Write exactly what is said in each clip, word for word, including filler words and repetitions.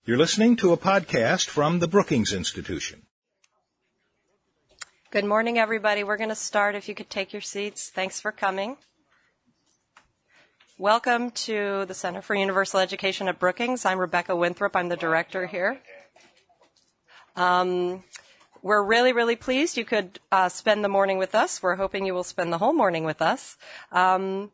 You're listening to a podcast from the Brookings Institution. Good morning, everybody. We're going to start. If you could take your seats. Thanks for coming. Welcome to the Center for Universal Education at Brookings. I'm Rebecca Winthrop. I'm the director here. Um, we're really, really pleased you could uh, spend the morning with us. We're hoping you will spend the whole morning with us. Um,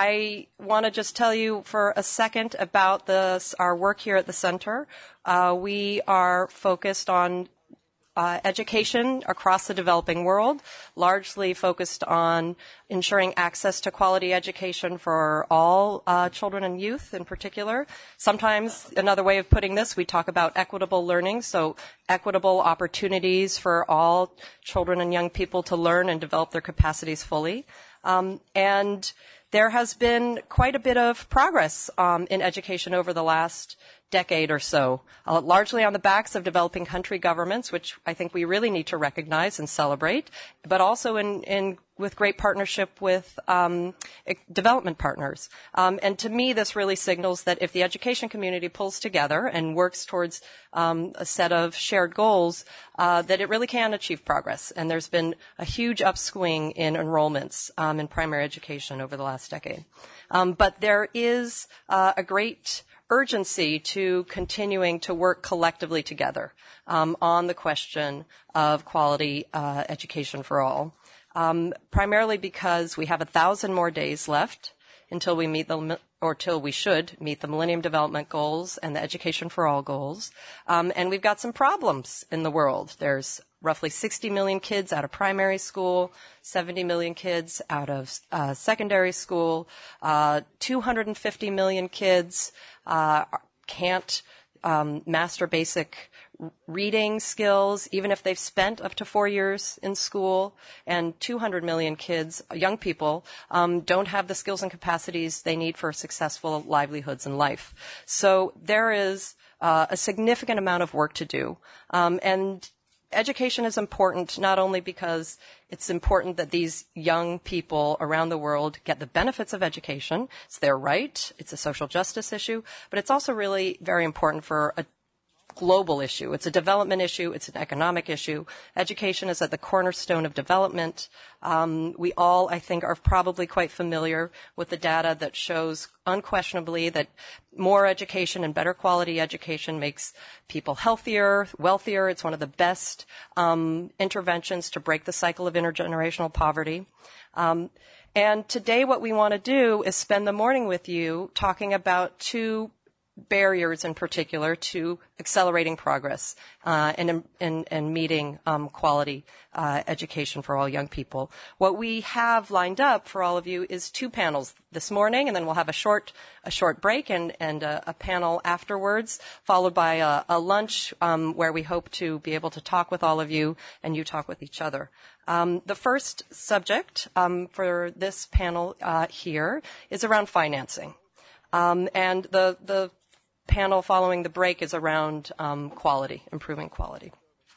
I want to just tell you for a second about this, our work here at the center. Uh, we are focused on Uh, education across the developing world, largely focused on ensuring access to quality education for all uh, children and youth in particular. Sometimes, another way of putting this, we talk about equitable learning, so equitable opportunities for all children and young people to learn and develop their capacities fully. Um, and there has been quite a bit of progress um, in education over the last decade or so, uh, largely on the backs of developing country governments, which I think we really need to recognize and celebrate, but also in, in with great partnership with um, development partners. Um, and to me, this really signals that if the education community pulls together and works towards um, a set of shared goals, uh, that it really can achieve progress. And there's been a huge upswing in enrollments um, in primary education over the last decade. Um, but there is uh, a great urgency to continuing to work collectively together um, on the question of quality uh, education for all, um, primarily because we have a thousand more days left until we meet the, or till we should meet the Millennium Development Goals and the Education for All goals. Um, and we've got some problems in the world. There's roughly sixty million kids out of primary school, seventy million kids out of uh, secondary school, uh, two hundred fifty million kids uh, can't um, master basic reading skills, even if they've spent up to four years in school, and two hundred million kids, young people, um, don't have the skills and capacities they need for successful livelihoods in life. So there is uh, a significant amount of work to do, um, and education is important not only because it's important that these young people around the world get the benefits of education. It's their right. It's a social justice issue. But it's also really very important for a global issue. It's a development issue. It's an economic issue. Education is at the cornerstone of development. Um, we all, I think, are probably quite familiar with the data that shows unquestionably that more education and better quality education makes people healthier, wealthier. It's one of the best um, interventions to break the cycle of intergenerational poverty. Um, and today what we want to do is spend the morning with you talking about two barriers in particular to accelerating progress uh, and, and, and meeting um, quality uh, education for all young people. What we have lined up for all of you is two panels this morning, and then we'll have a short a short break and, and a, a panel afterwards, followed by a, a lunch um, where we hope to be able to talk with all of you and you talk with each other. Um, the first subject um, for this panel uh, here is around financing. Um, and the, the panel following the break is around um, quality, improving quality.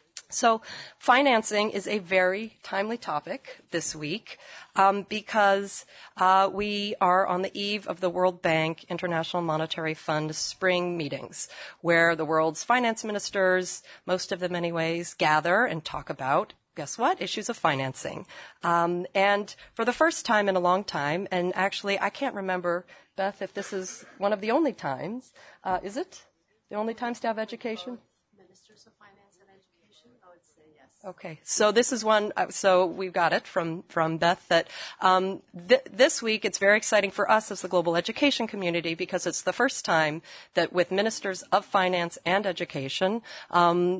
So financing is a very timely topic this week um, because uh, we are on the eve of the World Bank International Monetary Fund spring meetings, where the world's finance ministers, most of them anyways, gather and talk about, guess what, issues of financing. Um, and for the first time in a long time, and actually I can't remember, Beth, if this is one of the only times, uh, is it the only times to have education? Ministers of Finance and Education, I would say yes. Okay, so this is one, uh, so we've got it from, from Beth that um, th- this week it's very exciting for us as the global education community because it's the first time that with ministers of finance and education, um,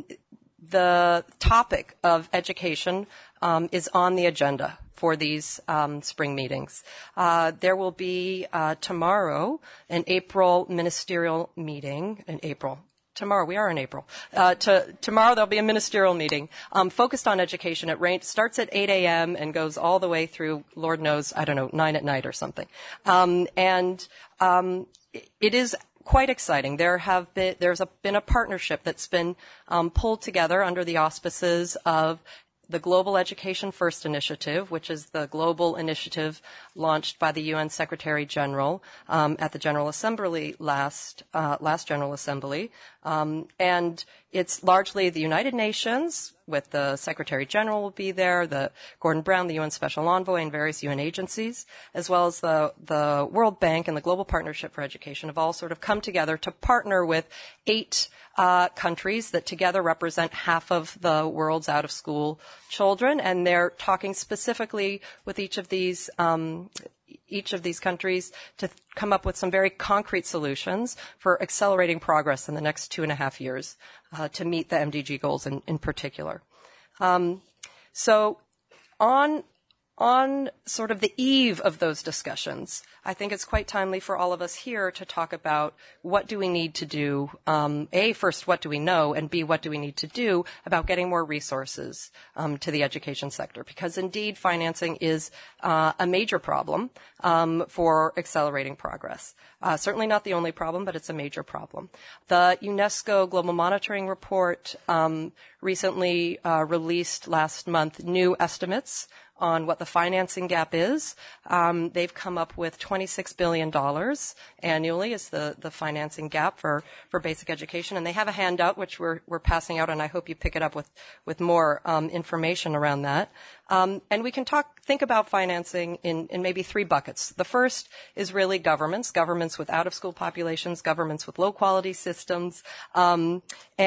the topic of education um, is on the agenda for these um, spring meetings. Uh, there will be uh, tomorrow an April ministerial meeting in April. Tomorrow, we are in April. Uh, to, tomorrow there'll be a ministerial meeting um, focused on education. It rain, starts at eight a.m. and goes all the way through, Lord knows, I don't know, nine at night or something. Um, and um, it is quite exciting. There have been, there's a, been a partnership that's been um, pulled together under the auspices of the Global Education First Initiative, which is the global initiative launched by the U N Secretary General um, at the General Assembly last uh, last General Assembly, um, and it's largely the United Nations, with the Secretary General will be there, the Gordon Brown, the U N Special Envoy, and various U N agencies, as well as the the World Bank and the Global Partnership for Education have all sort of come together to partner with eight uh, countries that together represent half of the world's out-of-school children, and they're talking specifically with each of these um, each of these countries to th- come up with some very concrete solutions for accelerating progress in the next two and a half years uh, to meet the M D G goals in, in particular. Um, so on on sort of the eve of those discussions, I think it's quite timely for all of us here to talk about what do we need to do, um, A, first, what do we know, and B, what do we need to do about getting more resources um, to the education sector? Because indeed, financing is uh, a major problem um, for accelerating progress. Uh, certainly not the only problem, but it's a major problem. The UNESCO Global Monitoring Report um, recently uh, released last month new estimates on what the financing gap is. Um, they've come up with twenty-six billion dollars annually is the, the financing gap for, for basic education. And they have a handout, which we're, we're passing out, and I hope you pick it up with, with more um, information around that. Um, and we can talk, think about financing in, in maybe three buckets. The first is really governments, governments with out-of-school populations, governments with low-quality systems, um,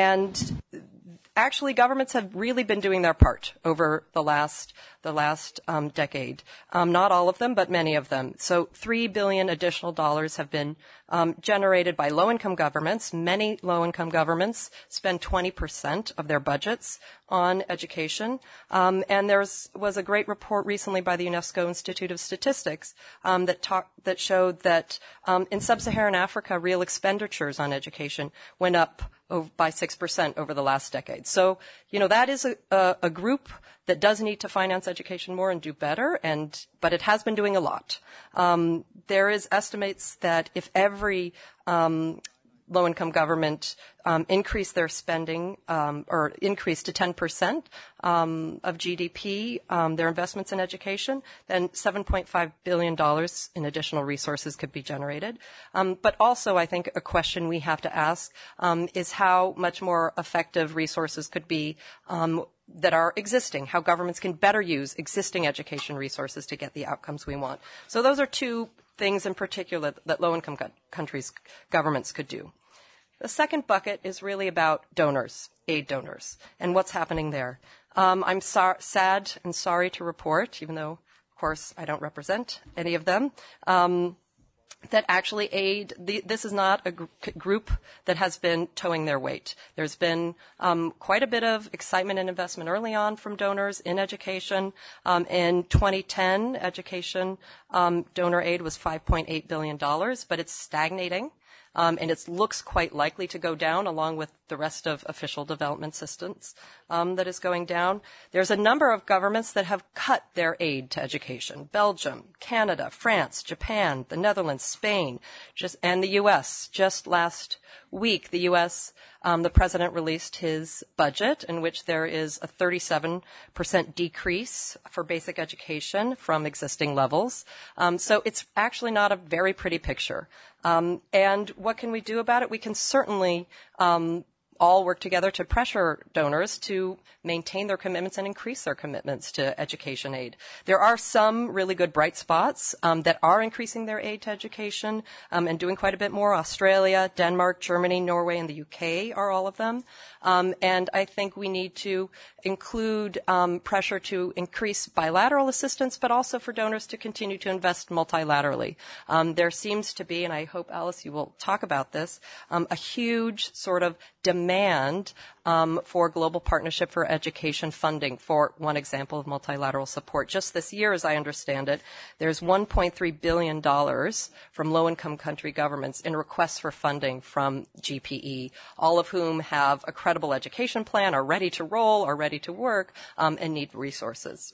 and actually, governments have really been doing their part over the last the last um, decade. Um, not all of them, but many of them. So, three billion additional dollars have been um, generated by low-income governments. Many low-income governments spend twenty percent of their budgets on education. Um, and there was a great report recently by the UNESCO Institute of Statistics um, that talk, that showed that um, in sub-Saharan Africa, real expenditures on education went up by six percent over the last decade. So, you know, that is a, a, a group that does need to finance education more and do better, and but it has been doing a lot. Um, there is estimates that if every um, low-income government um, increased their spending um, or increased to ten percent um, of G D P, um, their investments in education, then seven point five billion dollars in additional resources could be generated. Um, but also, I think a question we have to ask um, is how much more effective resources could be um, that are existing, how governments can better use existing education resources to get the outcomes we want. So those are two things in particular that low-income co- countries' governments could do. The second bucket is really about donors, aid donors, and what's happening there. Um, I'm so- sad and sorry to report, even though, of course, I don't represent any of them, um, that actually aid, the, this is not a gr- group that has been towing their weight. There's been um, quite a bit of excitement and investment early on from donors in education. Um, in twenty ten, education um, donor aid was five point eight billion dollars, but it's stagnating. Um, and it looks quite likely to go down along with the rest of official development assistance um, that is going down. There's a number of governments that have cut their aid to education. Belgium, Canada, France, Japan, the Netherlands, Spain, just, and the U S. Just last week, the U S, um, the president released his budget in which there is a thirty-seven percent decrease for basic education from existing levels. Um, so it's actually not a very pretty picture. Um, and what can we do about it? We can certainly um, all work together to pressure donors to maintain their commitments and increase their commitments to education aid. There are some really good bright spots um, that are increasing their aid to education um, and doing quite a bit more. Australia, Denmark, Germany, Norway, and the U K are all of them. Um, and I think we need to include um, pressure to increase bilateral assistance, but also for donors to continue to invest multilaterally. Um, there seems to be, and I hope, Alice, you will talk about this, um, a huge sort of demand um, for global partnership for education funding, for one example of multilateral support. Just this year, as I understand it, there's one point three billion dollars from low-income country governments in requests for funding from G P E, all of whom have a credible education plan, are ready to roll, are ready to work, um, and need resources.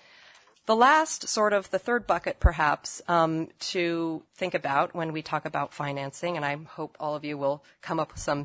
The last, sort of the third bucket, perhaps, um, to think about when we talk about financing, and I hope all of you will come up with some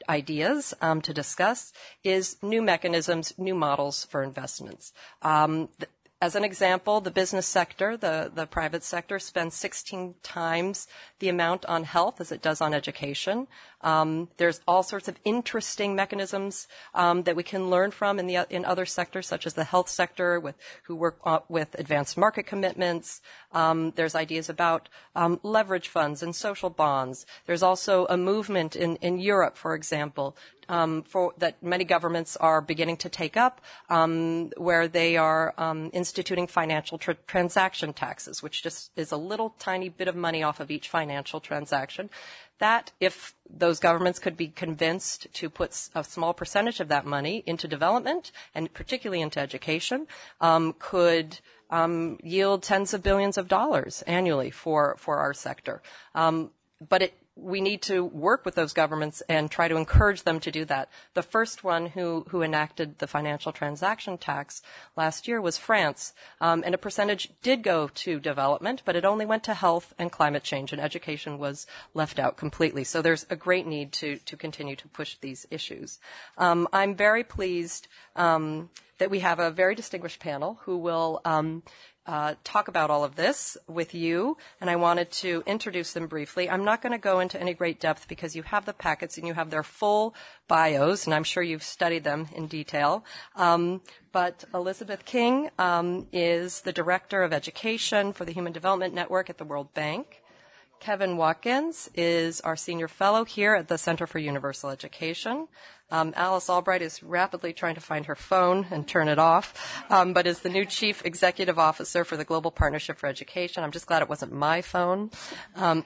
ideas um, to discuss is new mechanisms, new models for investments. Um, th- As an example, the business sector, the, the private sector, spends sixteen times the amount on health as it does on education. Um, there's all sorts of interesting mechanisms um, that we can learn from in the in other sectors, such as the health sector, with who work uh, with advanced market commitments. Um, there's ideas about um, leverage funds and social bonds. There's also a movement in, in Europe, for example, Um, for that many governments are beginning to take up, um, where they are um, instituting financial tra- transaction taxes, which just is a little tiny bit of money off of each financial transaction. That, if those governments could be convinced to put a small percentage of that money into development, and particularly into education, um, could um, yield tens of billions of dollars annually for, for our sector. Um, but it we need to work with those governments and try to encourage them to do that. The first one who, who enacted the financial transaction tax last year was France, um, and a percentage did go to development, but it only went to health and climate change, and education was left out completely. So there's a great need to, to continue to push these issues. Um, I'm very pleased um, that we have a very distinguished panel who will um, Uh, talk about all of this with you, and I wanted to introduce them briefly. I'm not going to go into any great depth because you have the packets and you have their full bios, and I'm sure you've studied them in detail. Um, but Elizabeth King um, is the Director of Education for the Human Development Network at the World Bank. Kevin Watkins is our Senior Fellow here at the Center for Universal Education. Um, Alice Albright is rapidly trying to find her phone and turn it off, um, but is the new Chief Executive Officer for the Global Partnership for Education. I'm just glad it wasn't my phone. Um,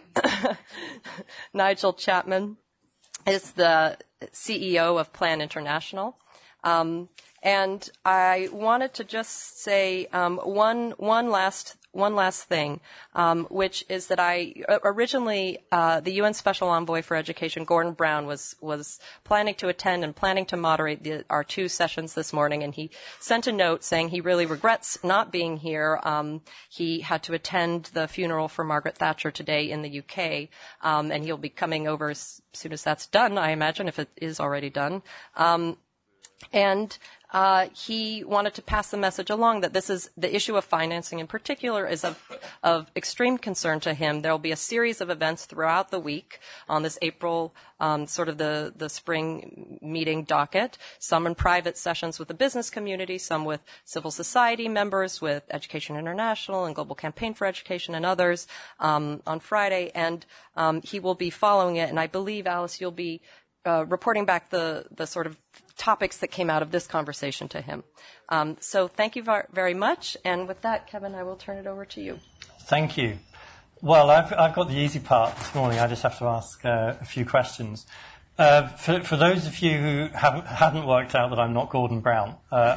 Nigel Chapman is the C E O of Plan International. Um, and I wanted to just say um, one one last One last thing, um, which is that I originally uh, the U N Special Envoy for Education, Gordon Brown, was was planning to attend and planning to moderate the, our two sessions this morning, and he sent a note saying he really regrets not being here. Um, he had to attend the funeral for Margaret Thatcher today in the U K, um, and he'll be coming over as soon as that's done, I imagine, if it is already done. Um, and Uh, he wanted to pass the message along that this is the issue of financing in particular is of, of extreme concern to him. There will be a series of events throughout the week on this April, um, sort of the, the spring meeting docket, some in private sessions with the business community, some with civil society members, with Education International and Global Campaign for Education and others um, on Friday. And um, he will be following it. And I believe, Alice, you'll be uh, reporting back the, the sort of topics that came out of this conversation to him. Um, so thank you very much. And with that, Kevin, I will turn it over to you. Thank you. Well, I've, I've got the easy part this morning. I just have to ask uh, a few questions. Uh, for, for those of you who haven't, hadn't worked out that I'm not Gordon Brown, uh,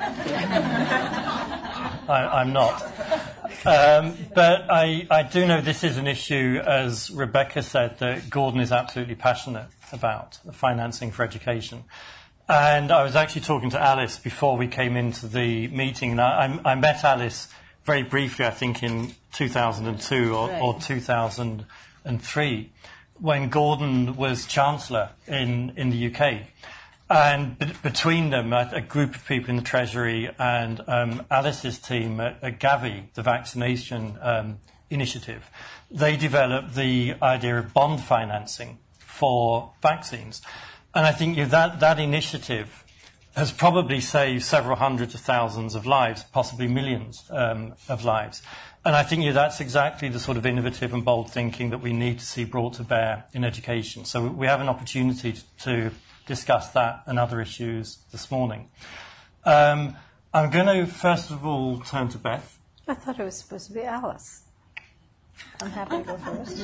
I, I'm not. Um, but I, I do know this is an issue, as Rebecca said, that Gordon is absolutely passionate about, the financing for education. And I was actually talking to Alice before we came into the meeting. And I, I met Alice very briefly, I think, in two thousand two or, right. or two thousand three, when Gordon was Chancellor in, in the U K. And b- between them, a, a group of people in the Treasury and um, Alice's team at, at Gavi, the vaccination um, initiative, they developed the idea of bond financing for vaccines. And I think you know, that, that initiative has probably saved several hundreds of thousands of lives, possibly millions um, of lives. And I think you know, that's exactly the sort of innovative and bold thinking that we need to see brought to bear in education. So we have an opportunity to discuss that and other issues this morning. Um, I'm going to, first of all, turn to Beth. I thought it was supposed to be Alice. I'm happy to go first.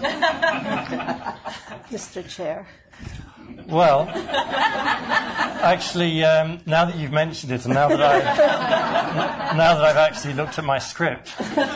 Mister Chair. Well, actually, um, now that you've mentioned it, and now that I've now that I've actually looked at my script,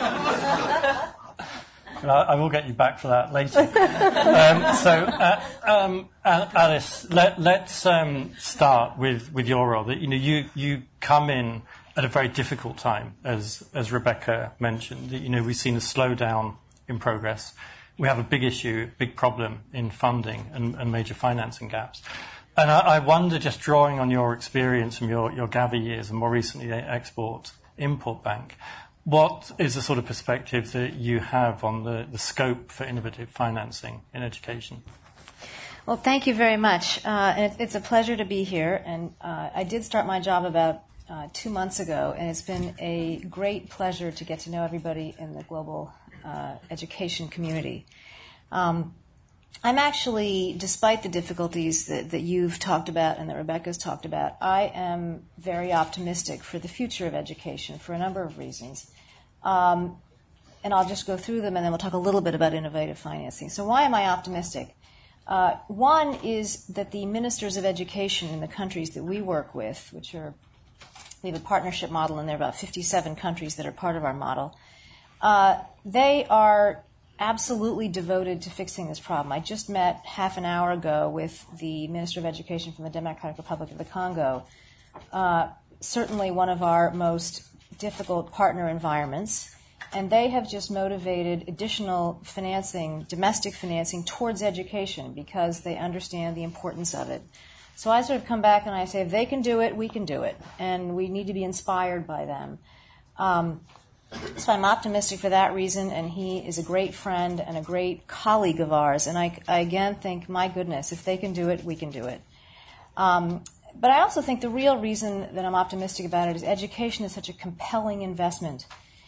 I, I will get you back for that later. Um, so, uh, um, Alice, let, let's um, start with, with your role. That you know, you you come in at a very difficult time, as as Rebecca mentioned. That, you know, we've seen a slowdown in progress. We have a big issue, big problem in funding and, and major financing gaps. And I, I wonder, just drawing on your experience from your, your Gavi years and more recently the Export-Import Bank, what is the sort of perspective that you have on the, the scope for innovative financing in education? Well, thank you very much. Uh, and it, it's a pleasure to be here. And uh, I did start my job about uh, two months ago, and it's been a great pleasure to get to know everybody in the global uh, education community. Um, I'm actually, despite the difficulties that, that you've talked about and that Rebecca's talked about, I am very optimistic for the future of education for a number of reasons. Um, and I'll just go through them, and then we'll talk a little bit about innovative financing. So why am I optimistic? Uh, one is that the ministers of education in the countries that we work with, which are, we have a partnership model, and there are about fifty-seven countries that are part of our model, uh, they are absolutely devoted to fixing this problem. I just met half an hour ago with the Minister of Education from the Democratic Republic of the Congo, uh, certainly one of our most difficult partner environments. And they have just motivated additional financing, domestic financing, towards education because they understand the importance of it. So I sort of come back and I say, if they can do it, we can do it. And we need to be inspired by them. Um, so I'm optimistic for that reason, and he is a great friend and a great colleague of ours. And I, I again think, my goodness, if they can do it, we can do it. Um, but I also think the real reason that I'm optimistic about it is education is such a compelling investment.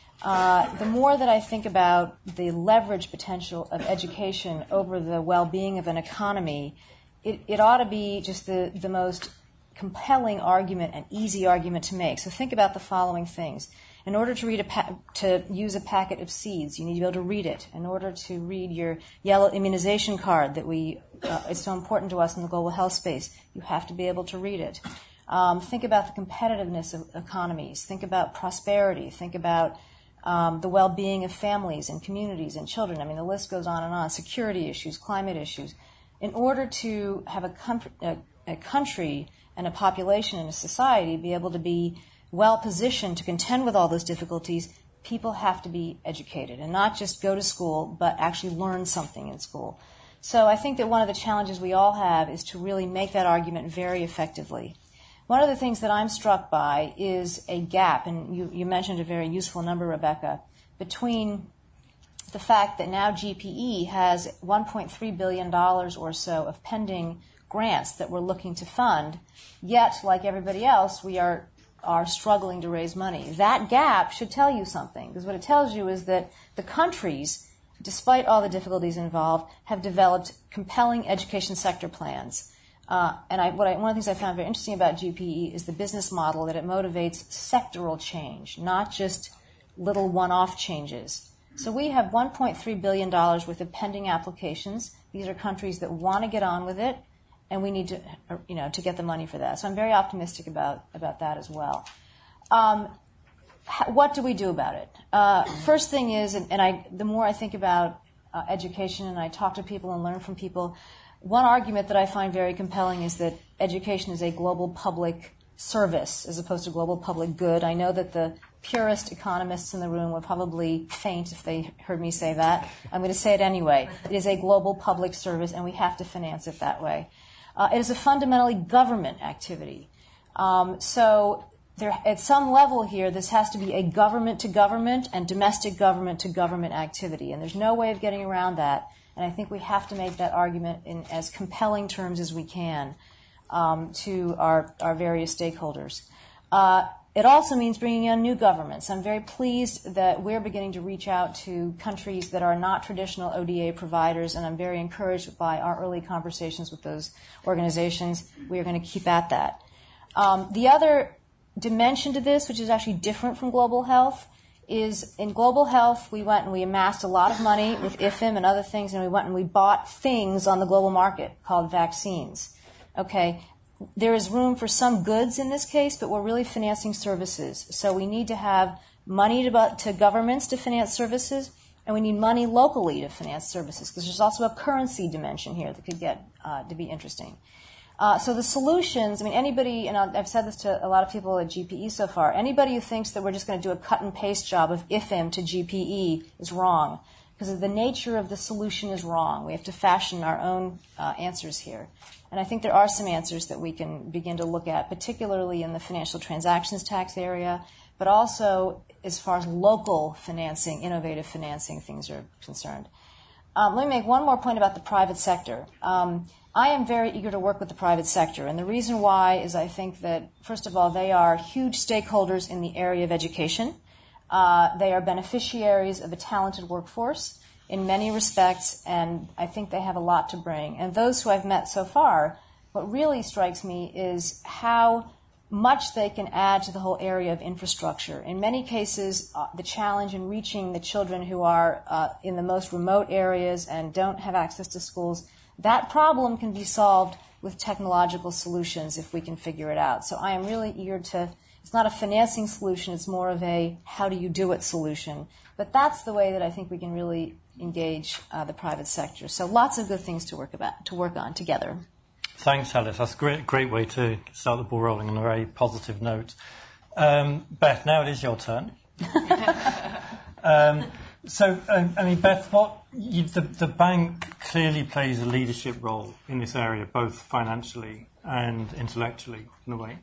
Uh, the more that I think about the leverage potential of education over the well-being of an economy, it, it ought to be just the, the most compelling argument and easy argument to make. So think about the following things. In order to read a pa- to use a packet of seeds, you need to be able to read it. In order to read your yellow immunization card that we uh, is so important to us in the global health space, you have to be able to read it. Um, think about the competitiveness of economies. Think about prosperity. Think about Um, the well-being of families and communities and children. I mean, the list goes on and on. Security issues, climate issues. In order to have a, com- a, a country and a population and a society be able to be well-positioned to contend with all those difficulties, people have to be educated and not just go to school, but actually learn something in school. So I think that one of the challenges we all have is to really make that argument very effectively. One of the things that I'm struck by is a gap, and you, you mentioned a very useful number, Rebecca, between the fact that now G P E has one point three billion dollars or so of pending grants that we're looking to fund, yet, like everybody else, we are, are struggling to raise money. That gap should tell you something, because what it tells you is that the countries, despite all the difficulties involved, have developed compelling education sector plans. Uh, and I, what I, one of the things I found very interesting about G P E is the business model, that it motivates sectoral change, not just little one-off changes. So we have one point three billion dollars worth of pending applications. These are countries that want to get on with it, and we need to, you know, to get the money for that. So I'm very optimistic about, about that as well. Um, what do we do about it? Uh, first thing is, and, and I, the more I think about uh, education and I talk to people and learn from people, one argument that I find very compelling is that education is a global public service as opposed to global public good. I know that the purist economists in the room would probably faint if they heard me say that. I'm going to say it anyway. It is a global public service, and we have to finance it that way. Uh, it is a fundamentally government activity. Um, so there, at some level here, this has to be a government-to-government and domestic government-to-government activity, and there's no way of getting around that. And I think we have to make that argument in as compelling terms as we can um, to our, our various stakeholders. Uh, it also means bringing in new governments. I'm very pleased that we're beginning to reach out to countries that are not traditional O D A providers, and I'm very encouraged by our early conversations with those organizations. We are going to keep at that. Um, the other dimension to this, which is actually different from global health, is in global health, we went and we amassed a lot of money with I F I M and other things, and we went and we bought things on the global market called vaccines. Okay, there is room for some goods in this case, but we're really financing services. So we need to have money to, to governments to finance services, and we need money locally to finance services, because there's also a currency dimension here that could get uh, to be interesting. Uh, so the solutions, I mean, anybody, and I've said this to a lot of people at G P E so far, anybody who thinks that we're just going to do a cut and paste job of I F I M to G P E is wrong. because the nature of the solution is wrong. We have to fashion our own uh, answers here. And I think there are some answers that we can begin to look at, particularly in the financial transactions tax area, but also as far as local financing, innovative financing things are concerned. Um, let me make one more point about the private sector. Um, I am very eager to work with the private sector, and the reason why is I think that, first of all, they are huge stakeholders in the area of education. Uh, they are beneficiaries of a talented workforce in many respects, and I think they have a lot to bring. And those who I've met so far, what really strikes me is how much they can add to the whole area of infrastructure. In many cases, uh, the challenge in reaching the children who are uh, in the most remote areas and don't have access to schools, that problem can be solved with technological solutions if we can figure it out. So I am really eager to, it's not a financing solution, it's more of a how do you do it solution. But that's the way that I think we can really engage uh, the private sector. So lots of good things to work about, to work on together. Thanks, Alice. That's a great, great way to start the ball rolling on a very positive note. Um, Beth, now it is your turn. um, so, um, I mean, Beth, what you, the, the bank clearly plays a leadership role in this area, both financially and intellectually, in a way.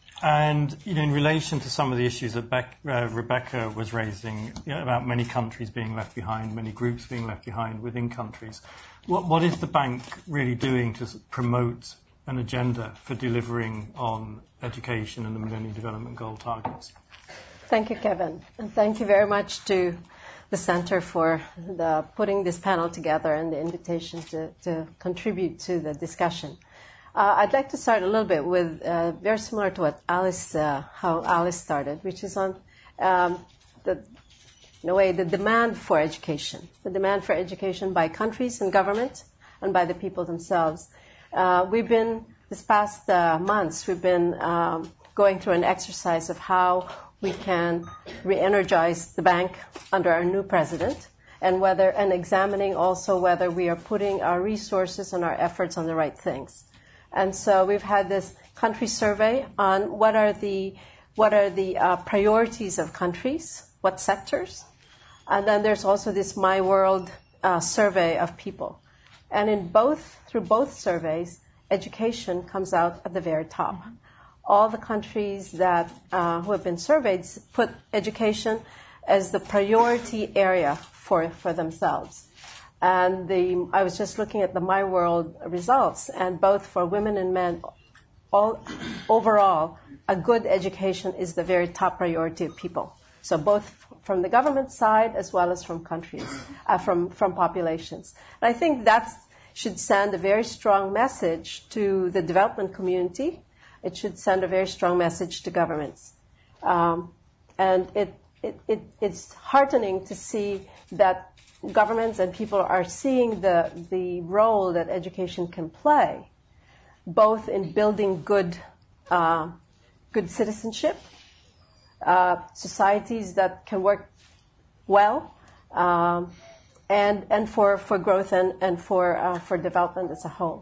And, you know, in relation to some of the issues that Bec- uh, Rebecca was raising, you know, about many countries being left behind, many groups being left behind within countries, what, what is the bank really doing to promote an agenda for delivering on education and the Millennium Development Goal targets? Thank you, Kevin. And thank you very much to the Center for the putting this panel together and the invitation to, to contribute to the discussion. Uh, I'd like to start a little bit with uh, very similar to what Alice, uh, how Alice started, which is on um, the, in a way, the demand for education, the demand for education by countries and government and by the people themselves. Uh, we've been, this past uh, months, we've been um, going through an exercise of how we can re-energize the bank under our new president, and whether, and examining also whether we are putting our resources and our efforts on the right things. And so we've had this country survey on what are the what are the uh, priorities of countries, what sectors, and then there's also this My World uh, survey of people. And in both, through both surveys, education comes out at the very top. Mm-hmm. All the countries that uh, who have been surveyed put education as the priority area for for themselves. And the, I was just looking at the My World results, and both for women and men, all overall, a good education is the very top priority of people. So both from the government side as well as from countries, uh, from from populations. And I think that should send a very strong message to the development community. It should send a very strong message to governments, um, and it, it it it's heartening to see that governments and people are seeing the the role that education can play, both in building good uh, good citizenship, uh, societies that can work well, um, and and for, for growth and and for uh, for development as a whole.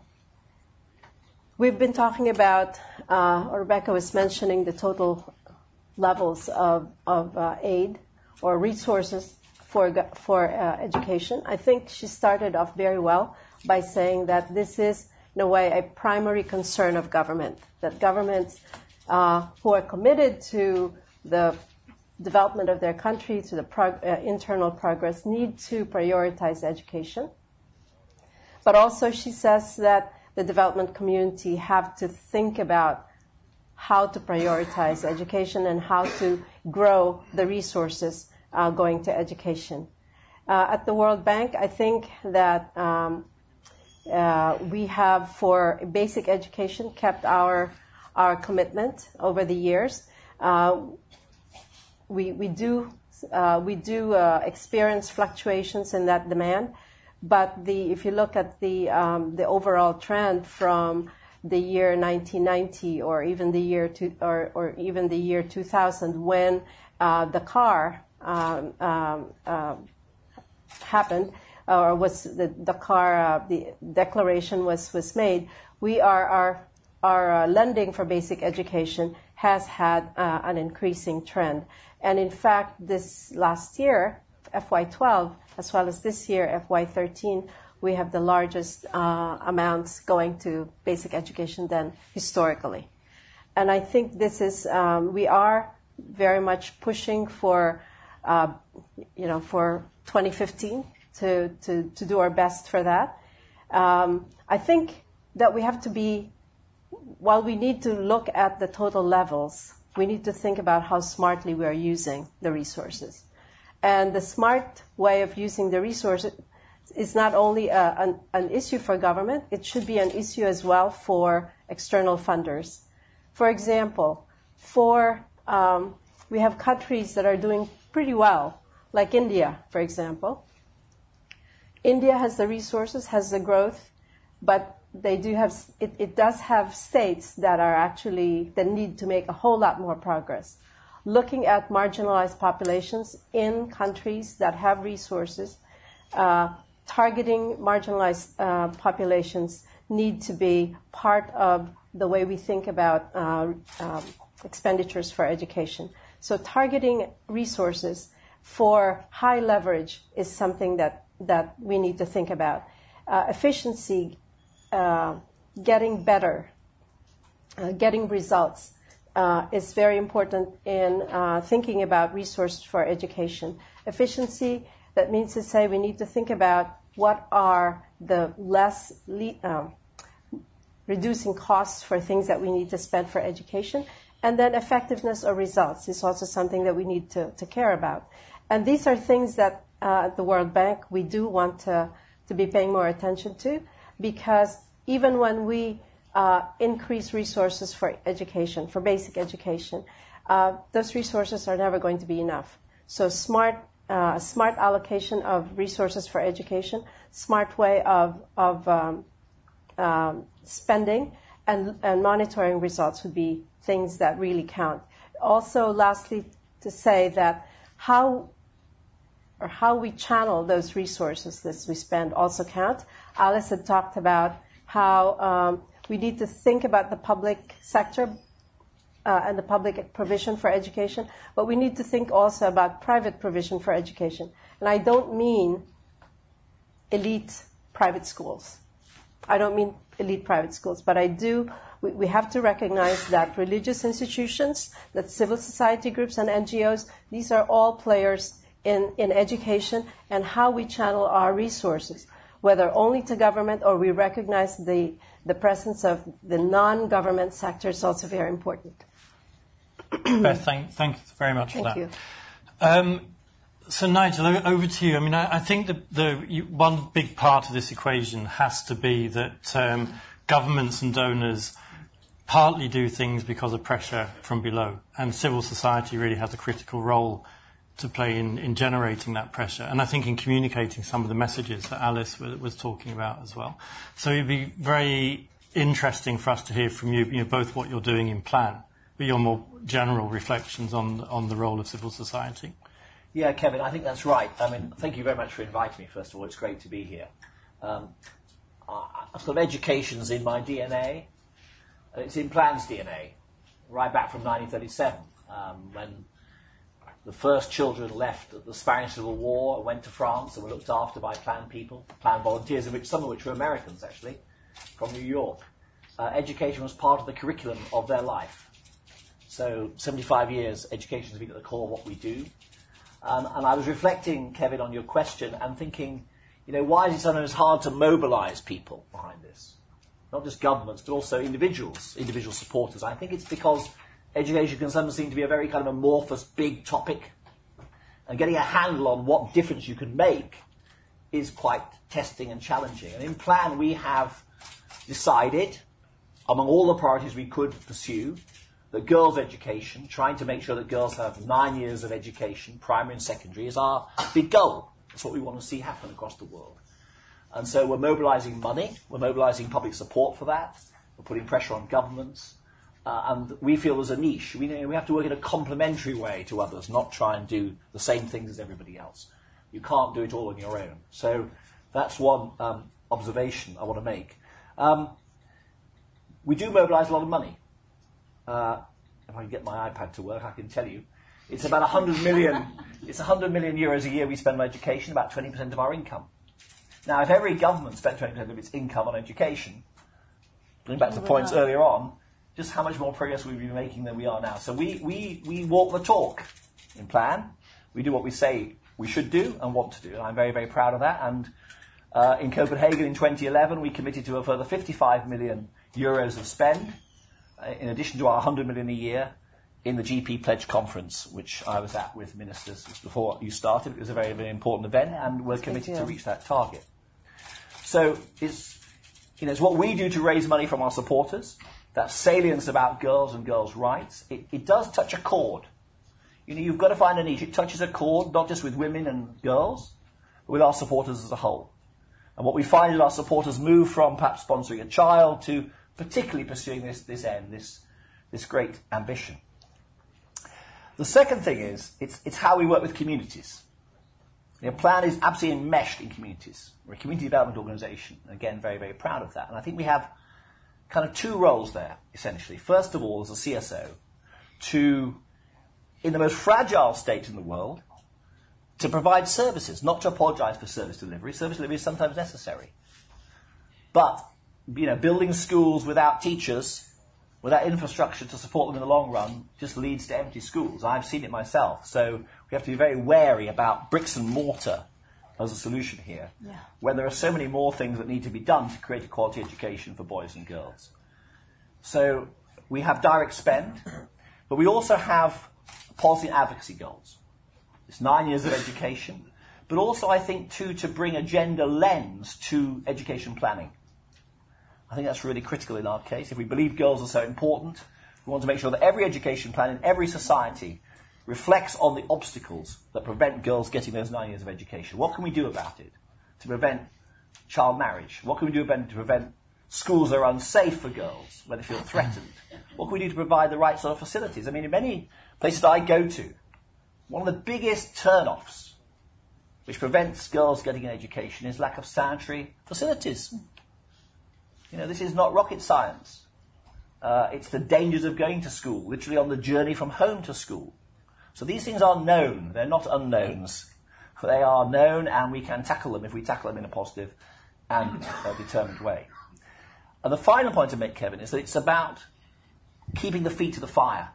We've been talking about, uh, Rebecca was mentioning the total levels of of uh, aid or resources for for uh, education. I think she started off very well by saying that this is, in a way, a primary concern of government, that governments uh, who are committed to the development of their country, to the prog- uh, internal progress, need to prioritize education. But also she says that the development community have to think about how to prioritize education and how to grow the resources Uh, going to education. Uh, at the World Bank, I think that um, uh, we have, for basic education, kept our our commitment over the years. Uh, we we do uh, we do uh, experience fluctuations in that demand, but the if you look at the um, the overall trend from the year nineteen ninety or even the year two, or or even the year two thousand, when uh, the car Um, um, uh, happened, or was the, the car, uh, the declaration was, was made, we are, our, our uh, lending for basic education has had uh, an increasing trend. And in fact, this last year, F Y twelve, as well as this year, F Y thirteen, we have the largest uh, amounts going to basic education than historically. And I think this is, um, we are very much pushing for, uh, you know, for twenty fifteen to, to, to do our best for that. Um, I think that we have to be, while we need to look at the total levels, we need to think about how smartly we are using the resources. And the smart way of using the resources is not only a, an, an issue for government, it should be an issue as well for external funders. For example, for um, we have countries that are doing pretty well, like India, for example. India has the resources, has the growth, but they do have it, it does have states that are actually that need to make a whole lot more progress. Looking at marginalized populations in countries that have resources, uh, targeting marginalized uh, populations need to be part of the way we think about uh, um, expenditures for education. So targeting resources for high leverage is something that, that we need to think about. Uh, efficiency, uh, getting better, uh, getting results uh, is very important in uh, thinking about resources for education. Efficiency, that means to say we need to think about what are the less le- um, reducing costs for things that we need to spend for education. And then effectiveness or results is also something that we need to, to care about. And these are things that uh, at the World Bank we do want to, to be paying more attention to, because even when we uh, increase resources for education, for basic education, uh, those resources are never going to be enough. So smart uh, smart allocation of resources for education, smart way of, of um, um, spending, and, and monitoring results would be things that really count. Also, lastly, to say that how or how we channel those resources that we spend also count. Alice had talked about how um, we need to think about the public sector uh, and the public provision for education, but we need to think also about private provision for education. And I don't mean elite private schools. I don't mean elite private schools, but I do, we, we have to recognize that religious institutions, that civil society groups and N G Os, these are all players in, in education and how we channel our resources, whether only to government or we recognize the, the presence of the non-government sector is also very important. Beth, thank, thank you very much Thank for that. you. Um, so, Nigel, over to you. I mean, I, I think the, the you, one big part of this equation has to be that um, governments and donors partly do things because of pressure from below, and civil society really has a critical role to play in, in generating that pressure, and I think in communicating some of the messages that Alice was, was talking about as well. So it'd be very interesting for us to hear from you, you know, both what you're doing in Plan, but your more general reflections on on the role of civil society. Yeah, Kevin, I think that's right. I mean, thank you very much for inviting me, first of all. It's great to be here. Um, I, sort of education's in my D N A. It's in Plan's D N A, right back from nineteen thirty-seven, um, when the first children left the Spanish Civil War and went to France and were looked after by Plan people, Plan volunteers, of which some of which were Americans, actually, from New York. Uh, education was part of the curriculum of their life. So seventy-five years, education has been at the core of what we do. Um, and I was reflecting, Kevin, on your question and thinking, you know, why is it sometimes hard to mobilize people behind this? Not just governments, but also individuals, individual supporters. I think it's because education can sometimes seem to be a very kind of amorphous, big topic. And getting a handle on what difference you can make is quite testing and challenging. And in Plan, we have decided, among all the priorities we could pursue, that girls' education, trying to make sure that girls have nine years of education, primary and secondary, is our big goal. That's what we want to see happen across the world. And so we're mobilizing money, we're mobilizing public support for that, we're putting pressure on governments, uh, and we feel there's a niche. We, we have to work in a complementary way to others, not try and do the same things as everybody else. You can't do it all on your own. So that's one um, observation I want to make. Um, we do mobilize a lot of money. Uh, if I can get my iPad to work, I can tell you. It's about one hundred million It's one hundred million euros a year we spend on education, about twenty percent of our income. Now, if every government spent twenty percent of its income on education, going back to the points earlier on, just how much more progress we'd be making than we are now. So we, we, we walk the talk in Plan. We do what we say we should do and want to do. And I'm very, very proud of that. And uh, in Copenhagen in twenty eleven, we committed to a further fifty-five million euros of spend, uh, in addition to our one hundred million a year, in the G P Pledge Conference, which I was at with ministers just before you started. It was a very, very important event, and we're committed to reach that target. So it's, you know, it's what we do to raise money from our supporters. That salience about girls and girls' rights. It, it does touch a chord. You know, you've got to find a niche. It touches a chord, not just with women and girls, but with our supporters as a whole. And what we find is our supporters move from perhaps sponsoring a child to particularly pursuing this, this end, this, this great ambition. The second thing is, it's, it's how we work with communities. The Plan is absolutely enmeshed in communities. We're a community development organisation. And again, very, very proud of that. And I think we have kind of two roles there, essentially. First of all, as a C S O, to, in the most fragile state in the world, to provide services, not to apologise for service delivery. Service delivery is sometimes necessary. But, you know, building schools without teachers, without infrastructure to support them in the long run, just leads to empty schools. I've seen it myself. So we have to be very wary about bricks and mortar as a solution here, yeah. when there are so many more things that need to be done to create a quality education for boys and girls. So we have direct spend, but we also have policy and advocacy goals. It's nine years of education, but also, I think, too, to bring a gender lens to education planning. I think that's really critical in our case. If we believe girls are so important, we want to make sure that every education plan in every society reflects on the obstacles that prevent girls getting those nine years of education. What can we do about it to prevent child marriage? What can we do about it to prevent schools that are unsafe for girls, where they feel threatened? What can we do to provide the right sort of facilities? I mean, in many places I go to, one of the biggest turn-offs which prevents girls getting an education is lack of sanitary facilities. You know, this is not rocket science. Uh, it's the dangers of going to school, literally on the journey from home to school. So these things are known. They're not unknowns. They are known, and we can tackle them if we tackle them in a positive and uh, determined way. And the final point to make, Kevin, is that it's about keeping the feet to the fire.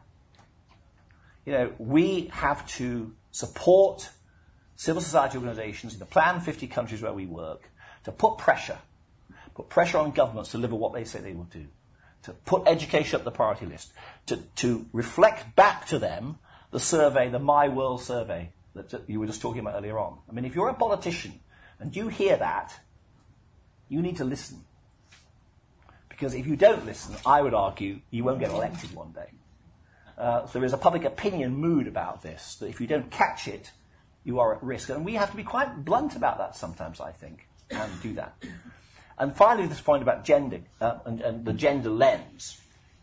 You know, we have to support civil society organisations in the Plan fifty countries where we work to put pressure, put pressure on governments to deliver what they say they will do, to put education up the priority list, to, to reflect back to them the survey, the My World survey that you were just talking about earlier on. I mean, if you're a politician and you hear that, you need to listen. Because if you don't listen, I would argue you won't get elected one day. Uh, so there is a public opinion mood about this, that if you don't catch it, you are at risk. And we have to be quite blunt about that sometimes, I think, and do that. And finally, this point about gender uh, and, and the gender lens.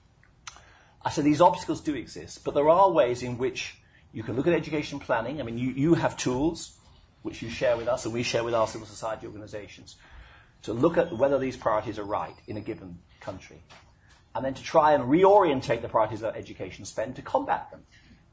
I said these obstacles do exist, but there are ways in which you can look at education planning. I mean, you, you have tools which you share with us and we share with our civil society organisations to look at whether these priorities are right in a given country, and then to try and reorientate the priorities of education spend to combat them.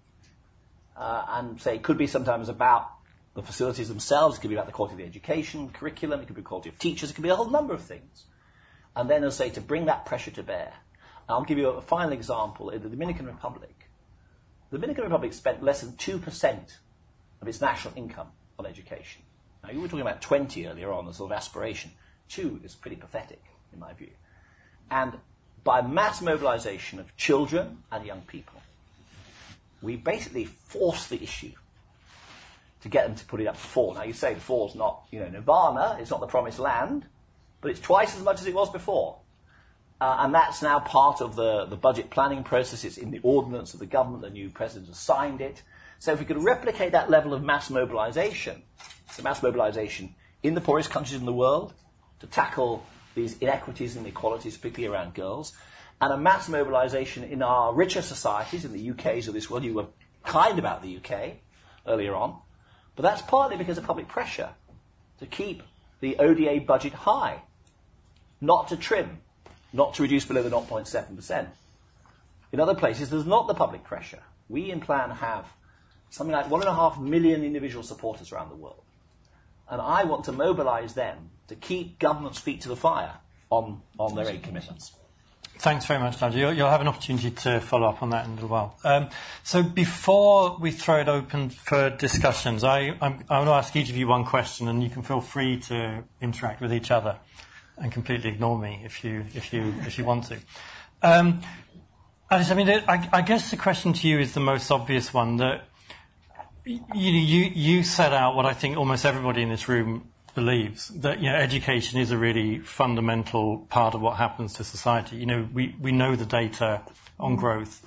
Uh, and say it could be sometimes about the facilities themselves, it could be about the quality of the education, curriculum, it could be the quality of teachers, it could be a whole number of things. And then, as I say, to bring that pressure to bear. I'll give you a final example. In the Dominican Republic, the Dominican Republic spent less than two percent of its national income on education. Now, you were talking about twenty earlier on, the sort of aspiration. Two is pretty pathetic, in my view. And by mass mobilization of children and young people, we basically forced the issue to get them to put it up to four. Now, you say the four's not, you know, nirvana, it's not the promised land, but it's twice as much as it was before. Uh, and that's now part of the, the budget planning process. It's in the ordinance of the government. The new president has signed it. So if we could replicate that level of mass mobilization, so mass mobilization in the poorest countries in the world to tackle these inequities and inequalities, particularly around girls, and a mass mobilization in our richer societies, in the U Ks of this world. You were kind about the U K earlier on, but that's partly because of public pressure to keep the O D A budget high, not to trim, not to reduce below the zero point seven percent. In other places, there's not the public pressure. We in Plan have something like one and a half million individual supporters around the world. And I want to mobilise them to keep governments' feet to the fire on, on their aid commitments. Thanks very much, Nigel. You'll, you'll have an opportunity to follow up on that in a little while. Um, so before we throw it open for discussions, I, I'm, I want to ask each of you one question, and you can feel free to interact with each other and completely ignore me if you if you if you want to. Um, Alice, I mean, I, I guess the question to you is the most obvious one. That you you you set out what I think almost everybody in this room believes, that, you know, education is a really fundamental part of what happens to society. You know, we, we know the data on growth.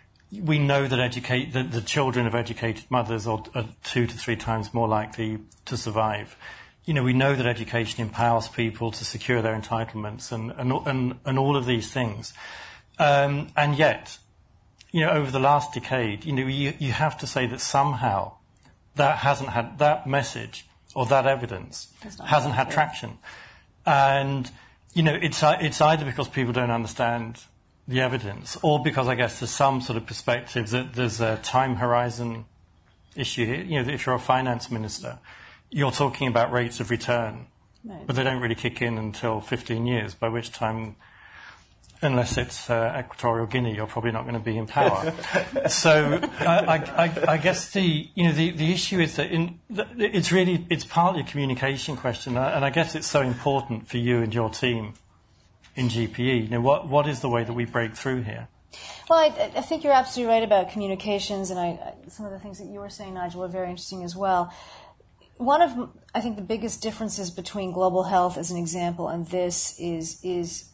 We know that educate that the children of educated mothers are, are two to three times more likely to survive. You know, we know that education empowers people to secure their entitlements and and and, and all of these things. Um, and yet, you know, over the last decade, you know, you, you have to say that somehow that hasn't had that message or that evidence hasn't had traction. And, you know, it's it's either because people don't understand the evidence, or because, I guess, there's some sort of perspective that there's a time horizon issue here. You know, if you're a finance minister, you're talking about rates of return, right, but they don't really kick in until fifteen years, by which time, unless it's uh, Equatorial Guinea, you're probably not going to be in power. So I, I, I guess the you know the, the issue is that in, it's really it's partly a communication question, and I guess it's so important for you and your team in G P E. You know, what what is the way that we break through here? Well, I, I think you're absolutely right about communications, and I, some of the things that you were saying, Nigel, were very interesting as well. One of, I think, the biggest differences between global health, as an example, and this is is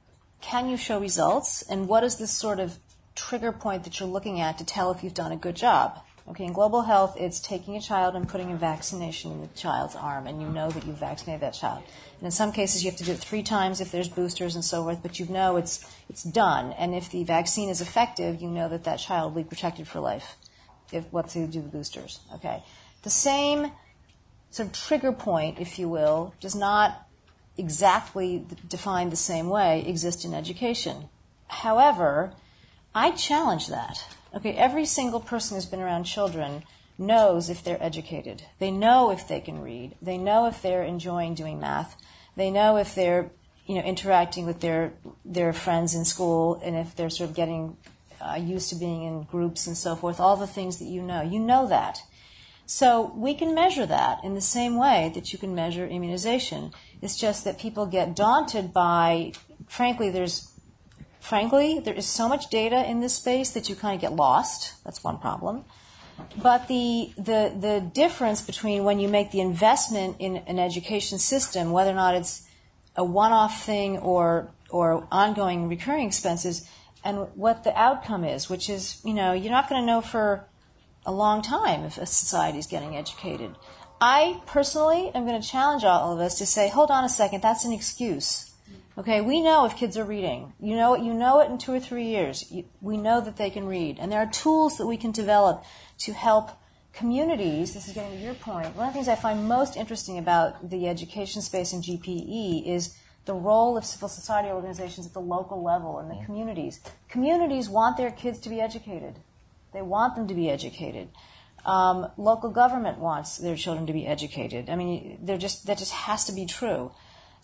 can you show results, and what is this sort of trigger point that you're looking at to tell if you've done a good job? Okay, in global health, it's taking a child and putting a vaccination in the child's arm, and you know that you've vaccinated that child. And in some cases, you have to do it three times if there's boosters and so forth, but you know it's it's done. And if the vaccine is effective, you know that that child will be protected for life if once you do the boosters. Okay, the same sort of trigger point, if you will, does not exactly defined the same way exist in education. However, I challenge that. Okay, every single person who's been around children knows if they're educated. They know if they can read. They know if they're enjoying doing math. They know if they're, you know, interacting with their their friends in school, and if they're sort of getting uh, used to being in groups and so forth. All the things that you know, you know that. So we can measure that in the same way that you can measure immunization. It's just that people get daunted by, frankly, there's Frankly, there is so much data in this space that you kind of get lost. That's one problem. But the, the, the difference between when you make the investment in an education system, whether or not it's a one-off thing or, or ongoing recurring expenses, and what the outcome is, which is, you know, you're not going to know for a long time if a society is getting educated. I personally am going to challenge all of us to say, hold on a second, that's an excuse. Okay, we know if kids are reading. You know it, you know it in two or three years. You, we know that they can read. And there are tools that we can develop to help communities. This is getting to your point. One of the things I find most interesting about the education space in G P E is the role of civil society organizations at the local level and the communities. Communities want their kids to be educated. They want them to be educated. Um, local government wants their children to be educated. I mean, they're just that just has to be true.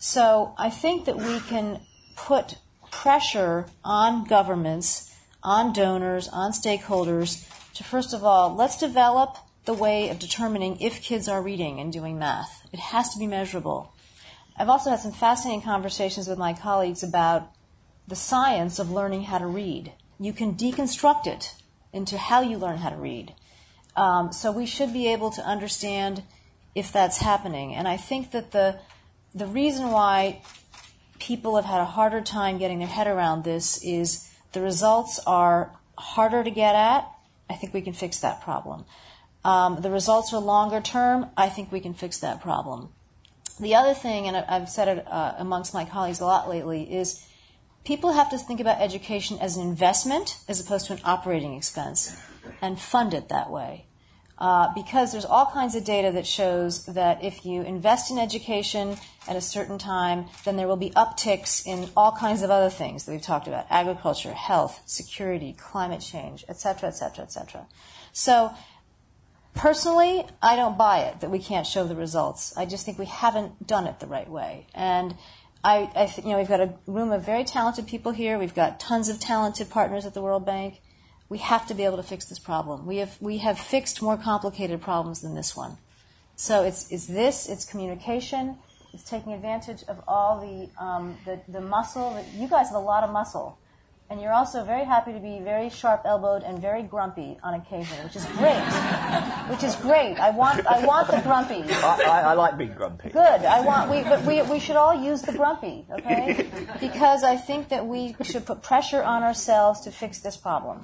So I think that we can put pressure on governments, on donors, on stakeholders to, first of all, let's develop the way of determining if kids are reading and doing math. It has to be measurable. I've also had some fascinating conversations with my colleagues about the science of learning how to read. You can deconstruct it into how you learn how to read. Um, so we should be able to understand if that's happening. And I think that the The reason why people have had a harder time getting their head around this is the results are harder to get at. I think we can fix that problem. Um, the results are longer term. I think we can fix that problem. The other thing, and I've said it uh, amongst my colleagues a lot lately, is people have to think about education as an investment as opposed to an operating expense and fund it that way. Uh, because there's all kinds of data that shows that if you invest in education at a certain time, then there will be upticks in all kinds of other things that we've talked about: agriculture, health, security, climate change, et cetera, et cetera, et cetera. So Personally, I don't buy it that we can't show the results. I just think we haven't done it the right way. And I, I th- you know, we've got a room of very talented people here. We've got tons of talented partners at the World Bank. We have to be able to fix this problem. We have we have fixed more complicated problems than this one. So it's it's this, it's communication, it's taking advantage of all the um, the, the muscle. That, you guys have a lot of muscle. And you're also very happy to be very sharp-elbowed and very grumpy on occasion, which is great. Which is great. I want I want the grumpy. I, I, I like being grumpy. Good. I want we but we we should all use the grumpy, okay? Because I think that we should put pressure on ourselves to fix this problem.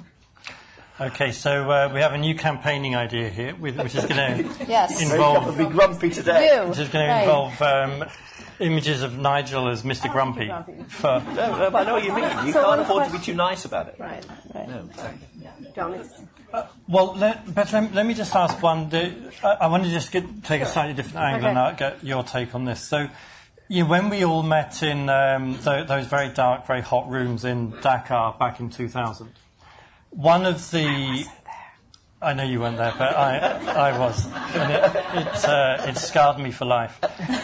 Okay, so uh, we have a new campaigning idea here, with, which is going to yes. involve. Be grumpy today. You. Which is going Right. to involve um, images of Nigel as Mister Grumpy. Grumpy. For, No, no, but I know what you mean. You So can't one afford to be question- too nice about it. Right. Right. No, exactly. John, it's- well, let, but let, let me just ask one. The, I, I want to just get, take a slightly different angle Okay. and I'll get your take on this. So, you know, when we all met in um, th- those very dark, very hot rooms in Dakar back in two thousand, one of the I know you weren't there, but I, I was. And it, it, uh, it scarred me for life.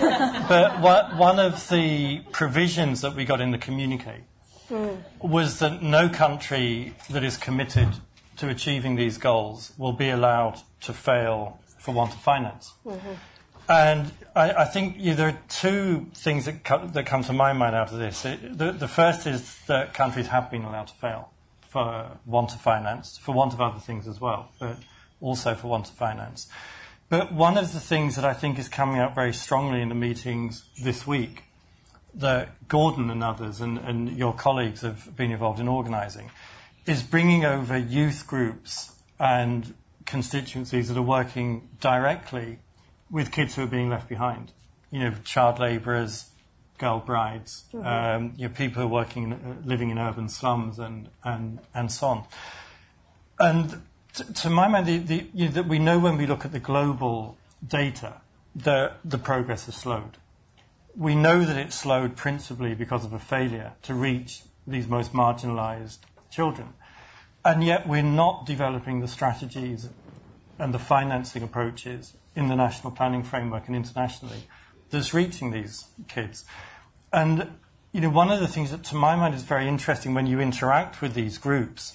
But what, one of the provisions that we got in the communique mm. was that no country that is committed to achieving these goals will be allowed to fail for want of finance. Mm-hmm. And I, I think you know, there are two things that, co- that come to my mind out of this. It, the, the first is that countries have been allowed to fail for want of finance, for want of other things as well, but also for want of finance. But one of the things that I think is coming out very strongly in the meetings this week, that Gordon and others and, and your colleagues have been involved in organising, is bringing over youth groups and constituencies that are working directly with kids who are being left behind. You know, child labourers, girl brides, mm-hmm. um, you know, people who are working, uh, living in urban slums, and and, and so on. And t- to my mind, the, the, you know, that we know when we look at the global data that the progress has slowed. We know that it's slowed principally because of a failure to reach these most marginalised children, and yet we're not developing the strategies and the financing approaches in the national planning framework and internationally that's reaching these kids. And, you know, one of the things that, to my mind, is very interesting when you interact with these groups,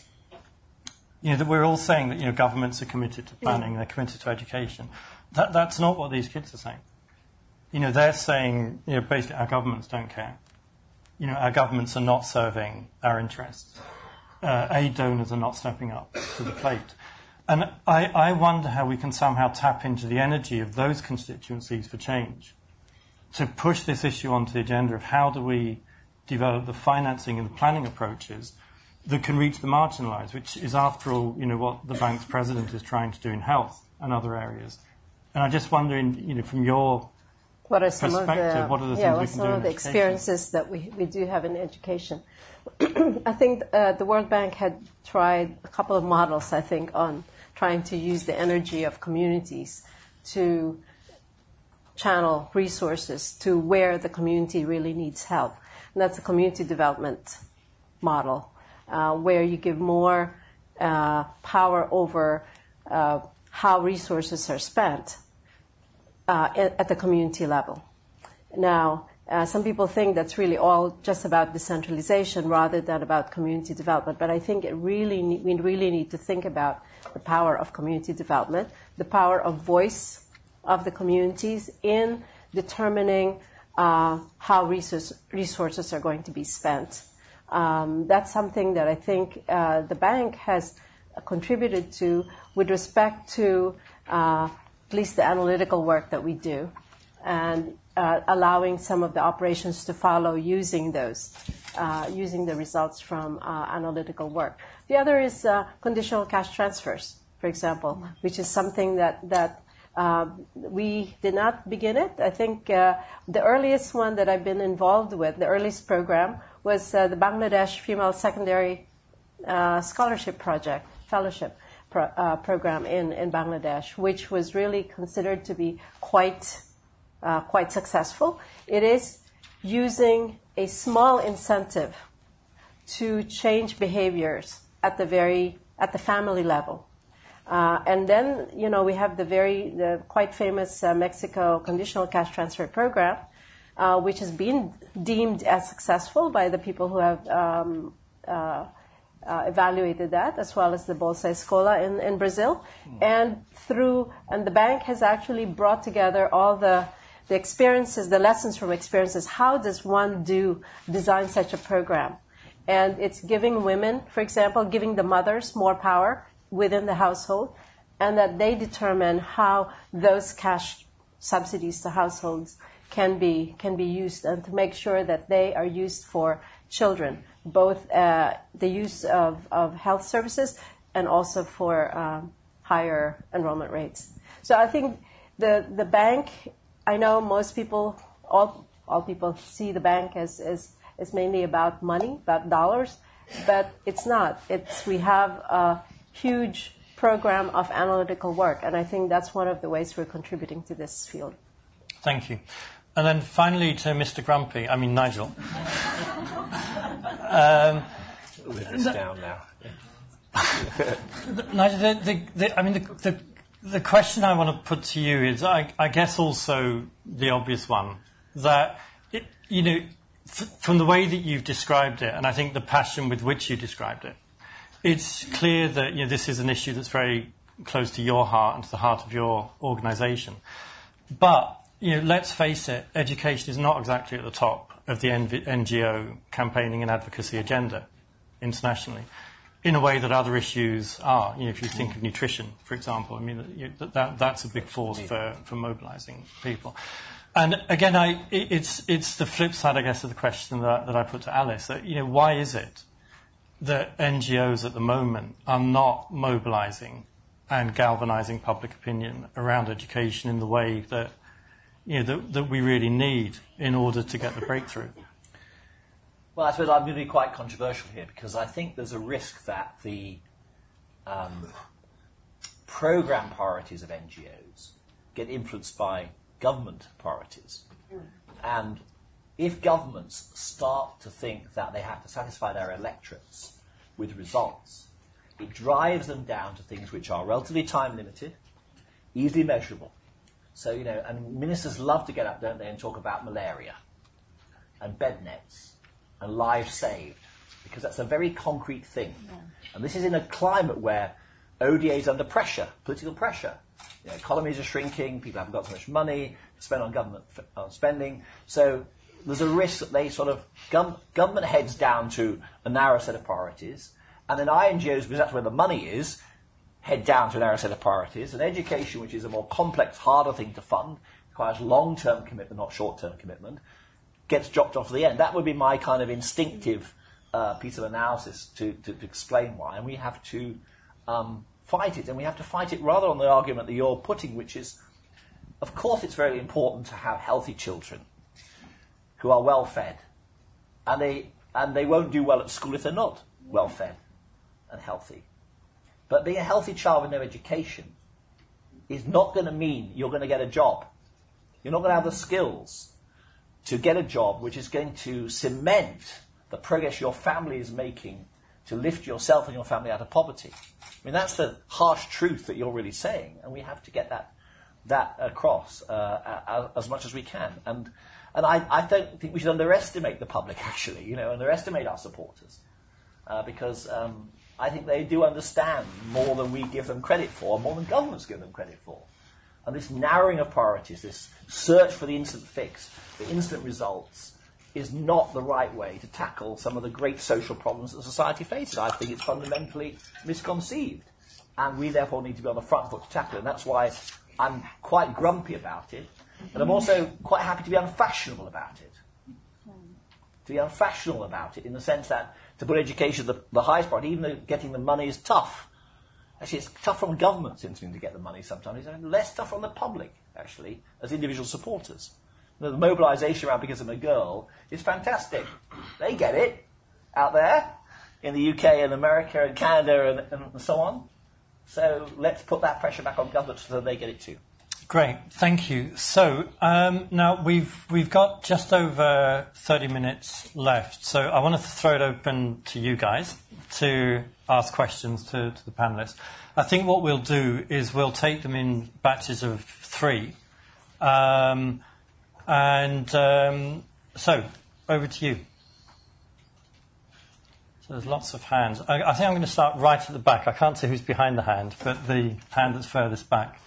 you know, that we're all saying that, you know, governments are committed to planning, yeah. they're committed to education. That, that's not what these kids are saying. You know, they're saying, you know, basically our governments don't care. You know, our governments are not serving our interests. Uh, aid donors are not stepping up to the plate. And I, I wonder how we can somehow tap into the energy of those constituencies for change, to push this issue onto the agenda of how do we develop the financing and the planning approaches that can reach the marginalised, which is, after all, you know, what the bank's president is trying to do in health and other areas. And I just wonder, in, you know, from your what are some of the, what are the yeah, things we what can some do of in the education? experiences that we, we do have in education? I think uh, the World Bank had tried a couple of models, I think, on trying to use the energy of communities to channel resources to where the community really needs help. And that's a community development model, uh, where you give more uh, power over uh, how resources are spent uh, at, at the community level. Now, uh, some people think that's really all just about decentralization rather than about community development, but I think it really ne- we really need to think about the power of community development, the power of voice of the communities in determining uh, how resource, resources are going to be spent. Um, that's something that I think uh, the bank has contributed to with respect to uh, at least the analytical work that we do, and uh, allowing some of the operations to follow using those, uh, using the results from uh, analytical work. The other is uh, conditional cash transfers, for example, which is something that, that Uh, we did not begin it. I think uh, the earliest one that I've been involved with, the earliest program, was uh, the Bangladesh Female Secondary uh, Scholarship Project, Fellowship pro- uh, Program in, in Bangladesh, which was really considered to be quite, uh, quite successful. It is using a small incentive to change behaviors at the very, at the family level. Uh, and then, you know, we have the very, the quite famous uh, Mexico conditional cash transfer program, uh, which has been deemed as successful by the people who have um, uh, uh, evaluated that, as well as the Bolsa Escola in, in Brazil. Mm. And through, and the bank has actually brought together all the, the experiences, the lessons from experiences. How does one do, design such a program? And it's giving women, for example, giving the mothers more power within the household, and that they determine how those cash subsidies to households can be can be used, and to make sure that they are used for children, both uh, the use of, of health services and also for um, higher enrollment rates. So I think the the bank, I know most people, all all people see the bank as as, as mainly about money, about dollars, but it's not. It's we have a huge program of analytical work, and I think that's one of the ways we're contributing to this field. Thank you. And then finally to Mister Grumpy, I mean Nigel. um, Live this down now. Nigel, the, the, the, I mean, the, the, the question I want to put to you is, I, I guess also the obvious one, that, it, you know, f- from the way that you've described it, and I think the passion with which you described it, it's clear that, you know, this is an issue that's very close to your heart and to the heart of your organisation. But, you know, let's face it, education is not exactly at the top of the N G O campaigning and advocacy agenda internationally, in a way that other issues are. You know, if you think of nutrition, for example, I mean, you, that, that's a big force for, for mobilising people. And again, I, it, it's, it's the flip side, I guess, of the question that, that I put to Alice, that, you know, why is it that N G Os at the moment are not mobilising and galvanising public opinion around education in the way that, you know, that, that we really need in order to get the breakthrough? Well, I suppose I'm going to be quite controversial here, because I think there's a risk that the um, programme priorities of N G Os get influenced by government priorities. And if governments start to think that they have to satisfy their electorates with results, it drives them down to things which are relatively time limited, easily measurable. So, you know, and ministers love to get up, don't they, and talk about malaria and bed nets and lives saved, because that's a very concrete thing. Yeah. And this is in a climate where O D A is under pressure, political pressure. You know, economies are shrinking, people haven't got so much money to spend on government on spending. So there's a risk that they sort of, gov- government heads down to a narrow set of priorities, and then I N G Os, because that's where the money is, head down to a narrow set of priorities, and education, which is a more complex, harder thing to fund, requires long-term commitment, not short-term commitment, gets dropped off at the end. That would be my kind of instinctive uh, piece of analysis to, to, to explain why, and we have to um, fight it, and we have to fight it rather on the argument that you're putting, which is, of course it's very important to have healthy children who are well-fed, and they and they won't do well at school if they're not well-fed and healthy. But being a healthy child with no education is not going to mean you're going to get a job. You're not going to have the skills to get a job which is going to cement the progress your family is making to lift yourself and your family out of poverty. I mean, that's the harsh truth that you're really saying, and we have to get that that across uh, as much as we can. And and I, I don't think we should underestimate the public, actually, you know, underestimate our supporters, uh, because um, I think they do understand more than we give them credit for, more than governments give them credit for. And this narrowing of priorities, this search for the instant fix, the instant results, is not the right way to tackle some of the great social problems that society faces. I think it's fundamentally misconceived. And we therefore need to be on the front foot to tackle it. And that's why I'm quite grumpy about it. And I'm also quite happy to be unfashionable about it. To be unfashionable about it in the sense that to put education at the, the highest priority, even though getting the money is tough. Actually, it's tough on governments to get the money sometimes. It's less tough on the public, actually, as individual supporters. You know, the mobilisation around Because I'm a Girl is fantastic. They get it out there in the U K and America and Canada and, and so on. So let's put that pressure back on governments so they get it too. Great, thank you. So um, now we've we've got just over thirty minutes left. So I wanted to throw it open to you guys to ask questions to, to the panellists. I think what we'll do is we'll take them in batches of three. Um, and um, so, over to you. So there's lots of hands. I, I think I'm going to start right at the back. I can't see who's behind the hand, but the hand that's furthest back.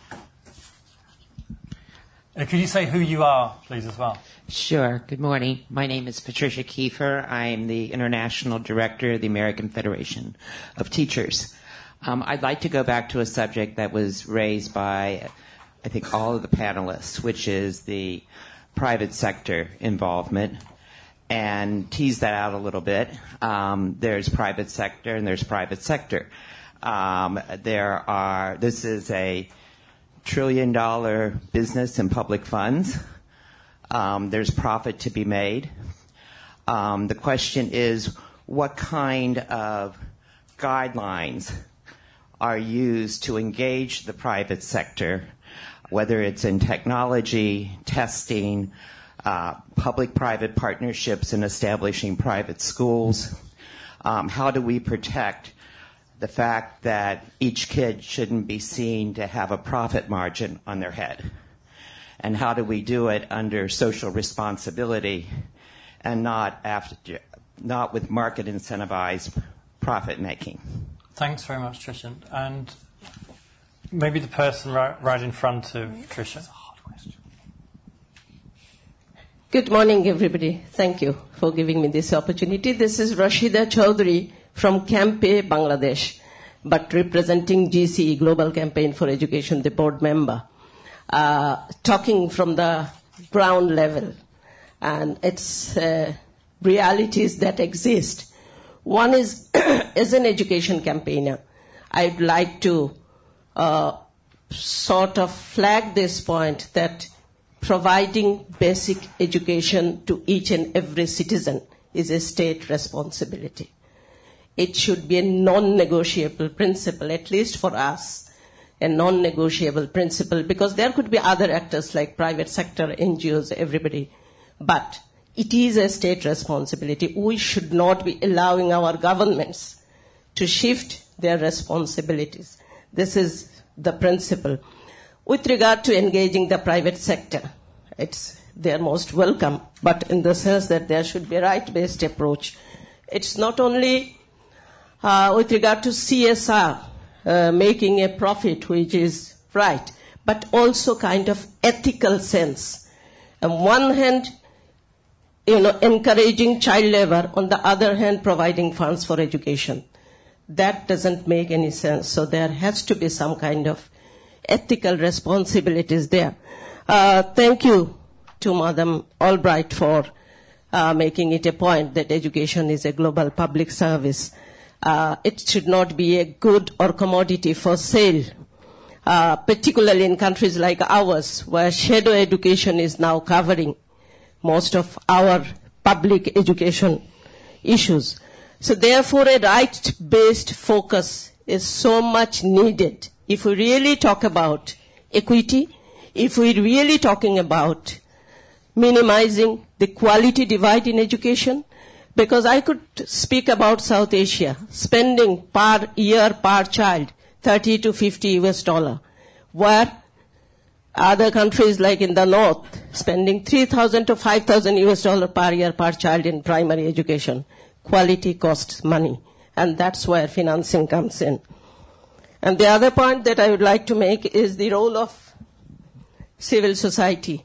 Uh, could you say who you are, please, as well? Sure. Good morning. My name is Patricia Kiefer. I'm the International Director of the American Federation of Teachers. Um, I'd like to go back to a subject that was raised by, I think, all of the panelists, which is the private sector involvement, and tease that out a little bit. Um, there's private sector and there's private sector. Um, there are, this is a trillion dollar business in public funds. Um, there's profit to be made. Um, the question is, what kind of guidelines are used to engage the private sector, whether it's in technology, testing, uh, public-private partnerships in establishing private schools? Um, how do we protect the fact that each kid shouldn't be seen to have a profit margin on their head? And how do we do it under social responsibility and not after, not with market incentivized profit making? Thanks very much, Tricia. And maybe the person right, right in front of Tricia. Good morning, everybody. Thank you for giving me this opportunity. This is Rashida Chaudhry from Campe, Bangladesh, but representing G C E, Global Campaign for Education, the board member, uh, talking from the ground level. And it's uh, realities that exist. One is, as an education campaigner, I'd like to uh, sort of flag this point that providing basic education to each and every citizen is a state responsibility. It should be a non-negotiable principle, at least for us, a non-negotiable principle, because there could be other actors like private sector, N G Os, everybody. But it is a state responsibility. We should not be allowing our governments to shift their responsibilities. This is the principle. With regard to engaging the private sector, it's, they're most welcome, but in the sense that there should be a right-based approach. It's not only uh, with regard to C S R, uh, making a profit, which is right, but also kind of ethical sense. On one hand, you know, encouraging child labor, on the other hand, providing funds for education. That doesn't make any sense. So there has to be some kind of ethical responsibilities there. Uh, thank you to Madam Albright for uh, making it a point that education is a global public service. Uh, it should not be a good or commodity for sale, uh, particularly in countries like ours, where shadow education is now covering most of our public education issues. So therefore, a right-based focus is so much needed. If we really talk about equity, if we're really talking about minimizing the quality divide in education, because I could speak about South Asia, spending per year per child thirty to fifty U S dollar, where other countries like in the north spending three thousand to five thousand U S dollar per year per child in primary education. Quality costs money, and that's where financing comes in. And the other point that I would like to make is the role of civil society.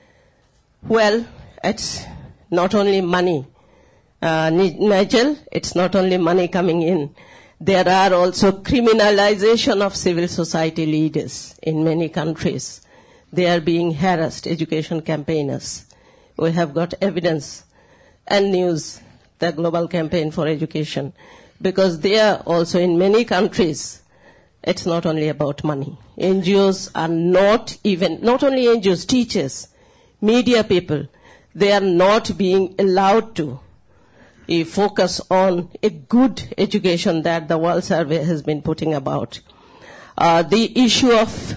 Well, it's not only money, uh, Nigel, it's not only money coming in. There are also criminalization of civil society leaders in many countries. They are being harassed, education campaigners. We have got evidence and news, the Global Campaign for Education, because they are also in many countries. It's not only about money. N G Os are not even, not only N G Os, teachers, media people, they are not being allowed to uh, focus on a good education that the World Survey has been putting about. Uh, the issue of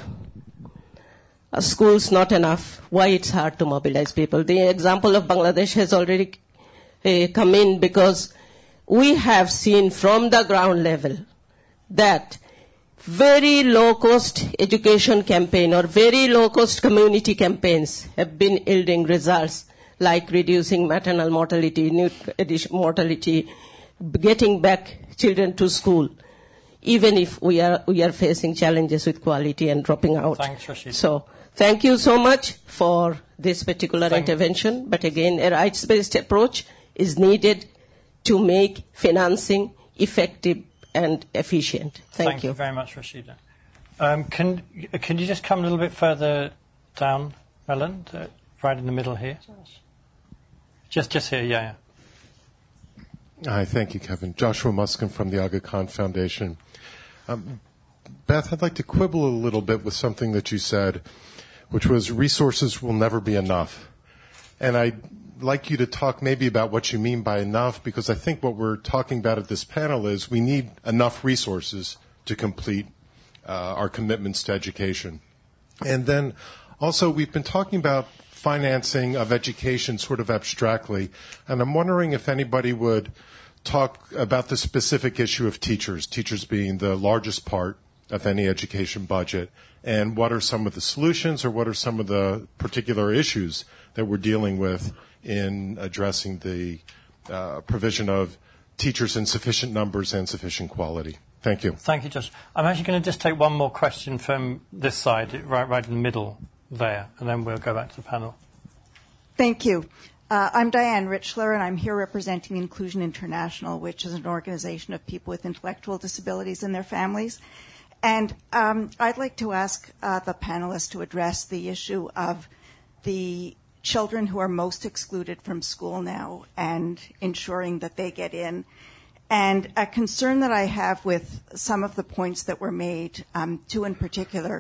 uh, schools not enough, why it's hard to mobilize people. The example of Bangladesh has already uh, come in because we have seen from the ground level that very low-cost education campaign or very low-cost community campaigns have been yielding results like reducing maternal mortality, nut- mortality, getting back children to school, even if we are we are facing challenges with quality and dropping out. Thanks, Rashida. So thank you so much for this particular Thank intervention. But again, a rights-based approach is needed to make financing effective and efficient. Thank, Thank you. you very much, Rashida. Um, can can you just come a little bit further down, Ellen, uh, right in the middle here? Just just here, yeah, yeah. Hi, thank you, Kevin. Joshua Muskin from the Aga Khan Foundation. Um, Beth, I'd like to quibble a little bit with something that you said, which was resources will never be enough. And I'd like you to talk maybe about what you mean by enough, because I think what we're talking about at this panel is we need enough resources to complete uh, our commitments to education. And then also we've been talking about financing of education sort of abstractly, and I'm wondering if anybody would talk about the specific issue of teachers, teachers being the largest part of any education budget, and what are some of the solutions or what are some of the particular issues that we're dealing with in addressing the uh, provision of teachers in sufficient numbers and sufficient quality. Thank you. Thank you, Josh. I'm actually going to just take one more question from this side, right, right in the middle there, and then we'll go back to the panel. Thank you. Uh, I'm Diane Richler, and I'm here representing Inclusion International, which is an organization of people with intellectual disabilities and their families. And um, I'd like to ask uh, the panelists to address the issue of the children who are most excluded from school now and ensuring that they get in. And a concern that I have with some of the points that were made, um, two in particular,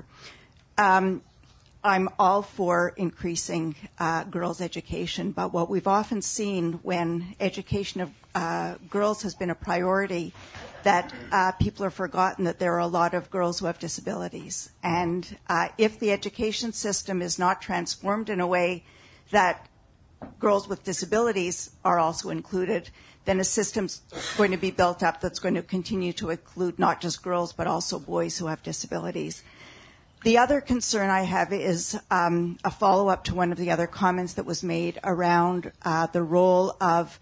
um, I'm all for increasing uh, girls' education, but what we've often seen when education of uh, girls has been a priority, that uh, people have forgotten that there are a lot of girls who have disabilities. And uh, if the education system is not transformed in a way that girls with disabilities are also included, then a system's going to be built up that's going to continue to include not just girls but also boys who have disabilities. The other concern I have is um, a follow-up to one of the other comments that was made around uh, the role of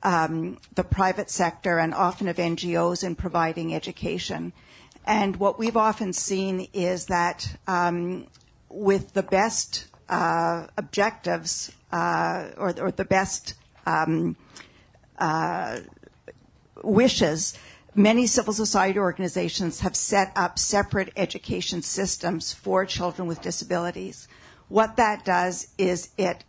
um, the private sector and often of N G Os in providing education. And what we've often seen is that um, with the best uh, objectives uh, or, or the best um, uh, wishes, many civil society organizations have set up separate education systems for children with disabilities. What that does is it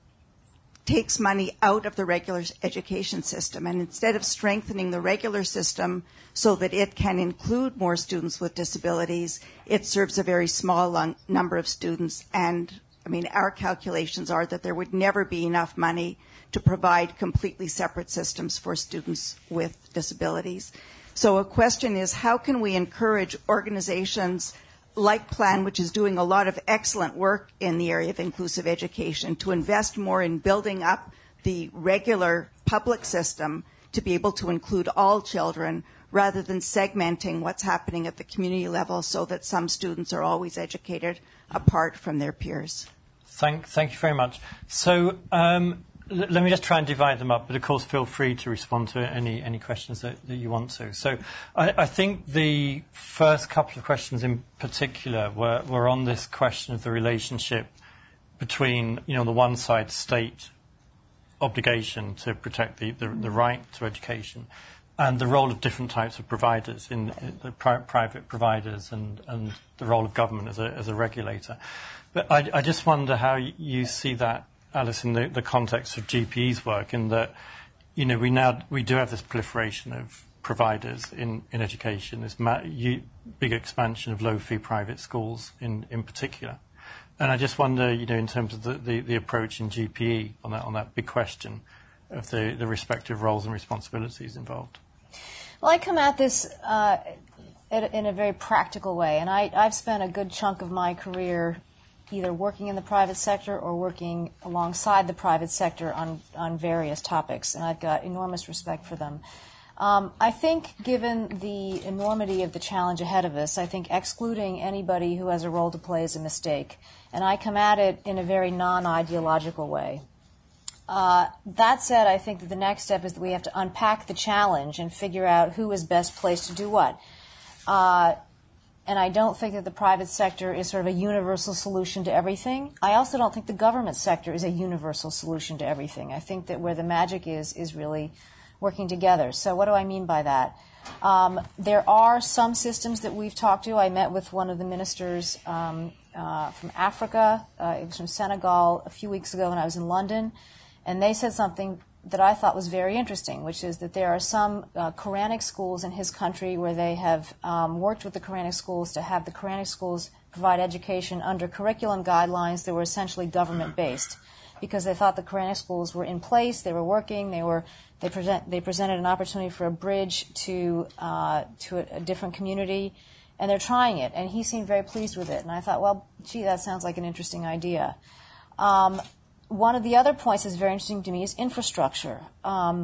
takes money out of the regular education system, and instead of strengthening the regular system so that it can include more students with disabilities, it serves a very small lun- number of students. And, I mean, our calculations are that there would never be enough money to provide completely separate systems for students with disabilities. So a question is, how can we encourage organizations like Plan, which is doing a lot of excellent work in the area of inclusive education, to invest more in building up the regular public system to be able to include all children rather than segmenting what's happening at the community level so that some students are always educated apart from their peers? Thank, thank you very much. So um, l- let me just try and divide them up, but of course feel free to respond to any, any questions that, that you want to. So I, I think the first couple of questions in particular were, were on this question of the relationship between, you know, on the one side, state obligation to protect the, the, the right to education and the role of different types of providers, in, in the pri- private providers and, and the role of government as a, as a regulator. But I, I just wonder how you see that, Alice, in the, the context of G P E's work, in that, you know, we now we do have this proliferation of providers in, in education, this ma- you, big expansion of low-fee private schools in, in particular. And I just wonder, you know, in terms of the, the, the approach in G P E on that on that big question of the, the respective roles and responsibilities involved. Well, I come at this uh, in a very practical way, and I, I've spent a good chunk of my career either working in the private sector or working alongside the private sector on, on various topics, and I've got enormous respect for them. Um, I think, given the enormity of the challenge ahead of us, I think excluding anybody who has a role to play is a mistake. And I come at it in a very non-ideological way. Uh, that said, I think that the next step is that we have to unpack the challenge and figure out who is best placed to do what. Uh, and I don't think that the private sector is sort of a universal solution to everything. I also don't think the government sector is a universal solution to everything. I think that where the magic is, is really working together. So what do I mean by that? Um, there are some systems that we've talked to. I met with one of the ministers um, uh, from Africa. Uh, it was from Senegal a few weeks ago when I was in London. And they said something that I thought was very interesting, which is that there are some uh, Quranic schools in his country where they have um, worked with the Quranic schools to have the Quranic schools provide education under curriculum guidelines that were essentially government-based, because they thought the Quranic schools were in place, they were working, they were they present they presented an opportunity for a bridge to uh, to a, a different community, and they're trying it. And he seemed very pleased with it. And I thought, well, gee, that sounds like an interesting idea. Um, one of the other points that's very interesting to me is infrastructure. Um,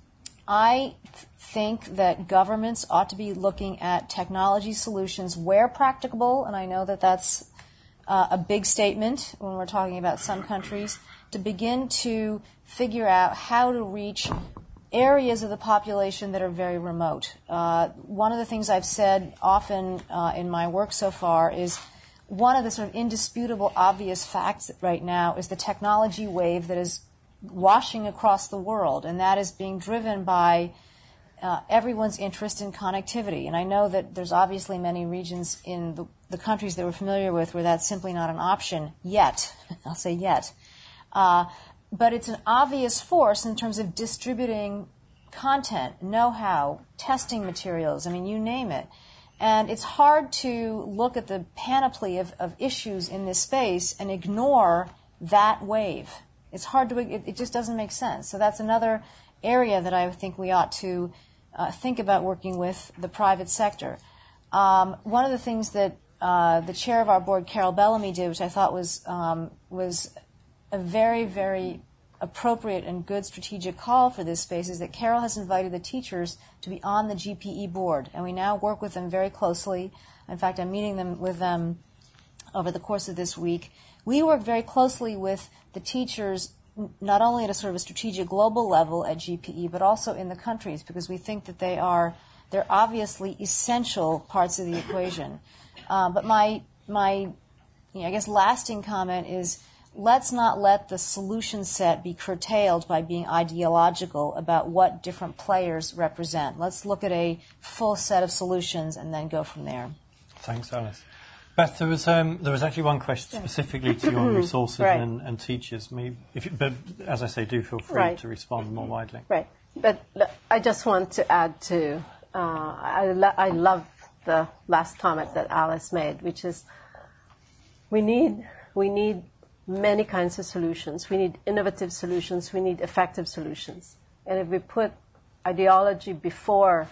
I th- think that governments ought to be looking at technology solutions where practicable, and I know that that's uh, a big statement when we're talking about some countries, to begin to figure out how to reach areas of the population that are very remote. Uh, one of the things I've said often uh, in my work so far is one of the sort of indisputable, obvious facts right now is the technology wave that is washing across the world, and that is being driven by uh, everyone's interest in connectivity. And I know that there's obviously many regions in the, the countries that we're familiar with where that's simply not an option yet. I'll say yet. Uh, but it's an obvious force in terms of distributing content, know-how, testing materials, I mean, you name it. And it's hard to look at the panoply of, of issues in this space and ignore that wave. It's hard to, it, it just doesn't make sense. So that's another area that I think we ought to uh, think about working with the private sector. Um, one of the things that uh, the chair of our board, Carol Bellamy, did, which I thought was um, was a very, very appropriate and good strategic call for this space, is that Carol has invited the teachers to be on the G P E board, and we now work with them very closely. In fact, I'm meeting them with them over the course of this week. We work very closely with the teachers, not only at a sort of a strategic global level at G P E, but also in the countries, because we think that they are, they're obviously essential parts of the equation. Uh, but my, my, you know, I guess lasting comment is, let's not let the solution set be curtailed by being ideological about what different players represent. Let's look at a full set of solutions and then go from there. Thanks, Alice. Beth, there was um, there was actually one question specifically to you on resources right. and, and teachers. Maybe if you, but as I say, do feel free right. to respond more widely. Right. But I just want to add to, uh, I, lo- I love the last comment that Alice made, which is we need we need many kinds of solutions. We need innovative solutions. We need effective solutions. And if we put ideology before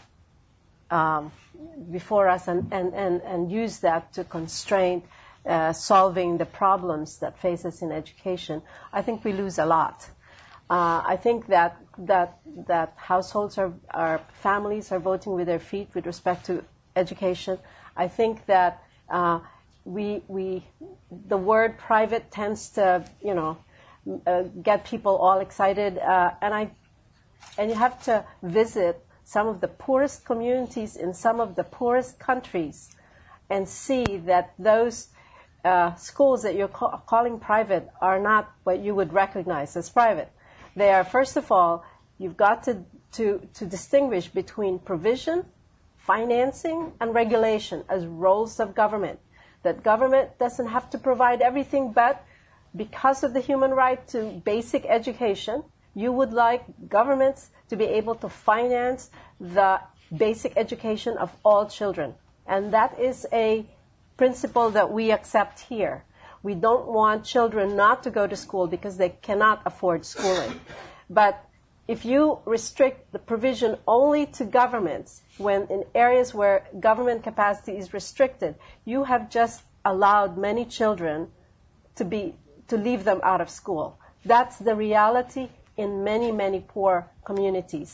um, before us and, and, and, and use that to constrain uh, solving the problems that face us in education, I think we lose a lot. Uh, I think that that that households are, are families are voting with their feet with respect to education. I think that uh, we we the word private tends to you know uh, get people all excited, uh, and I and you have to visit some of the poorest communities in some of the poorest countries and see that those uh, schools that you're ca- calling private are not what you would recognize as private. They are, first of all, you've got to, to, to distinguish between provision, financing, and regulation as roles of government. That government doesn't have to provide everything, but because of the human right to basic education, you would like governments to be able to finance the basic education of all children. And that is a principle that we accept here. We don't want children not to go to school because they cannot afford schooling. But if you restrict the provision only to governments, when in areas where government capacity is restricted, you have just allowed many children to be to leave them out of school. That's the reality in many, many poor communities.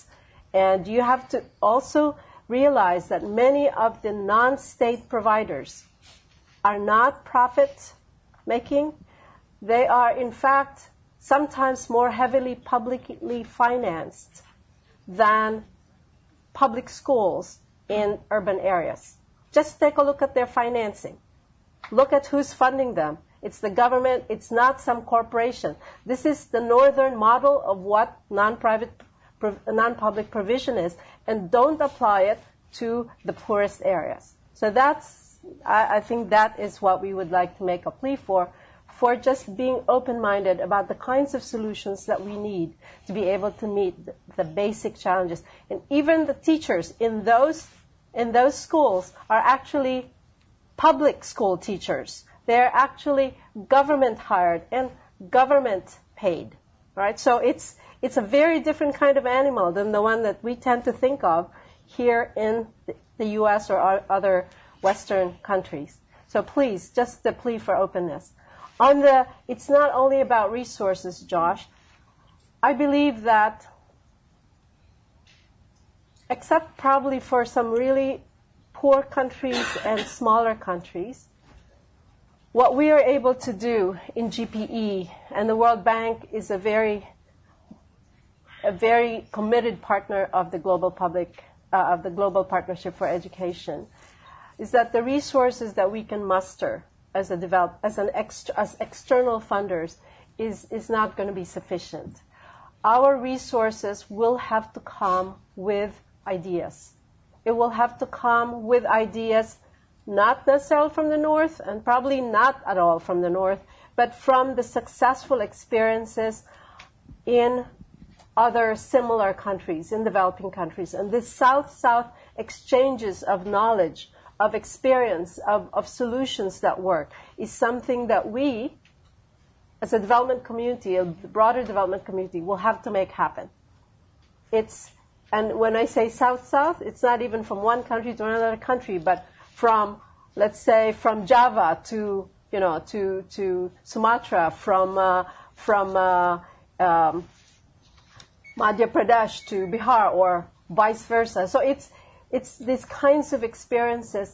And you have to also realize that many of the non-state providers are not profit-making. They are, in fact, sometimes more heavily publicly financed than public schools in urban areas. Just take a look at their financing. Look at who's funding them. It's the government. It's not some corporation. This is the northern model of what non-private, non-public provision is, and don't apply it to the poorest areas. So that's, I, I think that is what we would like to make a plea for, for just being open-minded about the kinds of solutions that we need to be able to meet the, the basic challenges. And even the teachers in those, in those schools are actually public school teachers. They're actually government hired and government paid, right? So it's it's a very different kind of animal than the one that we tend to think of here in the U S or other Western countries. So please, just the plea for openness. On the, it's not only about resources, Josh. I believe that, except probably for some really poor countries and smaller countries, what we are able to do in G P E, and the World Bank is a very, a very committed partner of the global public, uh, of the Global Partnership for Education, is that the resources that we can muster as a develop, as an extra, as external funders is is not going to be sufficient. Our resources will have to come with ideas. It will have to come with ideas not necessarily from the North, and probably not at all from the North, but from the successful experiences in other similar countries, in developing countries. And this South-South exchanges of knowledge, of experience, of, of solutions that work is something that we, as a development community, a broader development community, will have to make happen. It's, and when I say South-South, it's not even from one country to another country, but from, let's say, from Java to, you know, to to Sumatra, from uh, from uh, um, Madhya Pradesh to Bihar, or vice versa. So it's it's these kinds of experiences,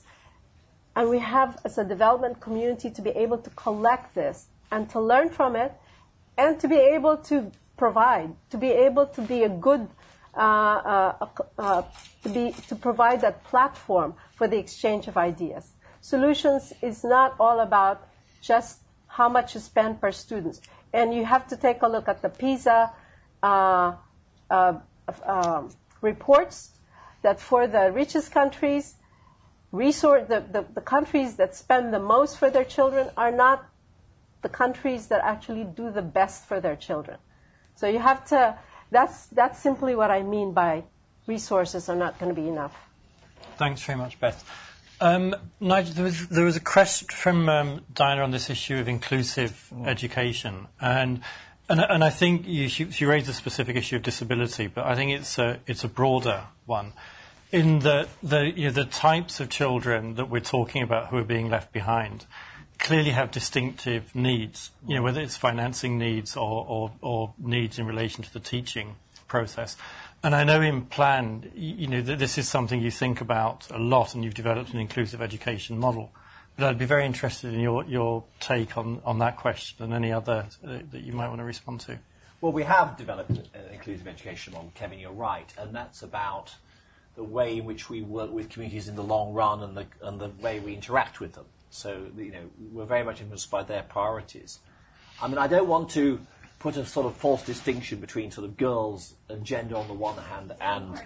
and we have, as a development community, to be able to collect this and to learn from it, and to be able to provide, to be able to be a good, uh, uh, uh, to be to provide that platform for the exchange of ideas. Solutions is not all about just how much you spend per student. And you have to take a look at the PISA uh, uh, uh, reports that for the richest countries, resource, the, the, the countries that spend the most for their children are not the countries that actually do the best for their children. So you have to, that's, that's simply what I mean by resources are not going to be enough. Thanks very much, Beth. Um, Nigel, there was, there was a question from um, Diana on this issue of inclusive mm. education, and and, and I think you, she, she raised a specific issue of disability, but I think it's a it's a broader one, in that the you know, the types of children that we're talking about who are being left behind clearly have distinctive needs. You know, whether it's financing needs or, or, or needs in relation to the teaching process. And I know in Plan, you know, that this is something you think about a lot, and you've developed an inclusive education model. But I'd be very interested in your, your take on, on that question and any other uh, that you might want to respond to. Well, we have developed an inclusive education model, Kevin, you're right, and that's about the way in which we work with communities in the long run and the, and the way we interact with them. So, you know, we're very much influenced by their priorities. I mean, I don't want to put a sort of false distinction between sort of girls and gender on the one hand and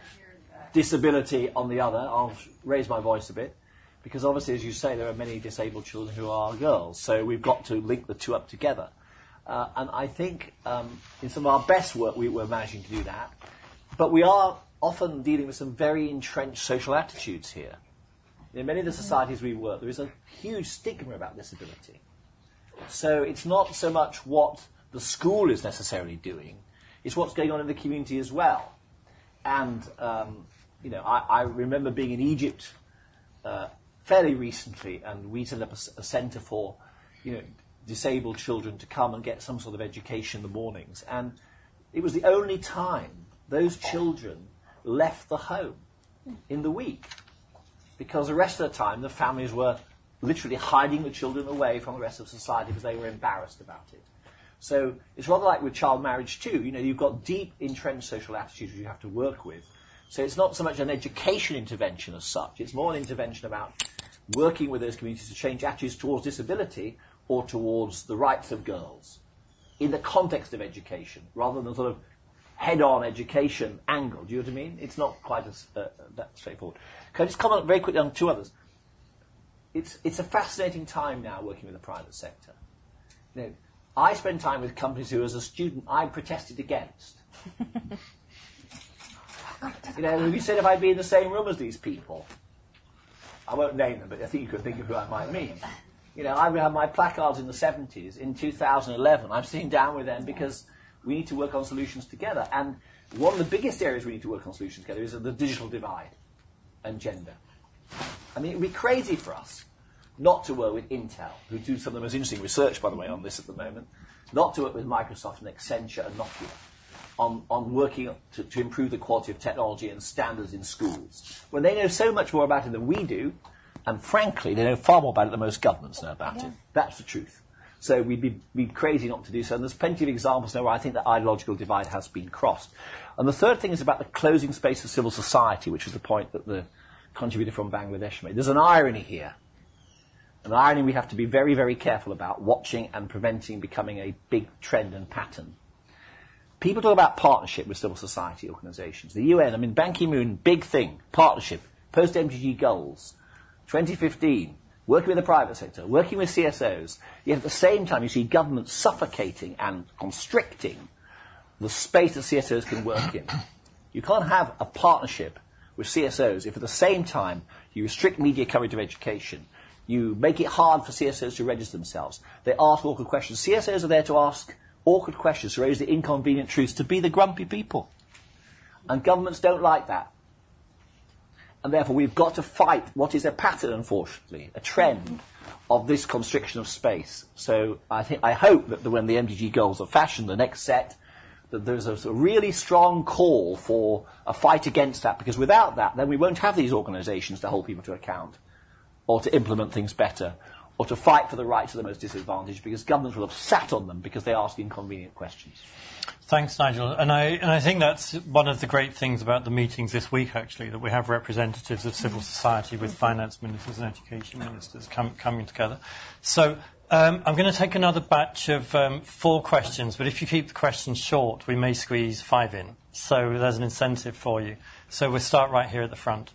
disability on the other. I'll raise my voice a bit, because obviously, as you say, there are many disabled children who are girls, so we've got to link the two up together. Uh, and I think um, in some of our best work we, we're managing to do that, but we are often dealing with some very entrenched social attitudes here. In many of the societies we work, there is a huge stigma about disability. So it's not so much what the school is necessarily doing, it's what's going on in the community as well. And, um, you know, I, I remember being in Egypt uh, fairly recently, and we set up a, a centre for, you know, disabled children to come and get some sort of education in the mornings. And it was the only time those children left the home in the week, because the rest of the time the families were literally hiding the children away from the rest of society because they were embarrassed about it. So it's rather like with child marriage too. You know, you've got deep entrenched social attitudes you have to work with. So it's not so much an education intervention as such. It's more an intervention about working with those communities to change attitudes towards disability or towards the rights of girls in the context of education, rather than sort of head-on education angle. Do you know what I mean? It's not quite as uh, that straightforward. Can I just comment very quickly on two others? It's it's a fascinating time now working with the private sector. You know, I spend time with companies who, as a student, I protested against. You know, if you said if I'd be in the same room as these people, I won't name them, but I think you could think of who I might mean. You know, I had my placards in the seventies. In two thousand eleven, I'm sitting down with them because we need to work on solutions together. And one of the biggest areas we need to work on solutions together is the digital divide and gender. I mean, it would be crazy for us not to work with Intel, who do some of the most interesting research, by the way, on this at the moment, not to work with Microsoft and Accenture and Nokia on, on working to, to improve the quality of technology and standards in schools, when they know so much more about it than we do, and frankly, they know far more about it than most governments know about yeah. it. That's the truth. So we'd be, be crazy not to do so. And there's plenty of examples now where I think that ideological divide has been crossed. And the third thing is about the closing space of civil society, which is the point that the contributor from Bangladesh made. There's an irony here. An irony we have to be very, very careful about, watching and preventing becoming a big trend and pattern. People talk about partnership with civil society organizations. The U N, I mean, Ban Ki-moon, big thing, partnership, post-M D G goals, twenty fifteen, working with the private sector, working with C S Os, yet at the same time you see governments suffocating and constricting the space that C S Os can work in. You can't have a partnership with C S Os if at the same time you restrict media coverage of education, you make it hard for C S Os to register themselves, they ask awkward questions. C S Os are there to ask awkward questions, to raise the inconvenient truths, to be the grumpy people. And governments don't like that. And therefore we've got to fight what is a pattern, unfortunately, a trend of this constriction of space. So I think I hope that the, when the M D G goals are fashioned, the next set, that there's a, a really strong call for a fight against that, because without that, then we won't have these organisations to hold people to account, or to implement things better, or to fight for the rights of the most disadvantaged, because governments will have sat on them because they ask inconvenient questions. Thanks, Nigel. And I, and I think that's one of the great things about the meetings this week, actually, that we have representatives of civil society with finance ministers and education ministers com- coming together. So um, I'm going to take another batch of um, four questions, but if you keep the questions short, we may squeeze five in. So there's an incentive for you. So we'll start right here at the front.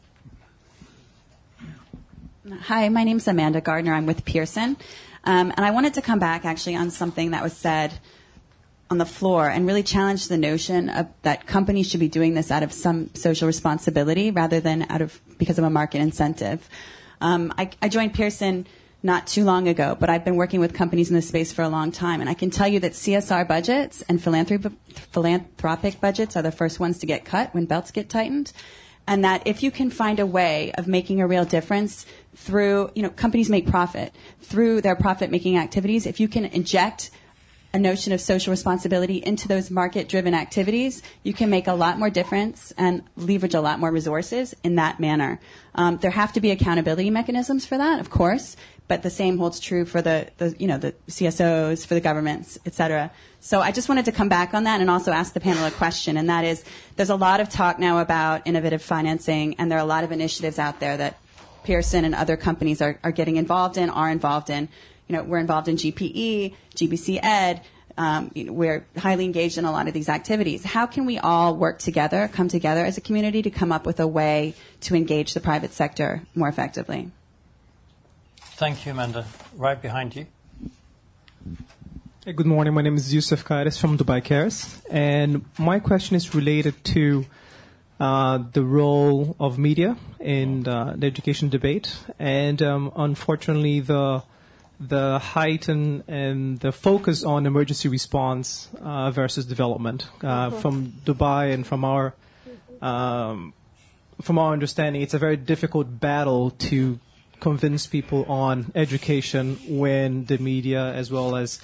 Hi, my name's Amanda Gardner. I'm with Pearson. Um, and I wanted to come back, actually, on something that was said on the floor and really challenge the notion of that companies should be doing this out of some social responsibility rather than out of because of a market incentive. Um, I, I joined Pearson not too long ago, but I've been working with companies in this space for a long time, and I can tell you that C S R budgets and philanthrop- philanthropic budgets are the first ones to get cut when belts get tightened. And that if you can find a way of making a real difference through, you know, companies make profit through their profit-making activities. If you can inject a notion of social responsibility into those market-driven activities, you can make a lot more difference and leverage a lot more resources in that manner. Um, there have to be accountability mechanisms for that, of course, but the same holds true for the, the you know, the C S Os, for the governments, et cetera. So I just wanted to come back on that and also ask the panel a question, and that is, there's a lot of talk now about innovative financing, and there are a lot of initiatives out there that Pearson and other companies are, are getting involved in, are involved in. You know, we're involved in G P E, G B C Ed. Um, you know, we're highly engaged in a lot of these activities. How can we all work together, come together as a community to come up with a way to engage the private sector more effectively? Thank you, Amanda. Right behind you. Hey, good morning. My name is Yusuf Kairis from Dubai Cares. And my question is related to uh, the role of media in uh, the education debate. And um, unfortunately, the the heighten and the focus on emergency response uh, versus development. Uh, mm-hmm. From Dubai and from our um, from our understanding, it's a very difficult battle to convince people on education when the media as well as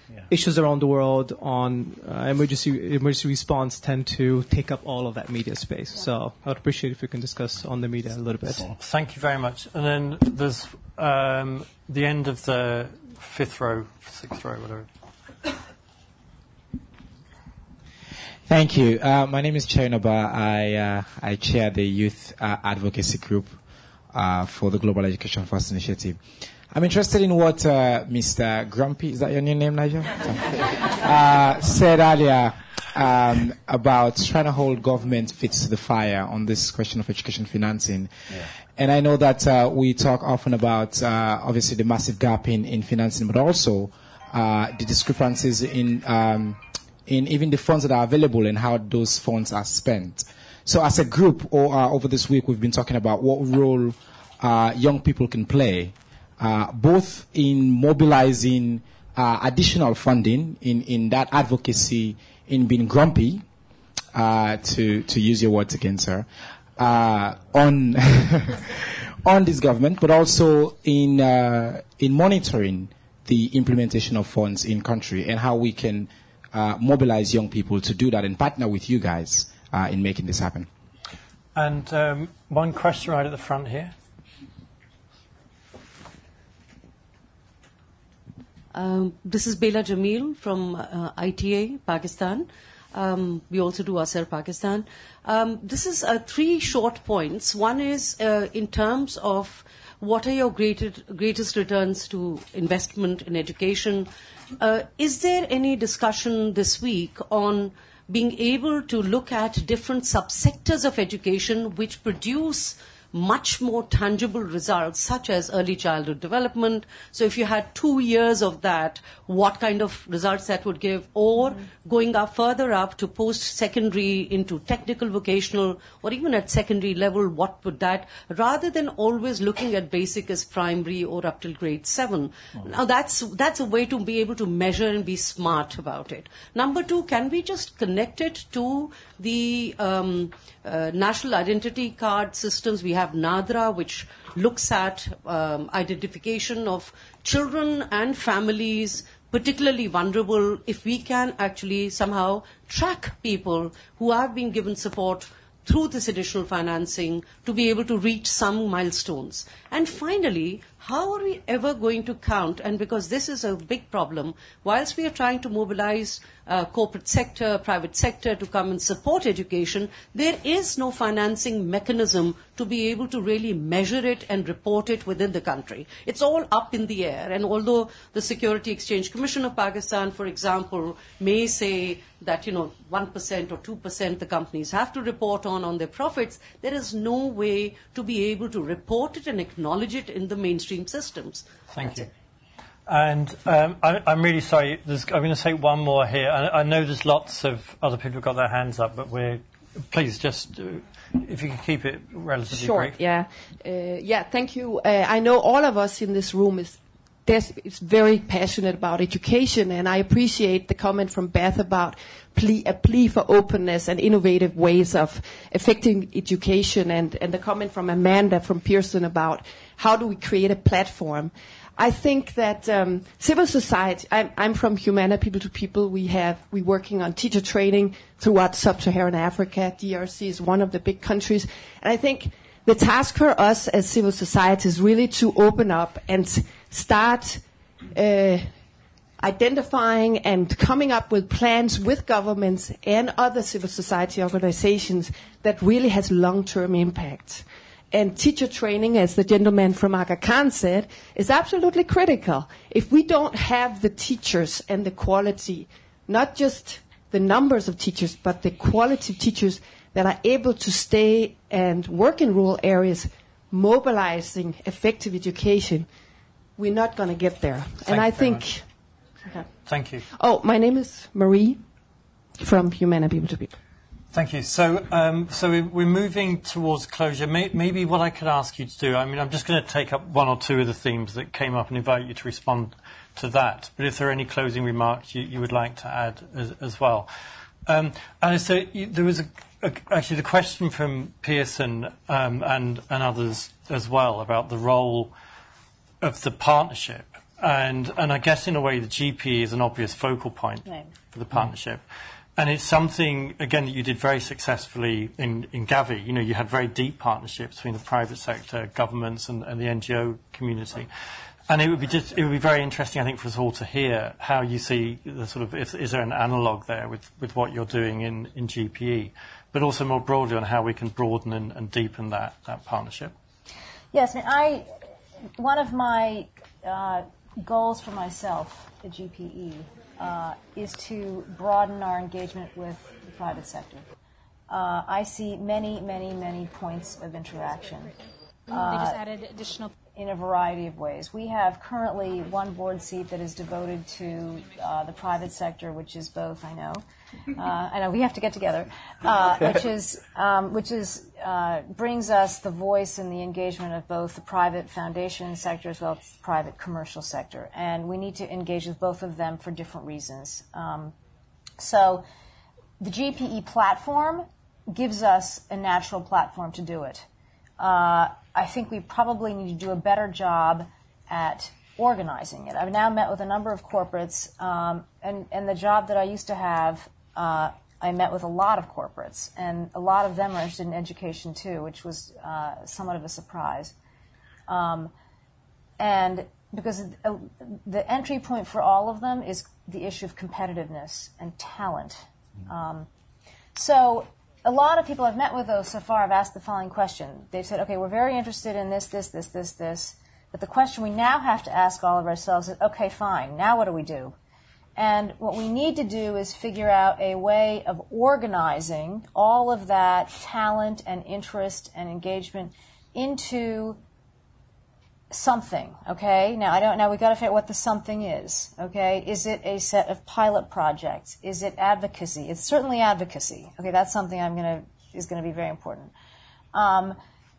yeah. issues around the world on uh, emergency emergency response tend to take up all of that media space. Yeah. So I would appreciate if we can discuss on the media a little bit. Thank you very much. And then there's um, the end of the fifth row, sixth row, whatever. Thank you. Uh, my name is Chainoba. I uh, I chair the youth uh, advocacy group uh, for the Global Education First Initiative. I'm interested in what uh, Mister Grumpy, is that your new name, Nigel? uh, said earlier um, about trying to hold government feet to the fire on this question of education financing. Yeah. And I know that uh, we talk often about uh, obviously the massive gap in, in financing, but also uh, the discrepancies in um, in even the funds that are available and how those funds are spent. So as a group, or, uh, over this week, we've been talking about what role uh, young people can play, uh, both in mobilizing uh, additional funding, in, in that advocacy, in being grumpy, uh, to, to use your words again, sir, uh, on, on this government, but also in, uh, in monitoring the implementation of funds in country and how we can Uh, mobilize young people to do that and partner with you guys uh, in making this happen. And um, one question right at the front here. Um, this is Bela Jamil from uh, I T A, Pakistan. Um, we also do A S E R Pakistan. Um, this is uh, three short points. One is uh, in terms of what are your greatest, greatest returns to investment in education. Uh, is there any discussion this week on being able to look at different subsectors of education which produce much more tangible results, such as early childhood development? So if you had two years of that, what kind of results that would give? Or mm-hmm. going up further up to post-secondary into technical, vocational, or even at secondary level, what would that, rather than always looking at basic as primary or up till grade seven. Mm-hmm. Now that's, that's a way to be able to measure and be smart about it. Number two, can we just connect it to the um, uh, national identity card systems? We have NADRA, which looks at um, identification of children and families, particularly vulnerable, if we can actually somehow track people who have been given support through this additional financing to be able to reach some milestones. And finally, how are we ever going to count? And because this is a big problem, whilst we are trying to mobilize uh, corporate sector, private sector to come and support education, there is no financing mechanism to be able to really measure it and report it within the country. It's all up in the air. And although the Security Exchange Commission of Pakistan, for example, may say that, you know, one percent or two percent the companies have to report on on their profits, there is no way to be able to report it and acknowledge it in the mainstream systems. Thank That's you. it. And um, I, I'm really sorry. There's, I'm going to take one more here. I, I know there's lots of other people who've got their hands up, but we're please just uh, if you could keep it relatively sure, brief. Yeah, uh, yeah. Thank you. Uh, I know all of us in this room is is very passionate about education, and I appreciate the comment from Beth about plea, a plea for openness and innovative ways of affecting education, and, and the comment from Amanda from Pearson about how do we create a platform. I think that um, civil society, I'm, I'm from Humana People to People. We have, we're working on teacher training throughout sub-Saharan Africa. D R C is one of the big countries. And I think the task for us as civil society is really to open up and start uh, identifying and coming up with plans with governments and other civil society organizations that really has long-term impact. And teacher training, as the gentleman from Aga Khan said, is absolutely critical. If we don't have the teachers and the quality, not just the numbers of teachers, but the quality of teachers that are able to stay and work in rural areas, mobilizing effective education, we're not going to get there. Thank and I you think... Okay. Thank you. Oh, my name is Marie from Humana People to People. Thank you. So, um, so we- we're moving towards closure. May- maybe what I could ask you to do, I mean, I'm just going to take up one or two of the themes that came up and invite you to respond to that. But if there are any closing remarks you, you would like to add as, as well. Um, and so you, there was a, a, actually the question from Pearson um, and, and others as well about the role of the partnership And, and I guess in a way the G P E is an obvious focal point right. for the partnership. And it's something, again, that you did very successfully in, in Gavi. You know, you had very deep partnerships between the private sector, governments, and, and the N G O community. And it would be just, it would be very interesting, I think, for us all to hear how you see the sort of, is, is there an analogue there with, with what you're doing in, in G P E, but also more broadly on how we can broaden and, and deepen that, that partnership? Yes, I mean, I, one of my uh, goals for myself at G P E uh, is to broaden our engagement with the private sector. Uh, I see many, many, many points of interaction. Uh, they just added additional... in a variety of ways. We have currently one board seat that is devoted to uh, the private sector, which is both, I know, uh, I know we have to get together, uh, which is, um, which is uh, brings us the voice and the engagement of both the private foundation sector as well as the private commercial sector. And we need to engage with both of them for different reasons. Um, so the G P E platform gives us a natural platform to do it. Uh, I think we probably need to do a better job at organizing it. I've now met with a number of corporates, um, and, and the job that I used to have, uh, I met with a lot of corporates, and a lot of them are interested in education too, which was uh, somewhat of a surprise. Um, and because the entry point for all of them is the issue of competitiveness and talent. Um, so a lot of people I've met with, though, so far have asked the following question. They've said, okay, we're very interested in this, this, this, this, this, but the question we now have to ask all of ourselves is, okay, fine, now what do we do? And what we need to do is figure out a way of organizing all of that talent and interest and engagement into something, okay? Now, I don't, now we've got to figure out what the something is, okay? Is it a set of pilot projects? Is it advocacy? It's certainly advocacy, okay? That's something I'm going to, is going to be very important. Um,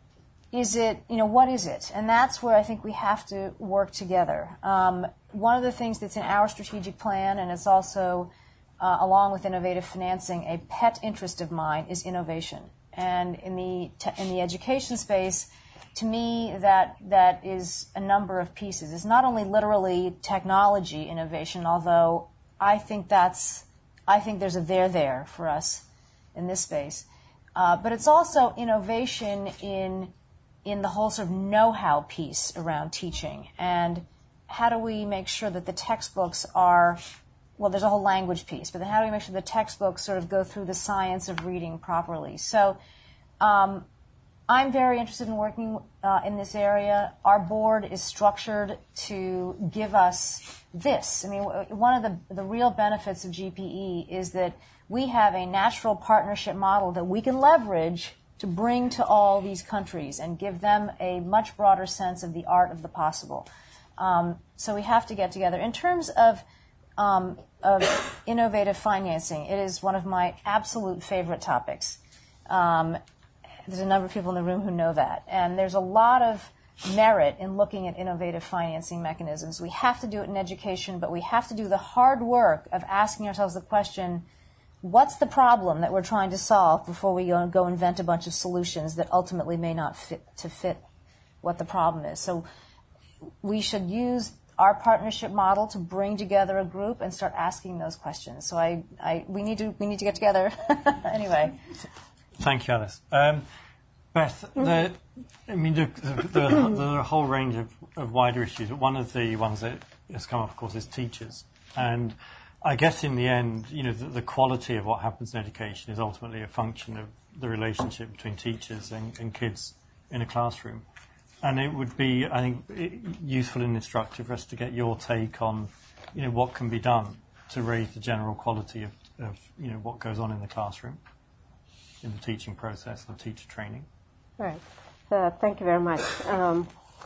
is it, you know, what is it? And that's where I think we have to work together. Um, one of the things that's in our strategic plan, and it's also, uh, along with innovative financing, a pet interest of mine is innovation. And in the, te- in the education space, to me, that that is a number of pieces. It's not only literally technology innovation, although I think that's, I think there's a there there for us in this space. Uh, but it's also innovation in in the whole sort of know-how piece around teaching. And how do we make sure that the textbooks are, well, there's a whole language piece, but then how do we make sure the textbooks sort of go through the science of reading properly? So, um, I'm very interested in working uh, in this area. Our board is structured to give us this. I mean, one of the, the real benefits of G P E is that we have a natural partnership model that we can leverage to bring to all these countries and give them a much broader sense of the art of the possible. Um, so we have to get together. In terms of, um, of innovative financing, it is one of my absolute favorite topics. Um, There's a number of people in the room who know that. And there's a lot of merit in looking at innovative financing mechanisms. We have to do it in education, but we have to do the hard work of asking ourselves the question, what's the problem that we're trying to solve before we go, go invent a bunch of solutions that ultimately may not fit to fit what the problem is? So we should use our partnership model to bring together a group and start asking those questions. So I, I we need to we need to get together anyway. Thank you, Alice. Um, Beth, the, I mean, the, the, the, there are a whole range of, of wider issues. One of the ones that has come up, of course, is teachers. And I guess in the end, you know, the, the quality of what happens in education is ultimately a function of the relationship between teachers and, and kids in a classroom. And it would be, I think, useful and instructive for us to get your take on, you know, what can be done to raise the general quality of, of you know, what goes on in the classroom, in the teaching process and teacher training. Right. Uh, thank you very much. Um,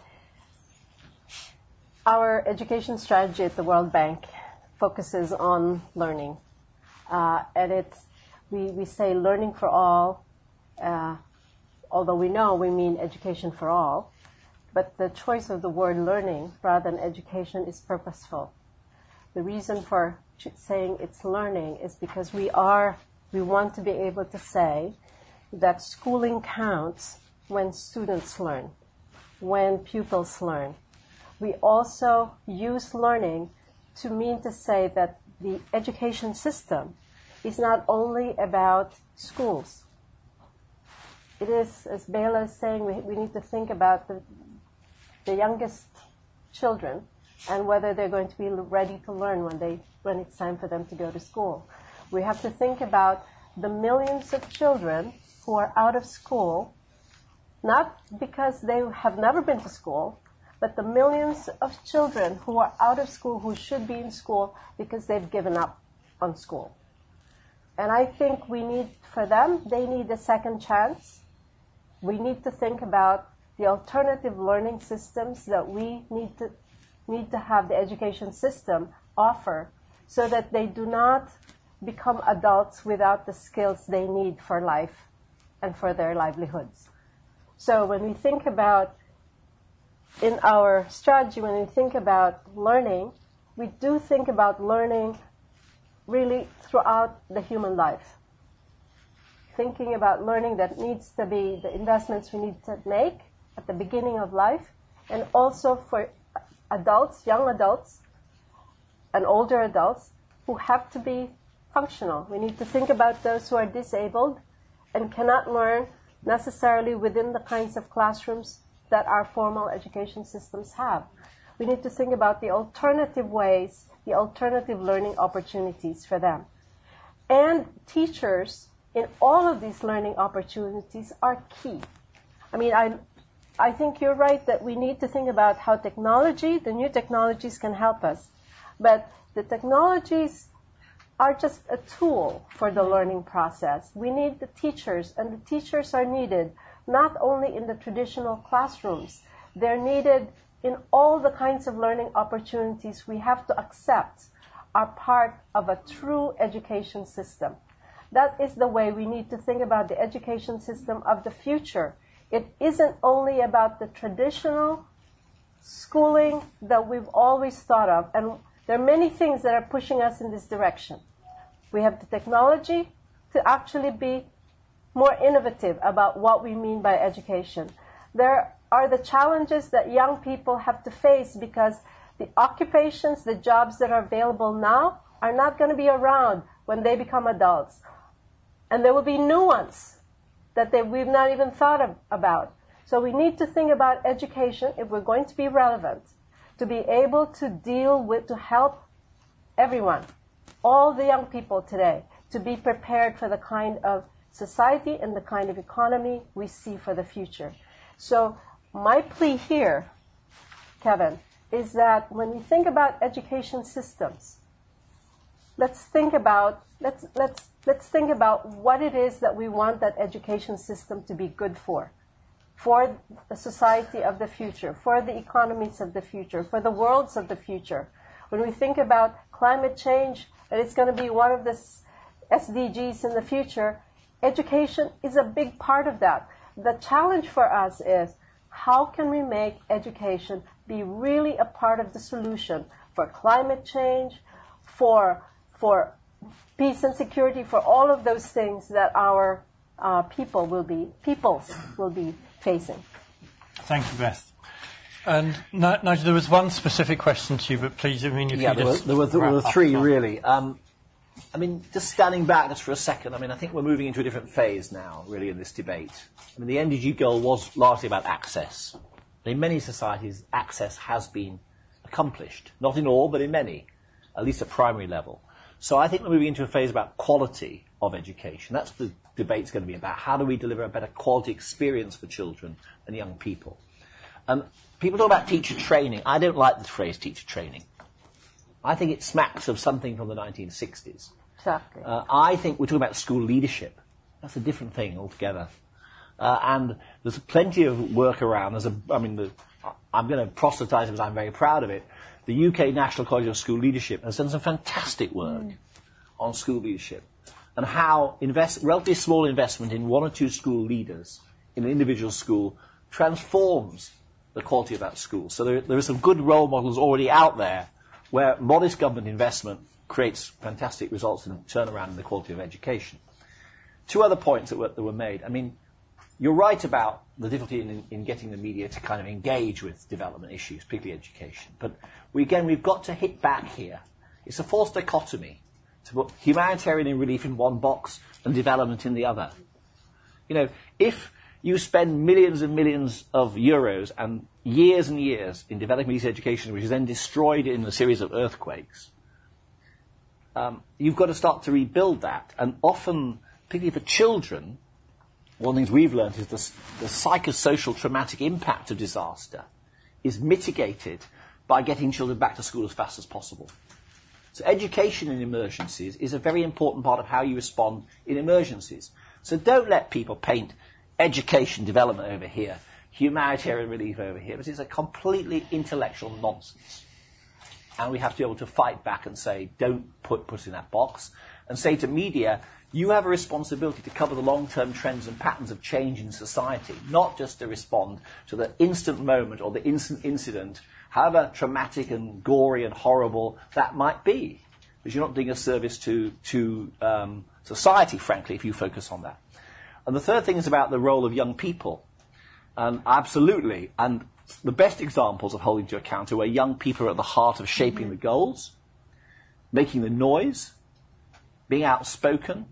our education strategy at the World Bank focuses on learning. Uh, and it's, we, we say learning for all, uh, although we know we mean education for all. But the choice of the word learning rather than education is purposeful. The reason for saying it's learning is because we are We want to be able to say that schooling counts when students learn, when pupils learn, we also use learning to mean to say that the education system is not only about schools. It is, as Bela is saying, we, we need to think about the, the youngest children and whether they're going to be ready to learn when they when it's time for them to go to school. We have to think about the millions of children who are out of school, not because they have never been to school, but the millions of children who are out of school who should be in school because they've given up on school. And I think we need, for them, they need a second chance. We need to think about the alternative learning systems that we need to need to have the education system offer so that they do not become adults without the skills they need for life and for their livelihoods. So when we think about, in our strategy, when we think about learning, we do think about learning really throughout the human life. Thinking about learning that needs to be the investments we need to make at the beginning of life, and also for adults, young adults, and older adults who have to be functional. We need to think about those who are disabled and cannot learn necessarily within the kinds of classrooms that our formal education systems have. We need to think about the alternative ways, the alternative learning opportunities for them. And teachers in all of these learning opportunities are key. I mean, I, I think you're right that we need to think about how technology, the new technologies can help us. But the technologies are just a tool for the learning process. We need the teachers, and the teachers are needed not only in the traditional classrooms. They're needed in all the kinds of learning opportunities we have to accept are part of a true education system. That is the way we need to think about the education system of the future. It isn't only about the traditional schooling that we've always thought of, and there are many things that are pushing us in this direction. We have the technology to actually be more innovative about what we mean by education. There are the challenges that young people have to face because the occupations, the jobs that are available now are not going to be around when they become adults. And there will be new ones that they, we've not even thought of, about. So we need to think about education, if we're going to be relevant, to be able to deal with, to help everyone, all the young people today, to be prepared for the kind of society and the kind of economy we see for the future. So my plea here, Kevin, is that when we think about education systems, let's think about let's let's let's think about what it is that we want that education system to be good for, for the society of the future, for the economies of the future, for the worlds of the future. When we think about climate change, and it's going to be one of the S D Gs in the future, education is a big part of that. The challenge for us is how can we make education be really a part of the solution for climate change, for for peace and security, for all of those things that our uh, people will be peoples will be facing. Thank you, Beth. And Nigel, there was one specific question to you, but please, I mean, if yeah, you there just were, there were, there were three up. really. Um, I mean, just standing back just for a second, I mean, I think we're moving into a different phase now, really, in this debate. I mean, the M D G goal was largely about access. In many societies, access has been accomplished. Not in all, but in many, at least at primary level. So I think we're moving into a phase about quality of education. That's the debate's going to be about. How do we deliver a better quality experience for children and young people? Um, people talk about teacher training. I don't like the phrase teacher training. I think it smacks of something from the nineteen sixties. Exactly. Uh, I think we're talking about school leadership. That's a different thing altogether. Uh, and there's plenty of work around. There's a, I mean, the, I'm going to proselytize because I'm very proud of it. The U K National College of School Leadership has done some fantastic work mm. on school leadership and how invest, relatively small investment in one or two school leaders in an individual school transforms the quality of that school. So there, there are some good role models already out there where modest government investment creates fantastic results and turnaround in the quality of education. Two other points that were, that were made. I mean, you're right about the difficulty in, in getting the media to kind of engage with development issues, particularly education. But we, again, we've got to hit back here. It's a false dichotomy to put humanitarian relief in one box and development in the other. You know, if you spend millions and millions of euros and years and years in developing these education, which is then destroyed in a series of earthquakes, um, you've got to start to rebuild that. And often, particularly for children, one of the things we've learned is the, the psychosocial traumatic impact of disaster is mitigated by getting children back to school as fast as possible. So education in emergencies is a very important part of how you respond in emergencies. So don't let people paint education development over here, humanitarian relief over here, because it's a completely intellectual nonsense. And we have to be able to fight back and say, don't put, put us in that box, and say to media, you have a responsibility to cover the long-term trends and patterns of change in society, not just to respond to the instant moment or the instant incident, however traumatic and gory and horrible that might be. Because you're not doing a service to, to um, society, frankly, if you focus on that. And the third thing is about the role of young people. Um, absolutely. And the best examples of holding to account are where young people are at the heart of shaping the goals, making the noise, being outspoken,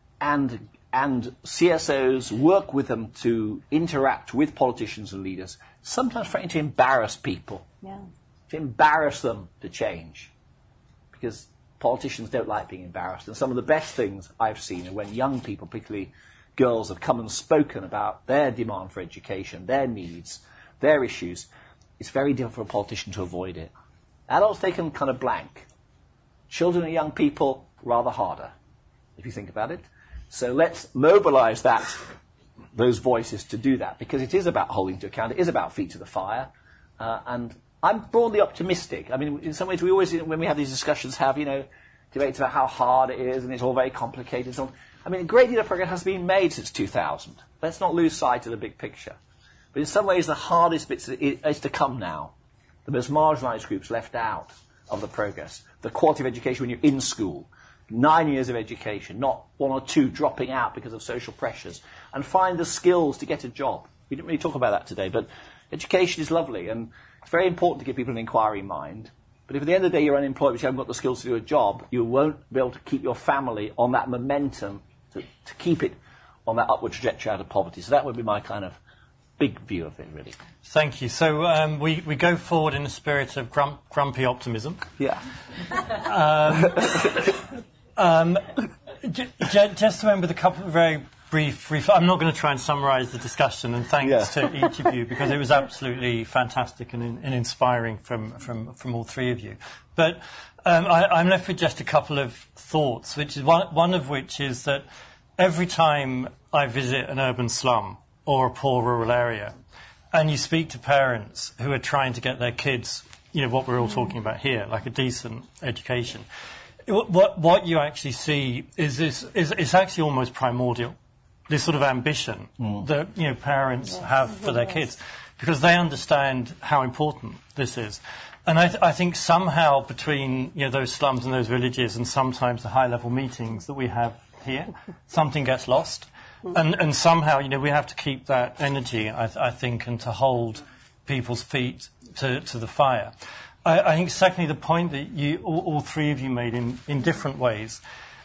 and and C S Os work with them to interact with politicians and leaders, sometimes trying to embarrass people, Yeah. to embarrass them to change. Because politicians don't like being embarrassed. And some of the best things I've seen are when young people, particularly girls, have come and spoken about their demand for education, their needs, their issues. It's very difficult for a politician to avoid it. Adults, they can kind of blank. Children and young people, rather harder, if you think about it. So let's mobilize that, those voices to do that, because it is about holding to account. It is about feet to the fire. Uh, and I'm broadly optimistic. I mean, in some ways, we always, when we have these discussions, have, you know, debates about how hard it is and it's all very complicated. So, I mean, a great deal of progress has been made since two thousand. Let's not lose sight of the big picture. But in some ways, the hardest bits is to come now. The most marginalized groups left out of the progress. The quality of education when you're in school. Nine years of education, not one or two dropping out because of social pressures. And find the skills to get a job. We didn't really talk about that today, but education is lovely. And it's very important to give people an inquiry mind. But if at the end of the day you're unemployed because you haven't got the skills to do a job, you won't be able to keep your family on that momentum to, to keep it on that upward trajectory out of poverty. So that would be my kind of big view of it, really. Thank you. So um, we, we go forward in a spirit of grump, grumpy optimism. Yeah. um, um, j- j- just to end with a couple of very brief, brief... I'm not going to try and summarise the discussion, and thanks yeah. to each of you, because it was absolutely fantastic and, and inspiring from, from, from all three of you. But um, I, I'm left with just a couple of thoughts, which is one, one of which is that every time I visit an urban slum or a poor rural area, and you speak to parents who are trying to get their kids, you know, what we're all talking about here, like a decent education, what, what you actually see is this is it's actually almost primordial, this sort of ambition mm. that, you know, parents yes. have for their kids, because they understand how important this is. And I, th- I think somehow between, you know, those slums and those villages and sometimes the high-level meetings that we have here, something gets lost. And, and somehow, you know, we have to keep that energy, I, th- I think, and to hold people's feet to, to the fire. I, I think, secondly, the point that you, all, all three of you made in, in different ways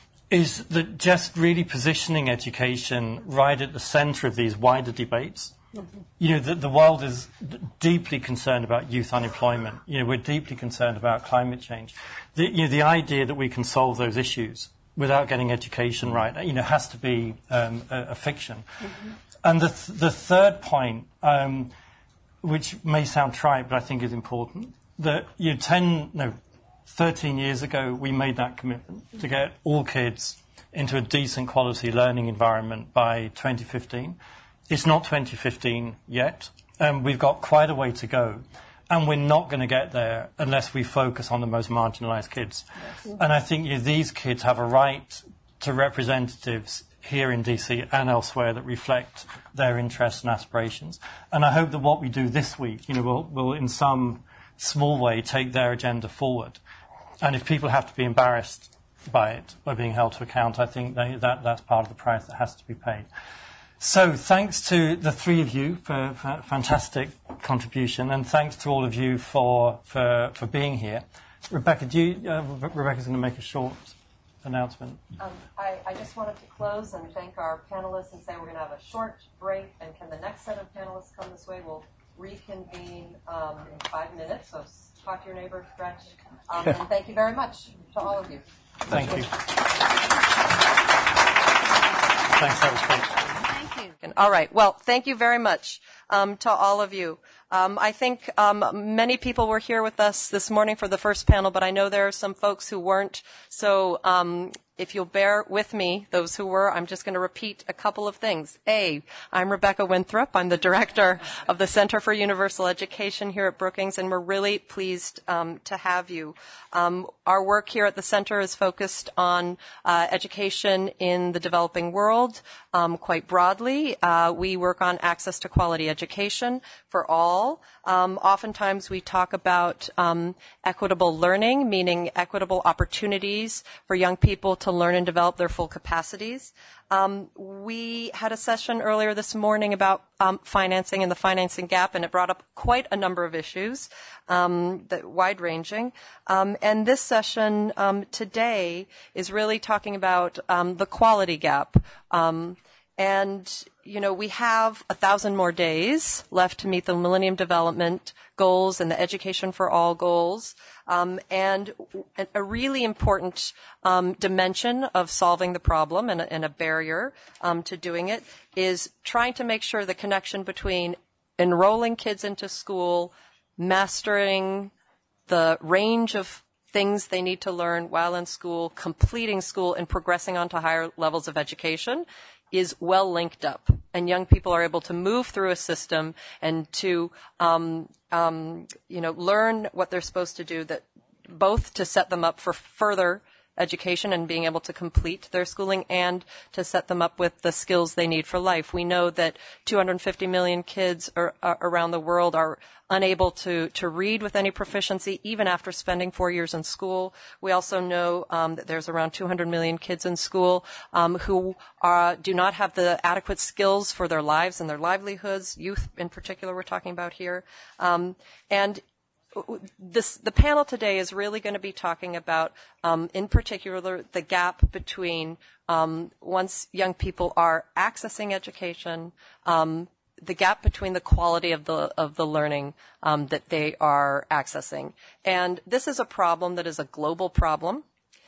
is that just really positioning education right at the centre of these wider debates. Mm-hmm. You know, the, the world is d- deeply concerned about youth unemployment. You know, we're deeply concerned about climate change. The, you know, the idea that we can solve those issues without getting education right, you know, has to be um, a, a fiction. Mm-hmm. And the th- the third point, um, which may sound trite, but I think is important, that you know, ten, no, thirteen years ago, we made that commitment to get all kids into a decent quality learning environment by twenty fifteen. It's not twenty fifteen yet, and we've got quite a way to go. And we're not going to get there unless we focus on the most marginalised kids. Yes. And I think you know, these kids have a right to representatives here in D C and elsewhere that reflect their interests and aspirations. And I hope that what we do this week, you know, will, will in some small way take their agenda forward. And if people have to be embarrassed by it, by being held to account, I think they, that that's part of the price that has to be paid. So thanks to the three of you for, for fantastic contribution, and thanks to all of you for for, for being here. Rebecca, do you, uh, Rebecca's going to make a short announcement. Um, I, I just wanted to close and thank our panelists and say we're going to have a short break, and can the next set of panelists come this way? We'll reconvene um, in five minutes, so talk to your neighbor, stretch. Um, and thank you very much to all of you. Thank you. Thanks, that was great. Thank you. All right. Well, thank you very much um, to all of you. Um, I think um, many people were here with us this morning for the first panel, but I know there are some folks who weren't. So um, if you'll bear with me, those who were, I'm just going to repeat a couple of things. A, I'm Rebecca Winthrop. I'm the director of the Center for Universal Education here at Brookings, and we're really pleased um, to have you. Um, our work here at the center is focused on uh, education in the developing world um, quite broadly. Uh, we work on access to quality education for all. Um, oftentimes we talk about um, equitable learning, meaning equitable opportunities for young people to learn and develop their full capacities. Um, we had a session earlier this morning about um, financing and the financing gap, and it brought up quite a number of issues, um, that wide-ranging. Um, and this session um, today is really talking about um, the quality gap. Um, and you know, we have a thousand more days left to meet the Millennium Development Goals and the Education for All goals. Um, and a really important um, dimension of solving the problem and a, and a barrier um, to doing it is trying to make sure the connection between enrolling kids into school, mastering the range of things they need to learn while in school, completing school, and progressing on to higher levels of education is well linked up, and young people are able to move through a system and to, um, um, you know, learn what they're supposed to do, that both to set them up for further education and being able to complete their schooling, and to set them up with the skills they need for life. We know that two hundred fifty million kids are, are around the world are unable to, to read with any proficiency, even after spending four years in school. We also know um, that there's around two hundred million kids in school um, who are, do not have the adequate skills for their lives and their livelihoods, youth in particular we're talking about here. Um, and This, the panel today is really going to be talking about, um, in particular, the gap between um, once young people are accessing education, um, the gap between the quality of the of the learning um, that they are accessing, and this is a problem that is a global problem.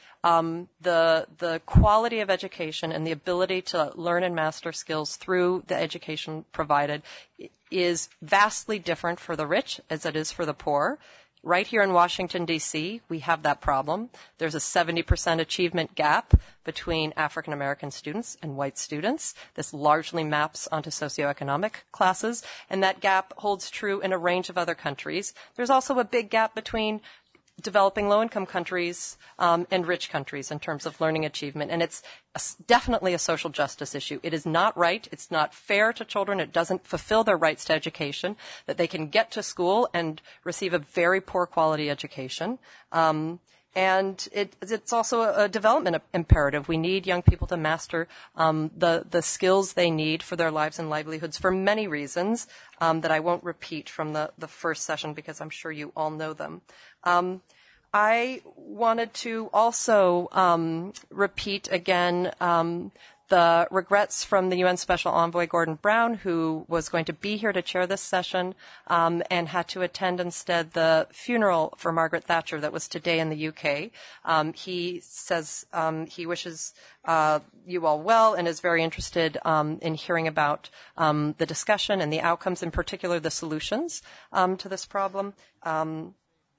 Um, the the quality of education and the ability to learn and master skills through the education provided is vastly different for the rich as it is for the poor. Right here in Washington, D C, we have that problem. There's a seventy percent achievement gap between African American students and white students. This largely maps onto socioeconomic classes, and that gap holds true in a range of other countries. There's also a big gap between developing low-income countries um, and rich countries in terms of learning achievement. And it's a, definitely a social justice issue. It is not right. It's not fair to children. It doesn't fulfill their rights to education, that they can get to school and receive a very poor quality education. Um, and it, it's also a, a development imperative. We need young people to master um, the, the skills they need for their lives and livelihoods for many reasons um, that I won't repeat from the, the first session because I'm sure you all know them. Um, I wanted to also um, repeat again um, the regrets from the U N Special Envoy Gordon Brown, who was going to be here to chair this session um, and had to attend instead the funeral for Margaret Thatcher that was today in the U K. Um, he says um, he wishes uh, you all well and is very interested um, in hearing about um, the discussion and the outcomes, in particular the solutions um, to this problem. Um,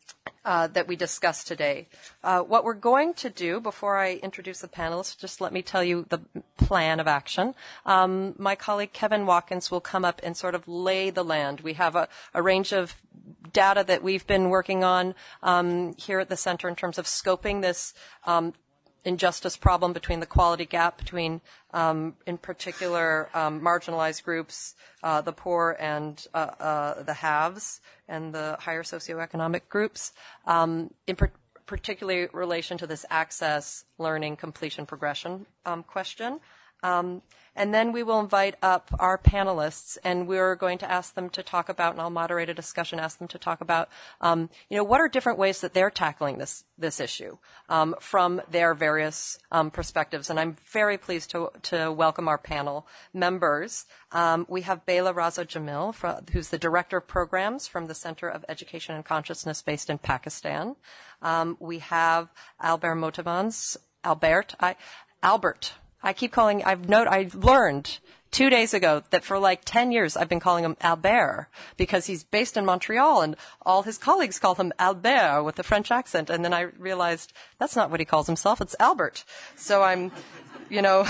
Uh, that we discussed today. Uh, what we're going to do before I introduce the panelists, just let me tell you the plan of action. Um, my colleague Kevin Watkins will come up and sort of lay the land. We have a, a range of data that we've been working on um, here at the center in terms of scoping this um, injustice problem between the quality gap between, um, in particular, um, marginalized groups, uh, the poor and uh, uh, the haves, and the higher socioeconomic groups, um, in per- particularly relation to this access, learning, completion, progression um, question. Um, and then we will invite up our panelists, and we're going to ask them to talk about, and I'll moderate a discussion, ask them to talk about, um, you know, what are different ways that they're tackling this this issue um, from their various um, perspectives. And I'm very pleased to to welcome our panel members. Um, we have Bela Raza Jamil, from, who's the Director of Programs from the Center of Education and Consciousness based in Pakistan. Um, we have Albert Motivans, Albert, I, Albert. I keep calling, I've note, I learned two days ago that for like ten years I've been calling him Albert because he's based in Montreal and all his colleagues call him Albert with a French accent. And then I realized that's not what he calls himself, it's Albert. So I'm, you know,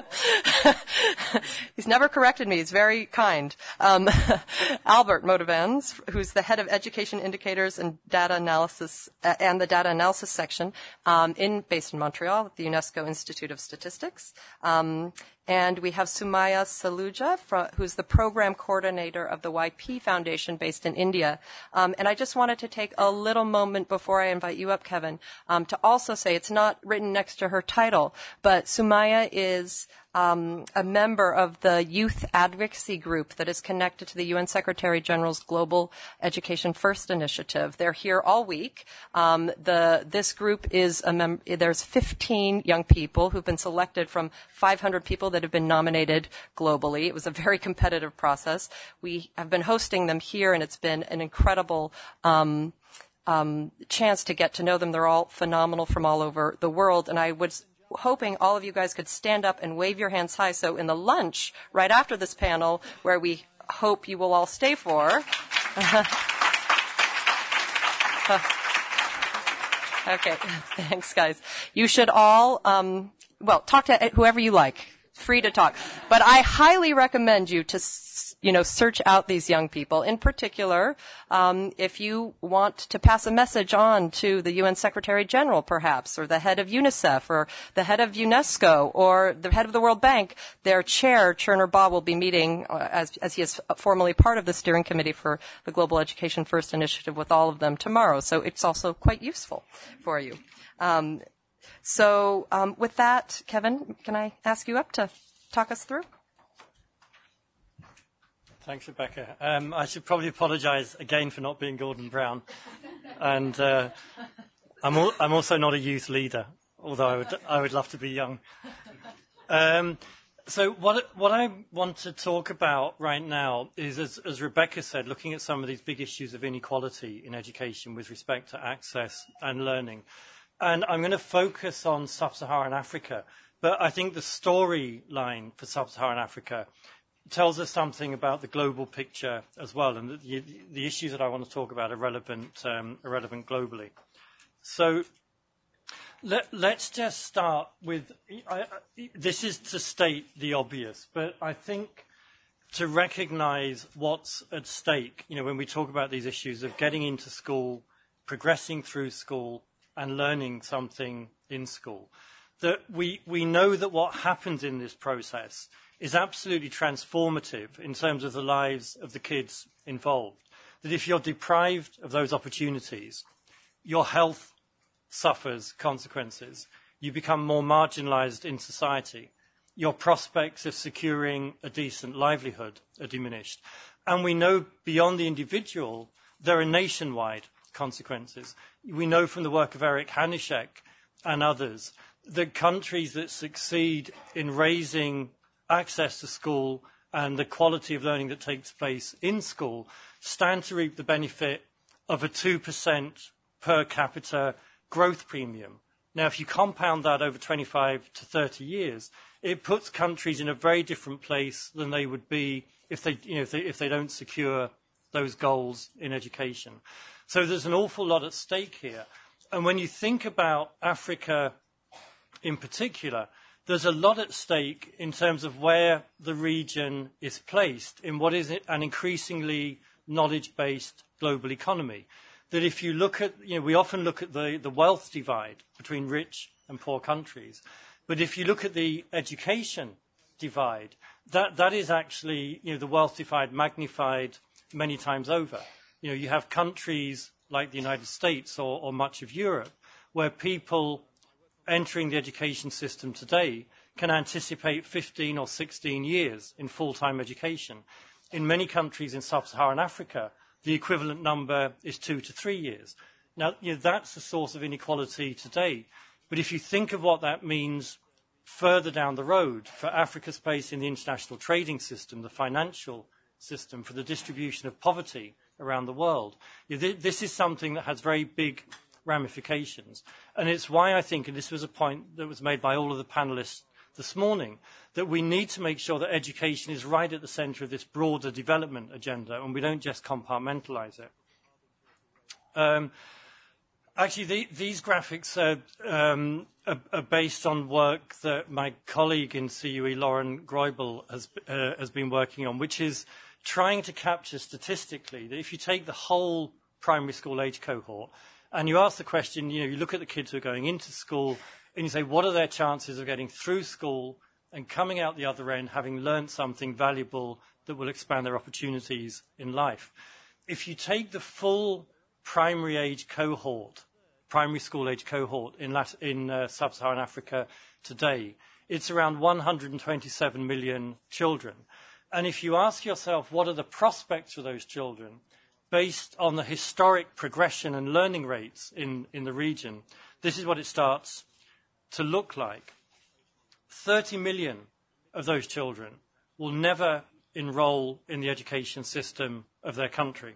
he's never corrected me. He's very kind. Um, Albert Motivans, who's the head of education indicators and data analysis uh, and the data analysis section um, in based in Montreal at the UNESCO Institute of Statistics. Um, And we have Sumaya Saluja, from, who's the program coordinator of the Y P Foundation based in India. Um, and I just wanted to take a little moment before I invite you up, Kevin, um, to also say it's not written next to her title, but Sumaya is um, a member of the youth advocacy group that is connected to the U N Secretary General's Global Education First initiative. They're here all week. Um, the this group is a mem- there's fifteen young people who've been selected from five hundred people that have been nominated globally. It was a very competitive process. We have been hosting them here, and it's been an incredible um, um, chance to get to know them. They're all phenomenal from all over the world, and I was hoping all of you guys could stand up and wave your hands high. So in the lunch right after this panel, where we hope you will all stay for. Okay, thanks, guys. You should all, um, well, talk to whoever you like. Free to talk. But I highly recommend you to, you know, search out these young people. In particular, um, if you want to pass a message on to the U N Secretary General, perhaps, or the head of UNICEF, or the head of UNESCO, or the head of the World Bank, their chair, Cherner Ba, will be meeting, uh, as, as he is formally part of the steering committee for the Global Education First initiative, with all of them tomorrow. So it's also quite useful for you. Um, So um, with that, Kevin, can I ask you up to talk us through? Thanks, Rebecca. Um, I should probably apologise again for not being Gordon Brown. And uh, I'm, al- I'm also not a youth leader, although I would, I would love to be young. Um, so what, what I want to talk about right now is, as, as Rebecca said, looking at some of these big issues of inequality in education with respect to access and learning. And I'm going to focus on sub-Saharan Africa, but I think the storyline for sub-Saharan Africa tells us something about the global picture as well, and the, the issues that I want to talk about are relevant, um, are relevant globally. So let, let's just start with, I, this is to state the obvious, but I think to recognize what's at stake, you know, when we talk about these issues of getting into school, progressing through school, and learning something in school, that we, we know that what happens in this process is absolutely transformative in terms of the lives of the kids involved. That if you're deprived of those opportunities, your health suffers consequences. You become more marginalized in society. Your prospects of securing a decent livelihood are diminished. And we know beyond the individual, there are nationwide consequences. We know from the work of Eric Hanushek and others that countries that succeed in raising access to school and the quality of learning that takes place in school stand to reap the benefit of a two percent per capita growth premium. Now, if you compound that over twenty-five to thirty years, it puts countries in a very different place than they would be if they, you know, if they, if they don't secure those goals in education. So there's an awful lot at stake here. And when you think about Africa in particular, there's a lot at stake in terms of where the region is placed in what is an increasingly knowledge-based global economy. That if you look at, you know, we often look at the, the wealth divide between rich and poor countries. But if you look at the education divide, that, that is actually, you know, the wealth divide magnified many times over. You know, you have countries like the United States or, or much of Europe where people entering the education system today can anticipate fifteen or sixteen years in full-time education. In many countries in sub-Saharan Africa, the equivalent number is two to three years. Now, you know, that's the source of inequality today. But if you think of what that means further down the road for Africa's place in the international trading system, the financial system, for the distribution of poverty around the world, you know, th- this is something that has very big ramifications. And it's why I think, and this was a point that was made by all of the panelists this morning, that we need to make sure that education is right at the centre of this broader development agenda and we don't just compartmentalise it. Um, actually, the, these graphics are, um, are, are based on work that my colleague in C U E, Lauren Greubel, has, uh, has been working on, which is trying to capture statistically that if you take the whole primary school age cohort and you ask the question, you know, you look at the kids who are going into school and you say, what are their chances of getting through school and coming out the other end having learned something valuable that will expand their opportunities in life? If you take the full primary age cohort, primary school age cohort in, Lat- in uh, sub-Saharan Africa today, it's around one hundred twenty-seven million children. And if you ask yourself, what are the prospects for those children, based on the historic progression and learning rates in, in the region, this is what it starts to look like. thirty million of those children will never enroll in the education system of their country.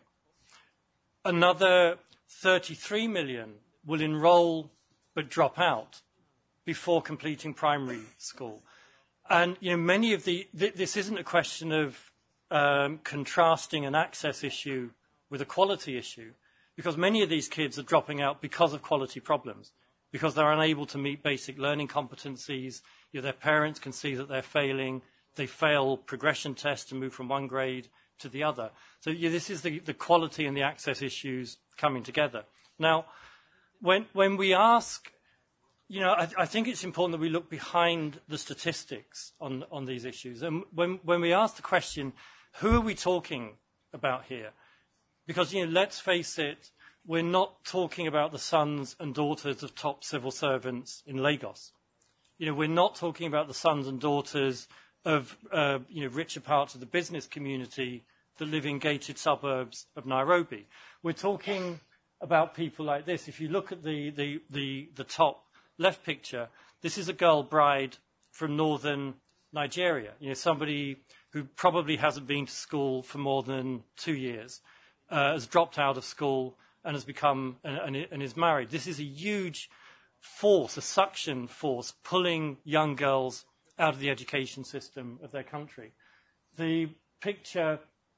Another thirty-three million will enroll but drop out before completing primary school. And you know, many of the, th- this isn't a question of um, contrasting an access issue with a quality issue, because many of these kids are dropping out because of quality problems, because they're unable to meet basic learning competencies. You know, their parents can see that they're failing. They fail progression tests to move from one grade to the other. So you know, this is the, the quality and the access issues coming together. Now, when, when we ask, you know, I, I think it's important that we look behind the statistics on, on these issues. And when, when we ask the question, who are we talking about here? Because, you know, let's face it, we're not talking about the sons and daughters of top civil servants in Lagos. You know, we're not talking about the sons and daughters of, uh, you know, richer parts of the business community that live in gated suburbs of Nairobi. We're talking about people like this. If you look at the, the, the, the top left picture, this is a girl bride from northern Nigeria. You know, somebody who probably hasn't been to school for more than two years, uh, has dropped out of school and has become and, and is married. This is a huge force, a suction force, pulling young girls out of the education system of their country. The picture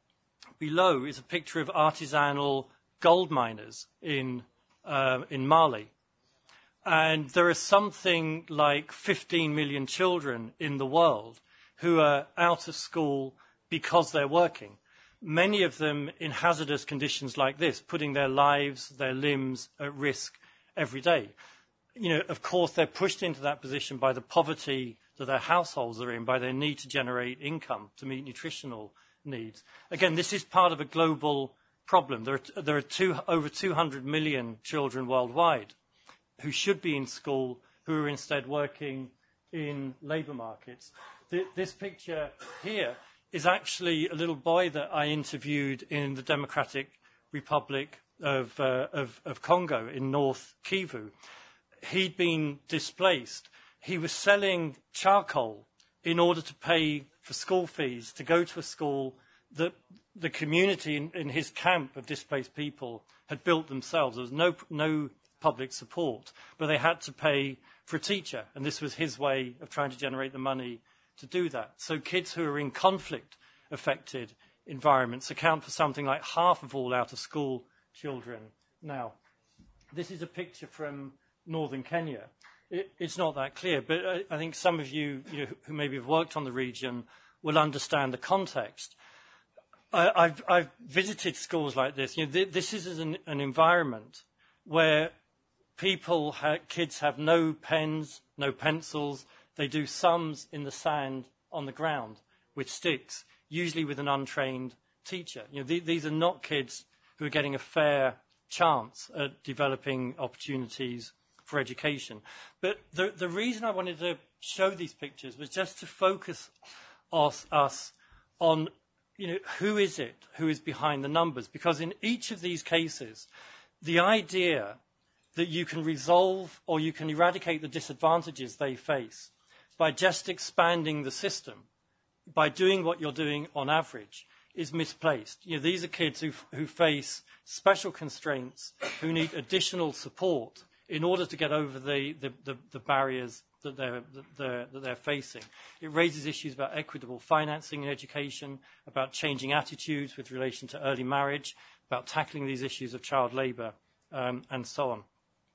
below is a picture of artisanal gold miners in uh, in Mali. And there are something like fifteen million children in the world who are out of school because they're working. Many of them in hazardous conditions like this, putting their lives, their limbs at risk every day. You know, of course, they're pushed into that position by the poverty that their households are in, by their need to generate income to meet nutritional needs. Again, this is part of a global problem. There are, there are two, over two hundred million children worldwide who should be in school, who are instead working in labour markets. The, this picture here is actually a little boy that I interviewed in the Democratic Republic of, uh, of, of Congo in North Kivu. He'd been displaced. He was selling charcoal in order to pay for school fees to go to a school that the community in, in his camp of displaced people had built themselves. There was no, no public support, but they had to pay for a teacher, and this was his way of trying to generate the money to do that. So kids who are in conflict-affected environments account for something like half of all out-of-school children now. This is a picture from northern Kenya. It, it's not that clear, but I, I think some of you, you know, who maybe have worked on the region will understand the context. I, I've, I've visited schools like this. You know, th- this is an, an environment where people, ha- kids have no pens, no pencils. They do sums in the sand on the ground with sticks, usually with an untrained teacher. You know, th- these are not kids who are getting a fair chance at developing opportunities for education. But the, the reason I wanted to show these pictures was just to focus us, us on, you know, who is it who is behind the numbers? Because in each of these cases, the idea that you can resolve or you can eradicate the disadvantages they face by just expanding the system, by doing what you're doing on average, is misplaced. You know, these are kids who, who face special constraints, who need additional support in order to get over the, the, the, the barriers that they're, that, they're, that they're facing. It raises issues about equitable financing in education, about changing attitudes with relation to early marriage, about tackling these issues of child labour, um, and so on.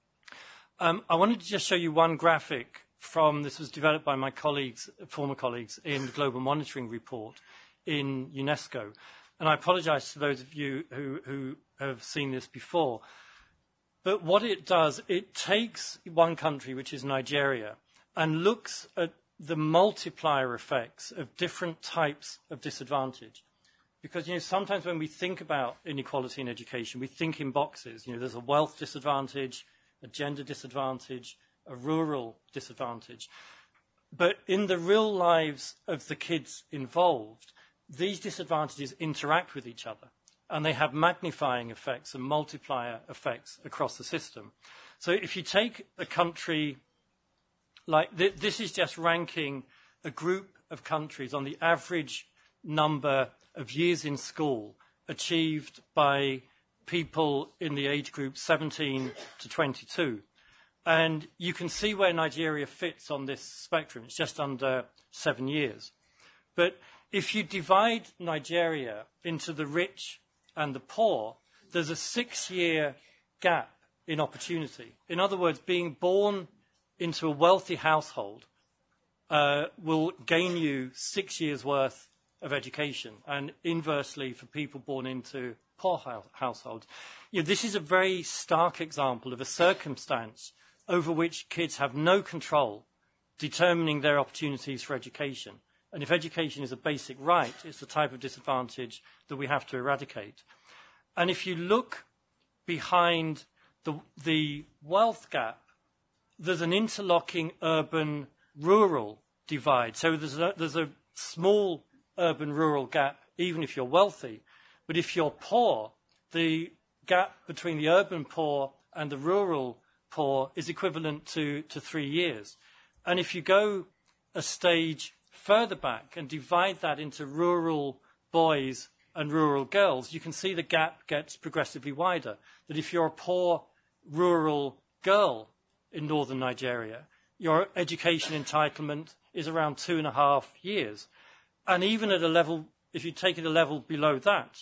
Um, I wanted to just show you one graphic from, this was developed by my colleagues, former colleagues, in the Global Monitoring Report in UNESCO. And I apologise to those of you who, who have seen this before. But what it does, it takes one country, which is Nigeria, and looks at the multiplier effects of different types of disadvantage. Because, you know, sometimes when we think about inequality in education, we think in boxes. You know, there's a wealth disadvantage, a gender disadvantage, a rural disadvantage. But in the real lives of the kids involved, these disadvantages interact with each other, and they have magnifying effects and multiplier effects across the system. So if you take a country like th- this is just ranking a group of countries on the average number of years in school achieved by people in the age group seventeen to twenty-two. And you can see where Nigeria fits on this spectrum. It's just under seven years. But if you divide Nigeria into the rich and the poor, there's a six-year gap in opportunity. In other words, being born into a wealthy household uh, will gain you six years' worth of education, and inversely for people born into poor households. You know, this is a very stark example of a circumstance over which kids have no control, determining their opportunities for education. And if education is a basic right, it's the type of disadvantage that we have to eradicate. And if you look behind the, the wealth gap, there's an interlocking urban-rural divide. So there's a, there's a small urban-rural gap, even if you're wealthy. But if you're poor, the gap between the urban poor and the rural poor is equivalent to, to three years. And if you go a stage further back and divide that into rural boys and rural girls, you can see the gap gets progressively wider. That if you're a poor rural girl in northern Nigeria, your education entitlement is around two and a half years. And even at a level, if you take it a level below that,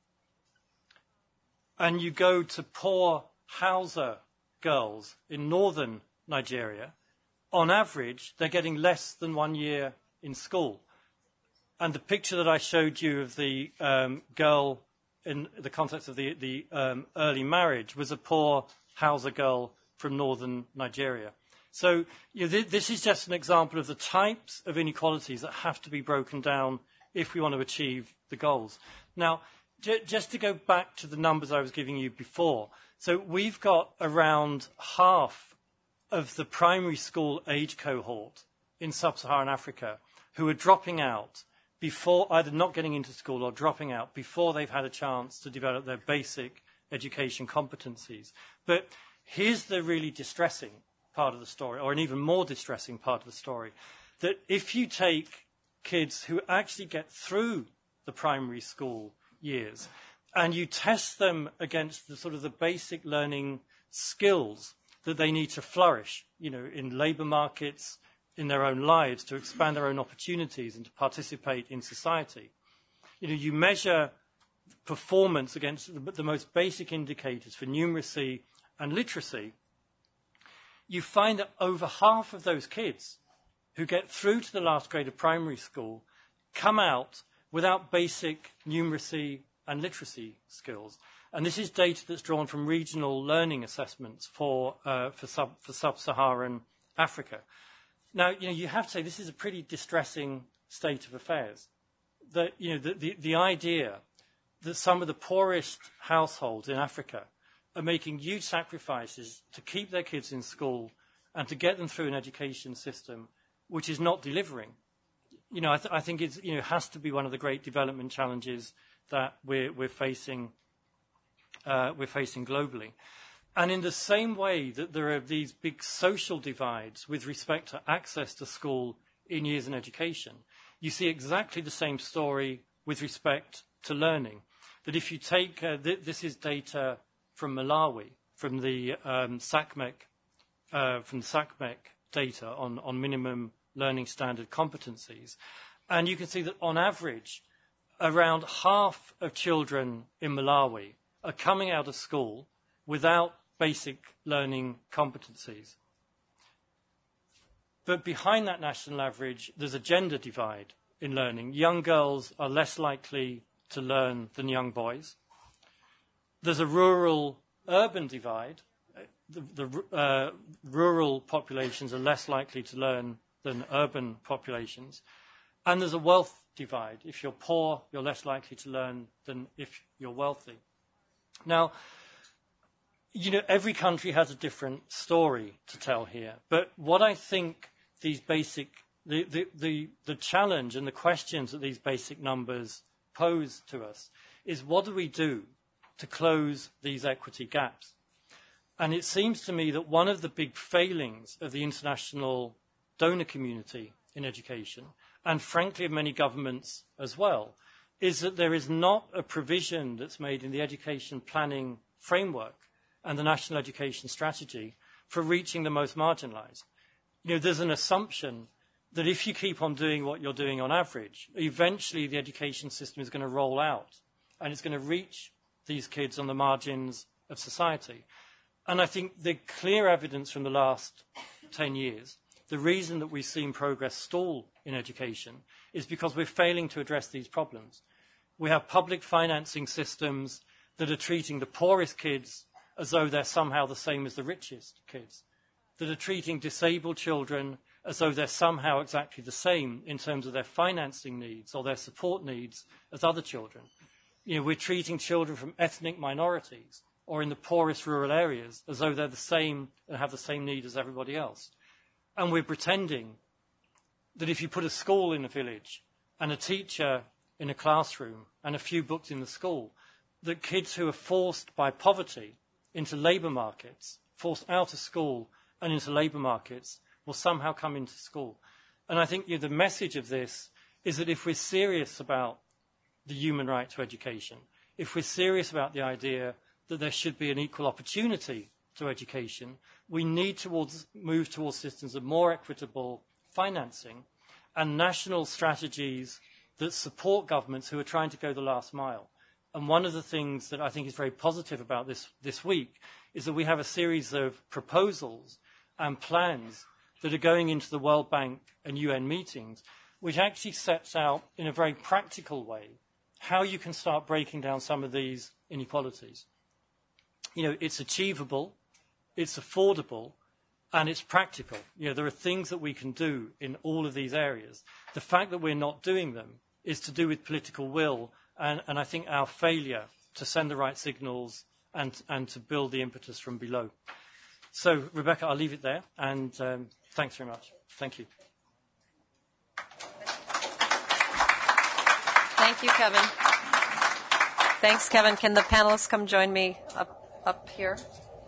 and you go to poor Hausa girls in northern Nigeria, on average, they're getting less than one year in school. And the picture that I showed you of the um, girl in the context of the, the um, early marriage was a poor Hausa girl from northern Nigeria. So you know, th- this is just an example of the types of inequalities that have to be broken down if we want to achieve the goals. Now, j- just to go back to the numbers I was giving you before, so we've got around half of the primary school age cohort in sub-Saharan Africa who are dropping out before, either not getting into school or dropping out before they've had a chance to develop their basic education competencies. But here's the really distressing part of the story, or an even more distressing part of the story, that if you take kids who actually get through the primary school years and you test them against the sort of the basic learning skills that they need to flourish, you know, in labour markets, in their own lives, to expand their own opportunities and to participate in society. You know, you measure performance against the, the most basic indicators for numeracy and literacy, you find that over half of those kids who get through to the last grade of primary school come out without basic numeracy and literacy skills. And this is data that's drawn from regional learning assessments for, uh, for, sub, for sub-Saharan Africa. Now, you know, you have to say this is a pretty distressing state of affairs. That, you know, the, the, the idea that some of the poorest households in Africa are making huge sacrifices to keep their kids in school and to get them through an education system which is not delivering. You know, I, th- I think it's, you know, has to be one of the great development challenges that we're, we're facing, uh, we're facing globally. And in the same way that there are these big social divides with respect to access to school in years in education, you see exactly the same story with respect to learning. That if you take, uh, th- this is data from Malawi, from the um, SACMEC, uh, from the SACMEC data on, on minimum learning standard competencies, and you can see that on average, around half of children in Malawi are coming out of school without basic learning competencies. But behind that national average, there's a gender divide in learning. Young girls are less likely to learn than young boys. There's a rural-urban divide. The, the uh, rural populations are less likely to learn than urban populations. And there's a wealth divide. If you're poor, you're less likely to learn than if you're wealthy. Now, you know, every country has a different story to tell here. But what I think these basic, the, the, the, the challenge and the questions that these basic numbers pose to us is, what do we do to close these equity gaps? And it seems to me that one of the big failings of the international donor community in education, and frankly of many governments as well, is that there is not a provision that's made in the education planning framework and the national education strategy for reaching the most marginalized. You know, there's an assumption that if you keep on doing what you're doing on average, eventually the education system is going to roll out and it's going to reach these kids on the margins of society. And I think the clear evidence from the last ten years, the reason that we've seen progress stall in education is because we're failing to address these problems. We have public financing systems that are treating the poorest kids as though they're somehow the same as the richest kids, that are treating disabled children as though they're somehow exactly the same in terms of their financing needs or their support needs as other children. You know, we're treating children from ethnic minorities or in the poorest rural areas as though they're the same and have the same need as everybody else. And we're pretending that if you put a school in a village and a teacher in a classroom and a few books in the school, that kids who are forced by poverty into labour markets, forced out of school and into labour markets, will somehow come into school. And I think, you know, the message of this is that if we're serious about the human right to education, if we're serious about the idea that there should be an equal opportunity to education, we need to move towards systems of more equitable financing and national strategies that support governments who are trying to go the last mile. And one of the things that I think is very positive about this, this week is that we have a series of proposals and plans that are going into the World Bank and U N meetings, which actually sets out in a very practical way how you can start breaking down some of these inequalities. You know, it's achievable, it's affordable, and it's practical. You know, there are things that we can do in all of these areas. The fact that we're not doing them is to do with political will and, and I think our failure to send the right signals and, and to build the impetus from below. So, Rebecca, I'll leave it there, and um, thanks very much. Thank you. Thank you, Kevin. Thanks, Kevin. Can the panelists come join me up, up here?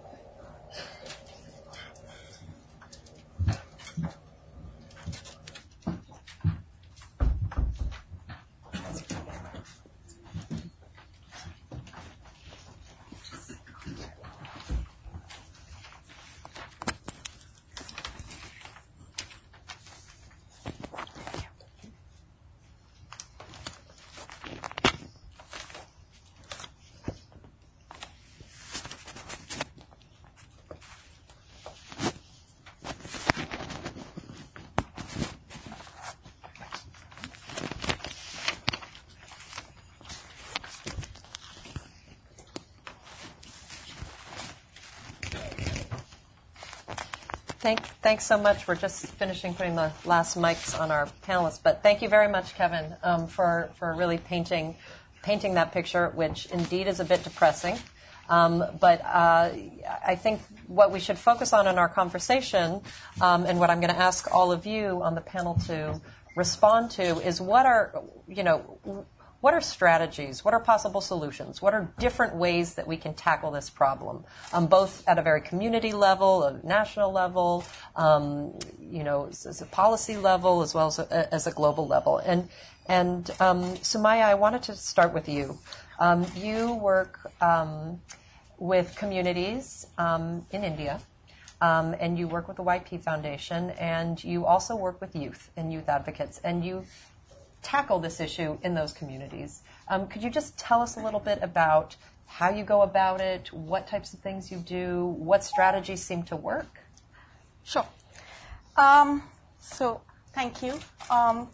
Thank, thanks so much. We're just finishing putting the last mics on our panelists. But thank you very much, Kevin, um, for, for really painting, painting that picture, which indeed is a bit depressing. Um, but uh, I think what we should focus on in our conversation, um, and what I'm going to ask all of you on the panel to respond to, is what are, you know, what are strategies? What are possible solutions? What are different ways that we can tackle this problem, um, both at a very community level, a national level, um, you know, as a policy level, as well as a, as a global level? And and um, Sumaya, I wanted to start with you. Um, you work um, with communities um, in India, um, and you work with the Y P Foundation, and you also work with youth and youth advocates, and you tackle this issue in those communities. Um, could you just tell us a little bit about how you go about it, what types of things you do, what strategies seem to work? Sure. Um, so, thank you. Um,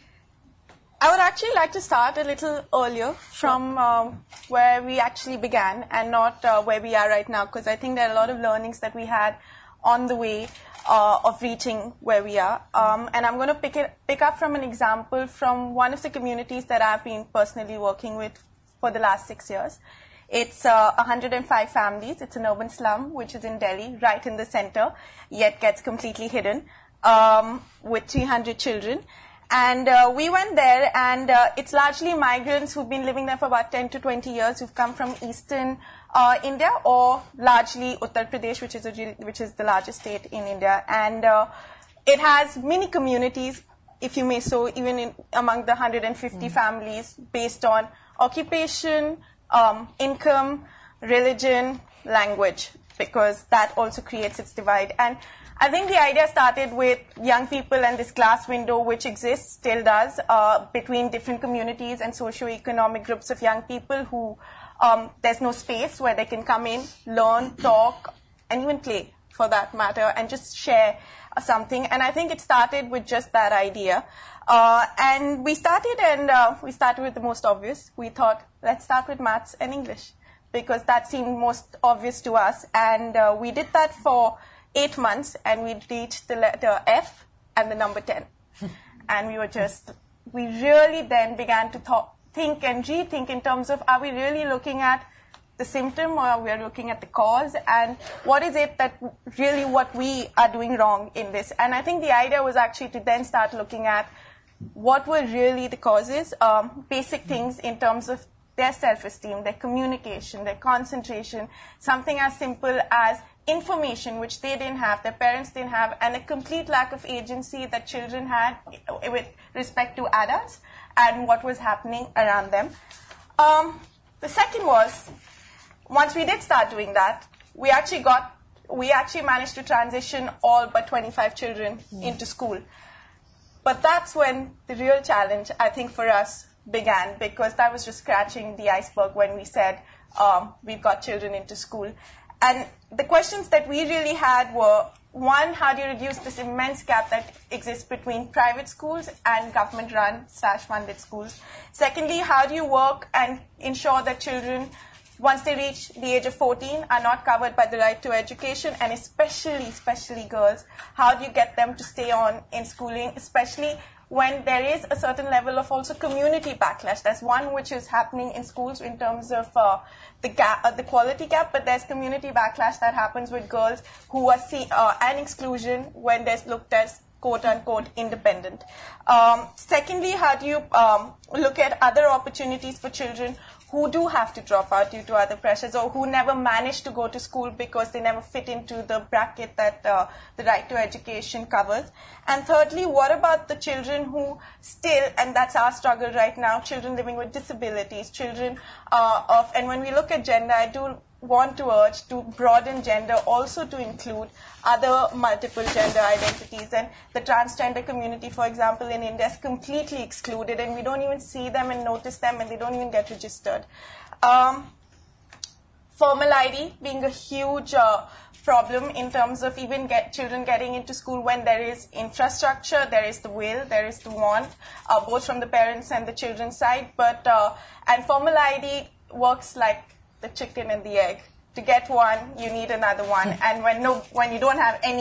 I would actually like to start a little earlier from um, where we actually began and not uh, where we are right now, because I think there are a lot of learnings that we had on the way uh, of reaching where we are. Um, and I'm going to pick, it, pick up from an example from one of the communities that I've been personally working with for the last six years. It's uh, one hundred five families. It's an urban slum, which is in Delhi, right in the center, yet gets completely hidden, um, with three hundred children. And uh, we went there, and uh, it's largely migrants who've been living there for about ten to twenty years, who've come from eastern uh, India, or largely Uttar Pradesh, which is, a, which is the largest state in India. And uh, it has many communities, if you may so, even in, among the one hundred fifty mm. families, based on occupation, um, income, religion, language, because that also creates its divide. And I think the idea started with young people and this glass window, which exists, still does, uh, between different communities and socioeconomic groups of young people who um, there's no space where they can come in, learn, talk, and even play, for that matter, and just share uh, something. And I think it started with just that idea. Uh, and we started, and uh, we started with the most obvious. We thought, let's start with maths and English, because that seemed most obvious to us. And uh, we did that for eight months, and we reached the letter F and the number ten. And we were just, we really then began to th- think and rethink in terms of, are we really looking at the symptom, or are we looking at the cause? And what is it that really what we are doing wrong in this? And I think the idea was actually to then start looking at what were really the causes, um, basic things in terms of their self-esteem, their communication, their concentration, something as simple as information which they didn't have, their parents didn't have, and a complete lack of agency that children had with respect to adults and what was happening around them. Um, the second was, once we did start doing that, we actually got, we actually managed to transition all but twenty-five children mm. into school. But that's when the real challenge, I think, for us began, because that was just scratching the iceberg when we said um, we've got children into school. And the questions that we really had were, one, how do you reduce this immense gap that exists between private schools and government-run slash funded schools? Secondly, how do you work and ensure that children, once they reach the age of fourteen, are not covered by the right to education, and especially, especially girls, how do you get them to stay on in schooling, especially when there is a certain level of also community backlash. That's one which is happening in schools in terms of uh, the gap, uh, the quality gap, but there's community backlash that happens with girls who are see, uh, an exclusion when they're looked at quote-unquote independent. Um, secondly, how do you um, look at other opportunities for children who do have to drop out due to other pressures, or who never manage to go to school because they never fit into the bracket that uh, the right to education covers? And thirdly, what about the children who still, and that's our struggle right now, children living with disabilities, children uh, of, and when we look at gender, I do want to urge to broaden gender also to include other multiple gender identities. And the transgender community, for example, in India is completely excluded, and we don't even see them and notice them, and they don't even get registered. Um, formal I D being a huge uh, problem in terms of even get children getting into school when there is infrastructure, there is the will, there is the want, uh, both from the parents and the children's side. But uh, and formal I D works like the chicken and the egg. To get one, you need another one, and when no, when you don't have any,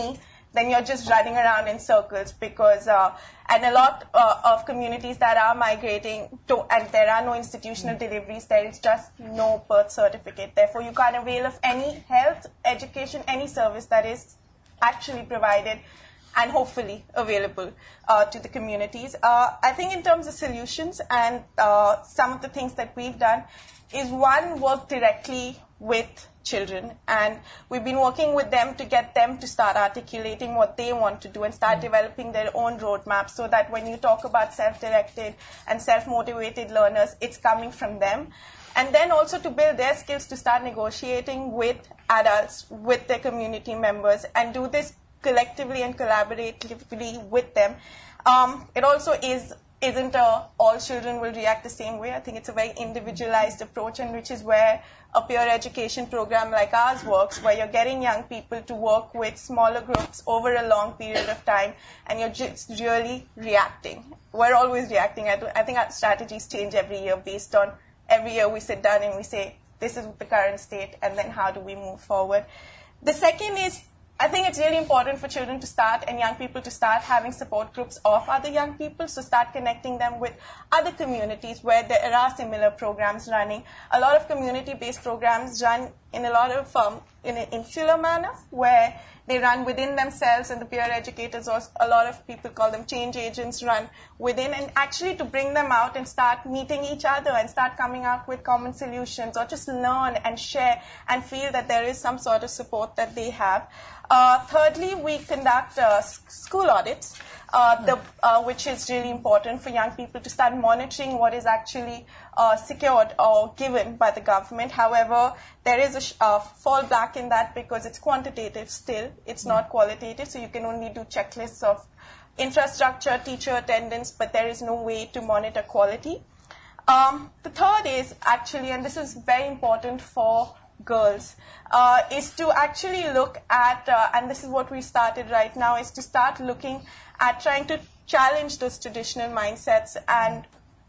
then you're just running around in circles because, uh, and a lot uh, of communities that are migrating to, and there are no institutional deliveries, there is just no birth certificate. Therefore, you can't avail of any health, education, any service that is actually provided and hopefully available uh, to the communities. Uh, I think in terms of solutions and uh, some of the things that we've done is one, work directly with children, and we've been working with them to get them to start articulating what they want to do and start mm. developing their own roadmaps so that when you talk about self-directed and self-motivated learners, it's coming from them. And then also to build their skills to start negotiating with adults, with their community members, and do this collectively and collaboratively with them. Um, it also is, isn't a, all children will react the same way. I think it's a very individualized approach, and which is where a peer education program like ours works, where you're getting young people to work with smaller groups over a long period of time, and you're just really reacting. We're always reacting. I, do, I think our strategies change every year based on, every year we sit down and we say, this is the current state, and then how do we move forward? The second is, I think it's really important for children to start and young people to start having support groups of other young people, so start connecting them with other communities where there are similar programs running. A lot of community-based programs run in a lot of, um, in an insular manner, where they run within themselves, and the peer educators, or a lot of people call them change agents, run within, and actually to bring them out and start meeting each other and start coming out with common solutions, or just learn and share and feel that there is some sort of support that they have. Uh, thirdly, we conduct uh, school audits, uh, the, uh, which is really important for young people to start monitoring what is actually uh, secured or given by the government. However, there is a sh- uh, fallback in that because it's quantitative still, it's not qualitative, so you can only do checklists of infrastructure, teacher attendance, but there is no way to monitor quality. Um, the third is actually, and this is very important for girls, uh, is to actually look at, uh, and this is what we started right now, is to start looking at trying to challenge those traditional mindsets and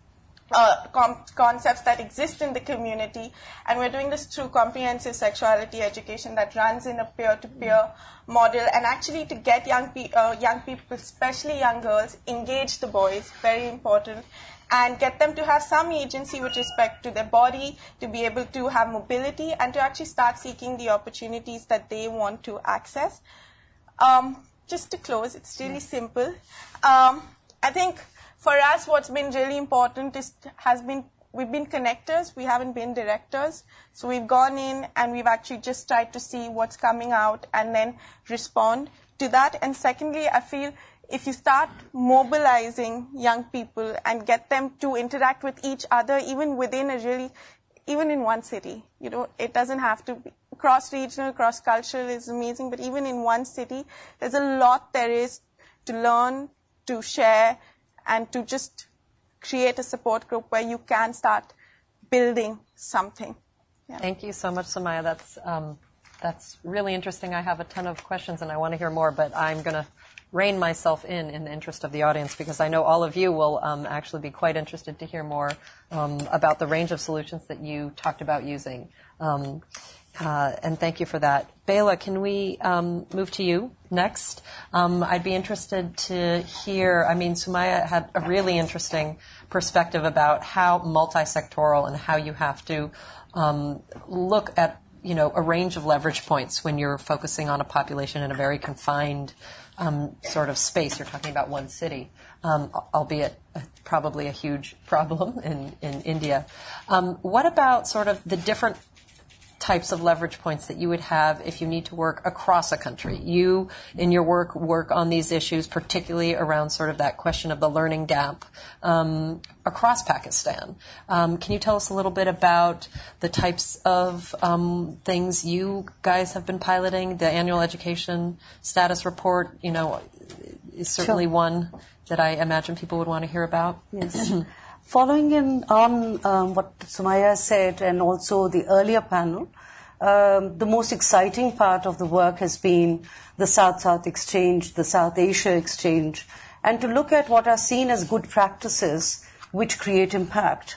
uh, com- concepts that exist in the community. And we're doing this through comprehensive sexuality education that runs in a peer-to-peer model, and actually to get young, pe- uh, young people, especially young girls, engage the boys, very important, and get them to have some agency with respect to their body, to be able to have mobility, and to actually start seeking the opportunities that they want to access. Um, just to close, it's really simple. Um, I think for us, what's been really important is has been we've been connectors, we haven't been directors. So we've gone in and we've actually just tried to see what's coming out and then respond to that. And secondly, I feel if you start mobilizing young people and get them to interact with each other, even within a really, even in one city, you know, it doesn't have to be cross-regional, cross-cultural is amazing, but even in one city, there's a lot there is to learn, to share, and to just create a support group where you can start building something. Yeah. Thank you so much, Samaya. That's, um, that's really interesting. I have a ton of questions and I want to hear more, but I'm going to rein myself in in the interest of the audience, because I know all of you will um, actually be quite interested to hear more um, about the range of solutions that you talked about using. Um, uh, and thank you for that. Bela, can we um, move to you next? Um, I'd be interested to hear, I mean, Sumaya had a really interesting perspective about how multi-sectoral and how you have to um, look at, you know, a range of leverage points when you're focusing on a population in a very confined Um, sort of space. You're talking about one city, um, albeit uh, probably a huge problem in, in India. Um, what about sort of the different types of leverage points that you would have if you need to work across a country? You, in your work, work on these issues, particularly around sort of that question of the learning gap um, across Pakistan. Um, can you tell us a little bit about the types of um, things you guys have been piloting? The annual education status report, you know, is certainly sure. one that I imagine people would want to hear about. Yes. Following in on um, what Sumaya said, and also the earlier panel, um, the most exciting part of the work has been the South-South Exchange, the South Asia Exchange, and to look at what are seen as good practices which create impact.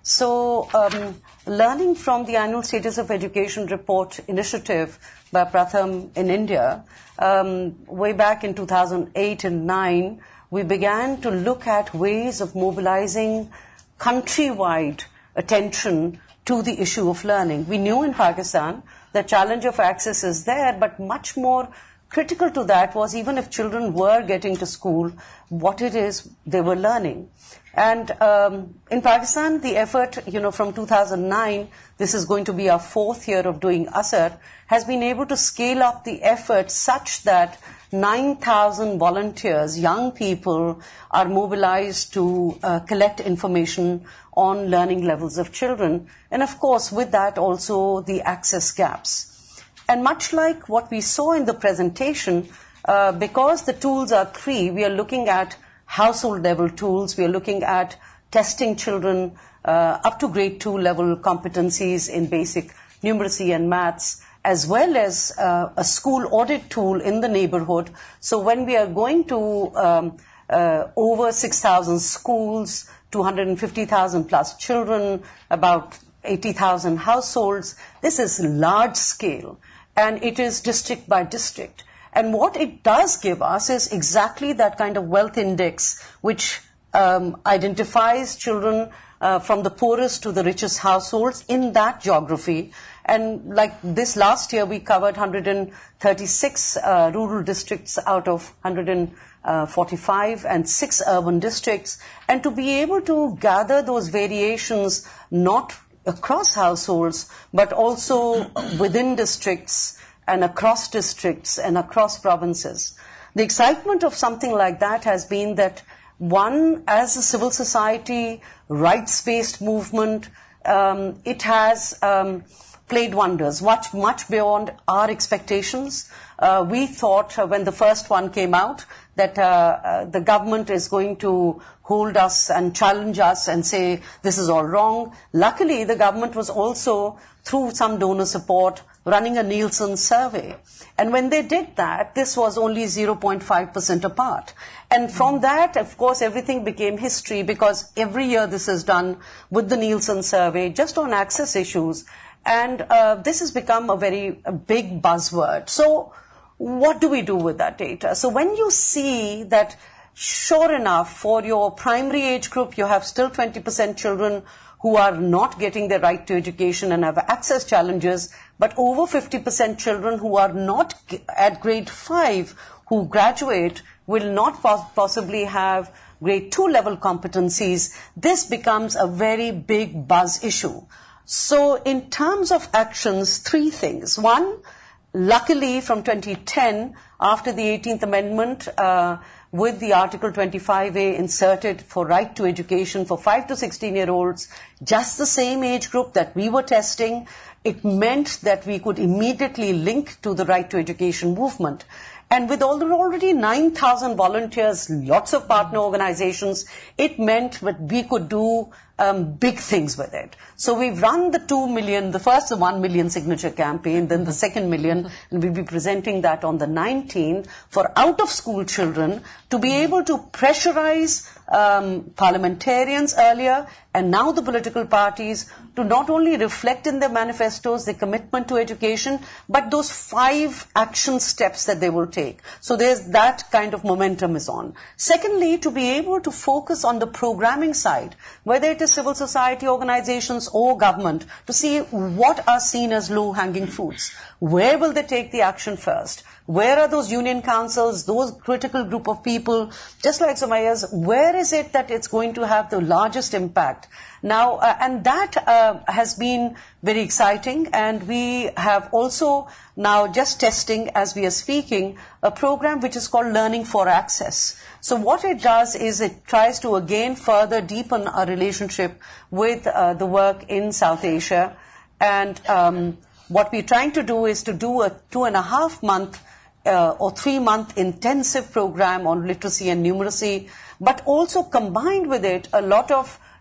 So, um, learning from the Annual Status of Education Report initiative by Pratham in India, um, way back in two thousand eight and nine, we began to look at ways of mobilizing countrywide attention to the issue of learning. We knew in Pakistan the challenge of access is there, but much more critical to that was even if children were getting to school, what it is they were learning. And um, in Pakistan, the effort, you know, from two thousand nine, this is going to be our fourth year of doing Asar, has been able to scale up the effort such that nine thousand volunteers, young people, are mobilized to uh, collect information on learning levels of children. And of course, with that also the access gaps. And much like what we saw in the presentation, uh, because the tools are three, we are looking at household level tools, we are looking at testing children uh, up to grade two level competencies in basic numeracy and maths, as well as uh, a school audit tool in the neighborhood. So when we are going to um, uh, over six thousand schools, two hundred fifty thousand plus children, about eighty thousand households, this is large scale, and it is district by district. And what it does give us is exactly that kind of wealth index which um, identifies children uh, from the poorest to the richest households in that geography. And like this last year, we covered one hundred thirty-six uh, rural districts out of one hundred forty-five and six urban districts. And to be able to gather those variations not across households, but also within districts and across districts and across provinces. The excitement of something like that has been that, one, as a civil society, rights-based movement, um, it has um, played wonders, much, much beyond our expectations. Uh, we thought uh, when the first one came out that uh, uh, the government is going to hold us and challenge us and say this is all wrong. Luckily, the government was also, through some donor support, running a Nielsen survey. And when they did that, this was only zero point five percent apart. And from that, of course, everything became history, because every year this is done with the Nielsen survey just on access issues. And uh, this has become a very a big buzzword. So what do we do with that data? So when you see that, sure enough, for your primary age group, you have still twenty percent children who are not getting their right to education and have access challenges, but over fifty percent children who are not at grade five, who graduate, will not pos- possibly have grade two level competencies. This becomes a very big buzz issue. So in terms of actions, three things. One, luckily from twenty ten, after the eighteenth Amendment, uh, with the Article twenty-five A inserted for right to education for five to sixteen year olds, just the same age group that we were testing, it meant that we could immediately link to the right to education movement. And with already nine thousand volunteers, lots of partner organizations, it meant that we could do um, big things with it. So we've run the two million, the first the one million signature campaign, then the second million, and we'll be presenting that on the nineteenth for out-of-school children to be able to pressurize um, parliamentarians earlier and now the political parties to not only reflect in their manifestos their commitment to education, but those five action steps that they will take. So there's that kind of momentum is on. Secondly, to be able to focus on the programming side, whether it is civil society organizations or government, to see what are seen as low-hanging fruits. Where will they take the action first? Where are those union councils, those critical group of people, just like Sumayya's, where is it that it's going to have the largest impact? Now, uh, and that uh, has been very exciting, and we have also now just testing, as we are speaking, a program which is called Learning for Access. So what it does is it tries to again further deepen our relationship with uh, the work in South Asia, and um, what we're trying to do is to do a two and a half month uh, or three month intensive program on literacy and numeracy, but also combined with it a lot of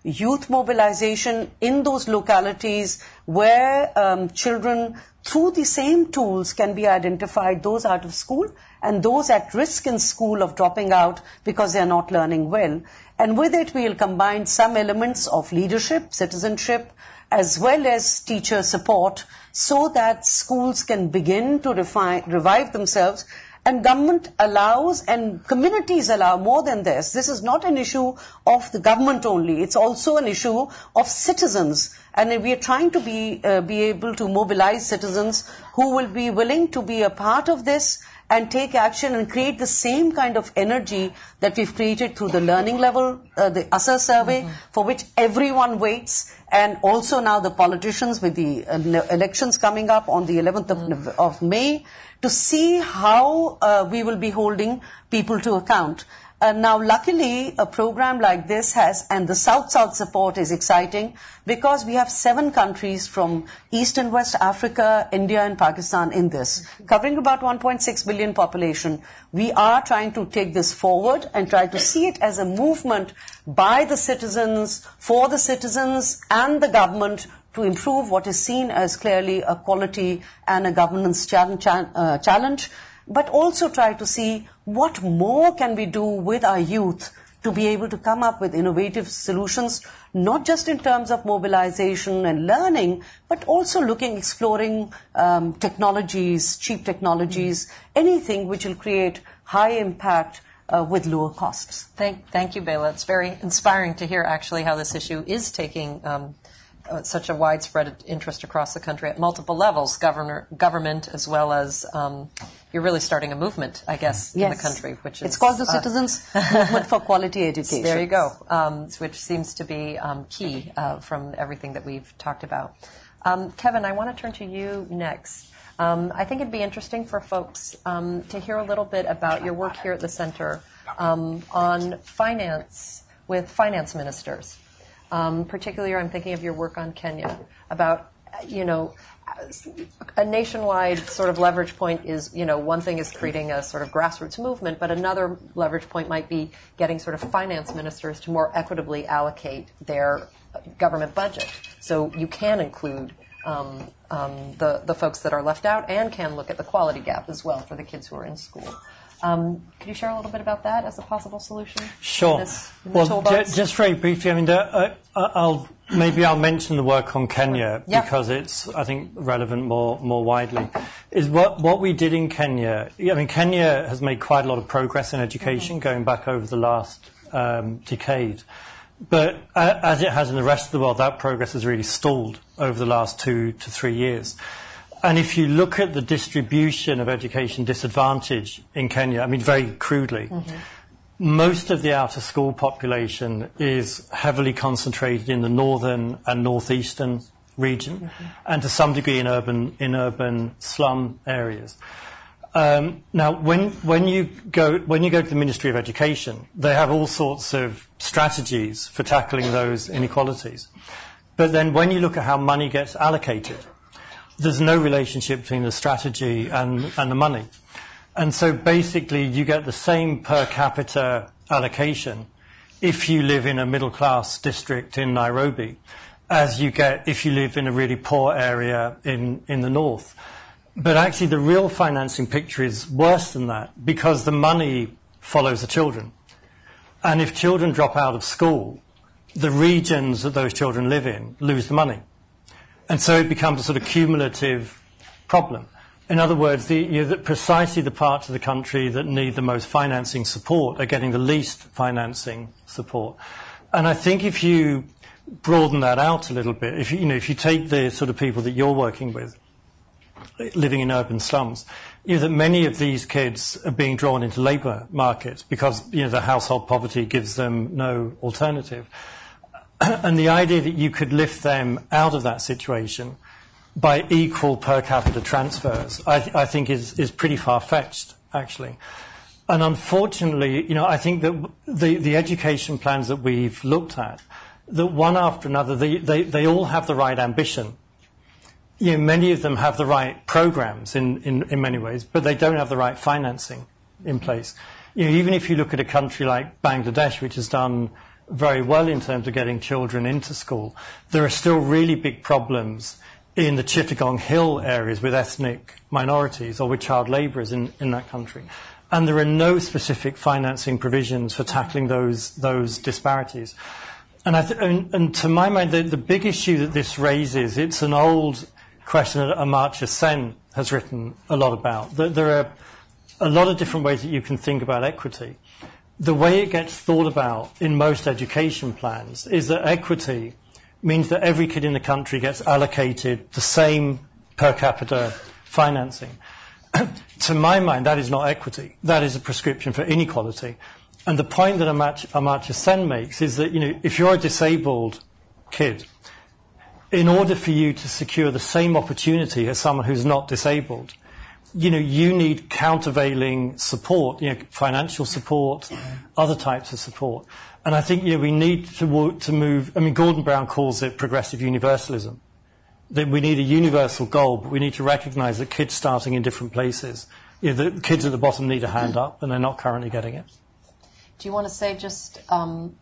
youth mobilization in those localities where um, children, through the same tools, can be identified, those out of school and those at risk in school of dropping out because they are not learning well. And with it, we will combine some elements of leadership, citizenship, as well as teacher support, so that schools can begin to refine, revive themselves. And government allows and communities allow more than this. This is not an issue of the government only. It's also an issue of citizens. And we are trying to be, uh, be able to mobilize citizens who will be willing to be a part of this and take action and create the same kind of energy that we've created through the learning level, uh, the U S R survey, mm-hmm. for which everyone waits, and also now the politicians with the uh, elections coming up on the eleventh of, mm-hmm. of May, to see how uh, we will be holding people to account. Uh, now, luckily, a program like this has, and the South-South support is exciting, because we have seven countries from East and West Africa, India and Pakistan in this, covering about one point six billion population. We are trying to take this forward and try to see it as a movement by the citizens, for the citizens and the government, to improve what is seen as clearly a quality and a governance challenge, uh, challenge, but also try to see what more can we do with our youth to be able to come up with innovative solutions, not just in terms of mobilization and learning, but also looking, exploring um, technologies, cheap technologies, anything which will create high impact uh, with lower costs. Thank, thank you, Bela. It's very inspiring to hear actually how this issue is taking um, Uh, such a widespread interest across the country at multiple levels, governor, government, as well as um, you're really starting a movement, I guess, yes. in the country, which is it's called the uh, Citizens Movement for Quality Education. There you go, um, which seems to be um, key uh, from everything that we've talked about. Um, Kevin, I want to turn to you next. Um, I think it'd be interesting for folks um, to hear a little bit about your work here at the center um, on finance with finance ministers. Um, particularly, I'm thinking of your work on Kenya about, you know, a nationwide sort of leverage point is, you know, one thing is creating a sort of grassroots movement, but another leverage point might be getting sort of finance ministers to more equitably allocate their government budget. So you can include um, um, the, the folks that are left out and can look at the quality gap as well for the kids who are in school. Um, could you share a little bit about that as a possible solution? Sure. In this, in well, j- just very briefly, I mean, uh, I'll maybe I'll mention the work on Kenya yeah. because it's, I think, relevant more more widely. Is what what we did in Kenya. I mean, Kenya has made quite a lot of progress in education mm-hmm. going back over the last um, decade, but uh, as it has in the rest of the world, that progress has really stalled over the last two to three years. And if you look at the distribution of education disadvantage in Kenya, I mean, very crudely, mm-hmm. most of the out-of-school population is heavily concentrated in the northern and northeastern region, mm-hmm. and to some degree in urban in urban slum areas. Um, now, when when you go when you go to the Ministry of Education, they have all sorts of strategies for tackling those inequalities. But then, when you look at how money gets allocated, there's no relationship between the strategy and, and the money. And so basically you get the same per capita allocation if you live in a middle-class district in Nairobi as you get if you live in a really poor area in, in the north. But actually the real financing picture is worse than that because the money follows the children. And if children drop out of school, the regions that those children live in lose the money. And so it becomes a sort of cumulative problem. In other words, the, you know, the, precisely the parts of the country that need the most financing support are getting the least financing support. And I think if you broaden that out a little bit, if you, you know, if you take the sort of people that you're working with, living in urban slums, you know, that many of these kids are being drawn into labour markets because, you know, the household poverty gives them no alternative. And the idea that you could lift them out of that situation by equal per capita transfers, I, th- I think is, is pretty far-fetched, actually. And unfortunately, you know, I think that the, the education plans that we've looked at, that one after another, they, they, they all have the right ambition. You know, many of them have the right programs in, in, in many ways, but they don't have the right financing in place. You know, even if you look at a country like Bangladesh, which has done very well in terms of getting children into school, there are still really big problems in the Chittagong Hill areas with ethnic minorities or with child labourers in, in that country. And there are no specific financing provisions for tackling those, those disparities. And, I th- and, and to my mind, the, the big issue that this raises, it's an old question that Amartya Sen has written a lot about. That there are a lot of different ways that you can think about equity. The way it gets thought about in most education plans is that equity means that every kid in the country gets allocated the same per capita financing. To my mind, that is not equity. That is a prescription for inequality. And the point that Amartya Sen makes is that, you know, if you're a disabled kid, in order for you to secure the same opportunity as someone who's not disabled, you know, you need countervailing support, you know, financial support, other types of support. And I think, you know, we need to, to move, I mean, Gordon Brown calls it progressive universalism. That we need a universal goal, but we need to recognise that kids starting in different places, you know, the kids at the bottom need a hand up, and they're not currently getting it. Do you want to say just um,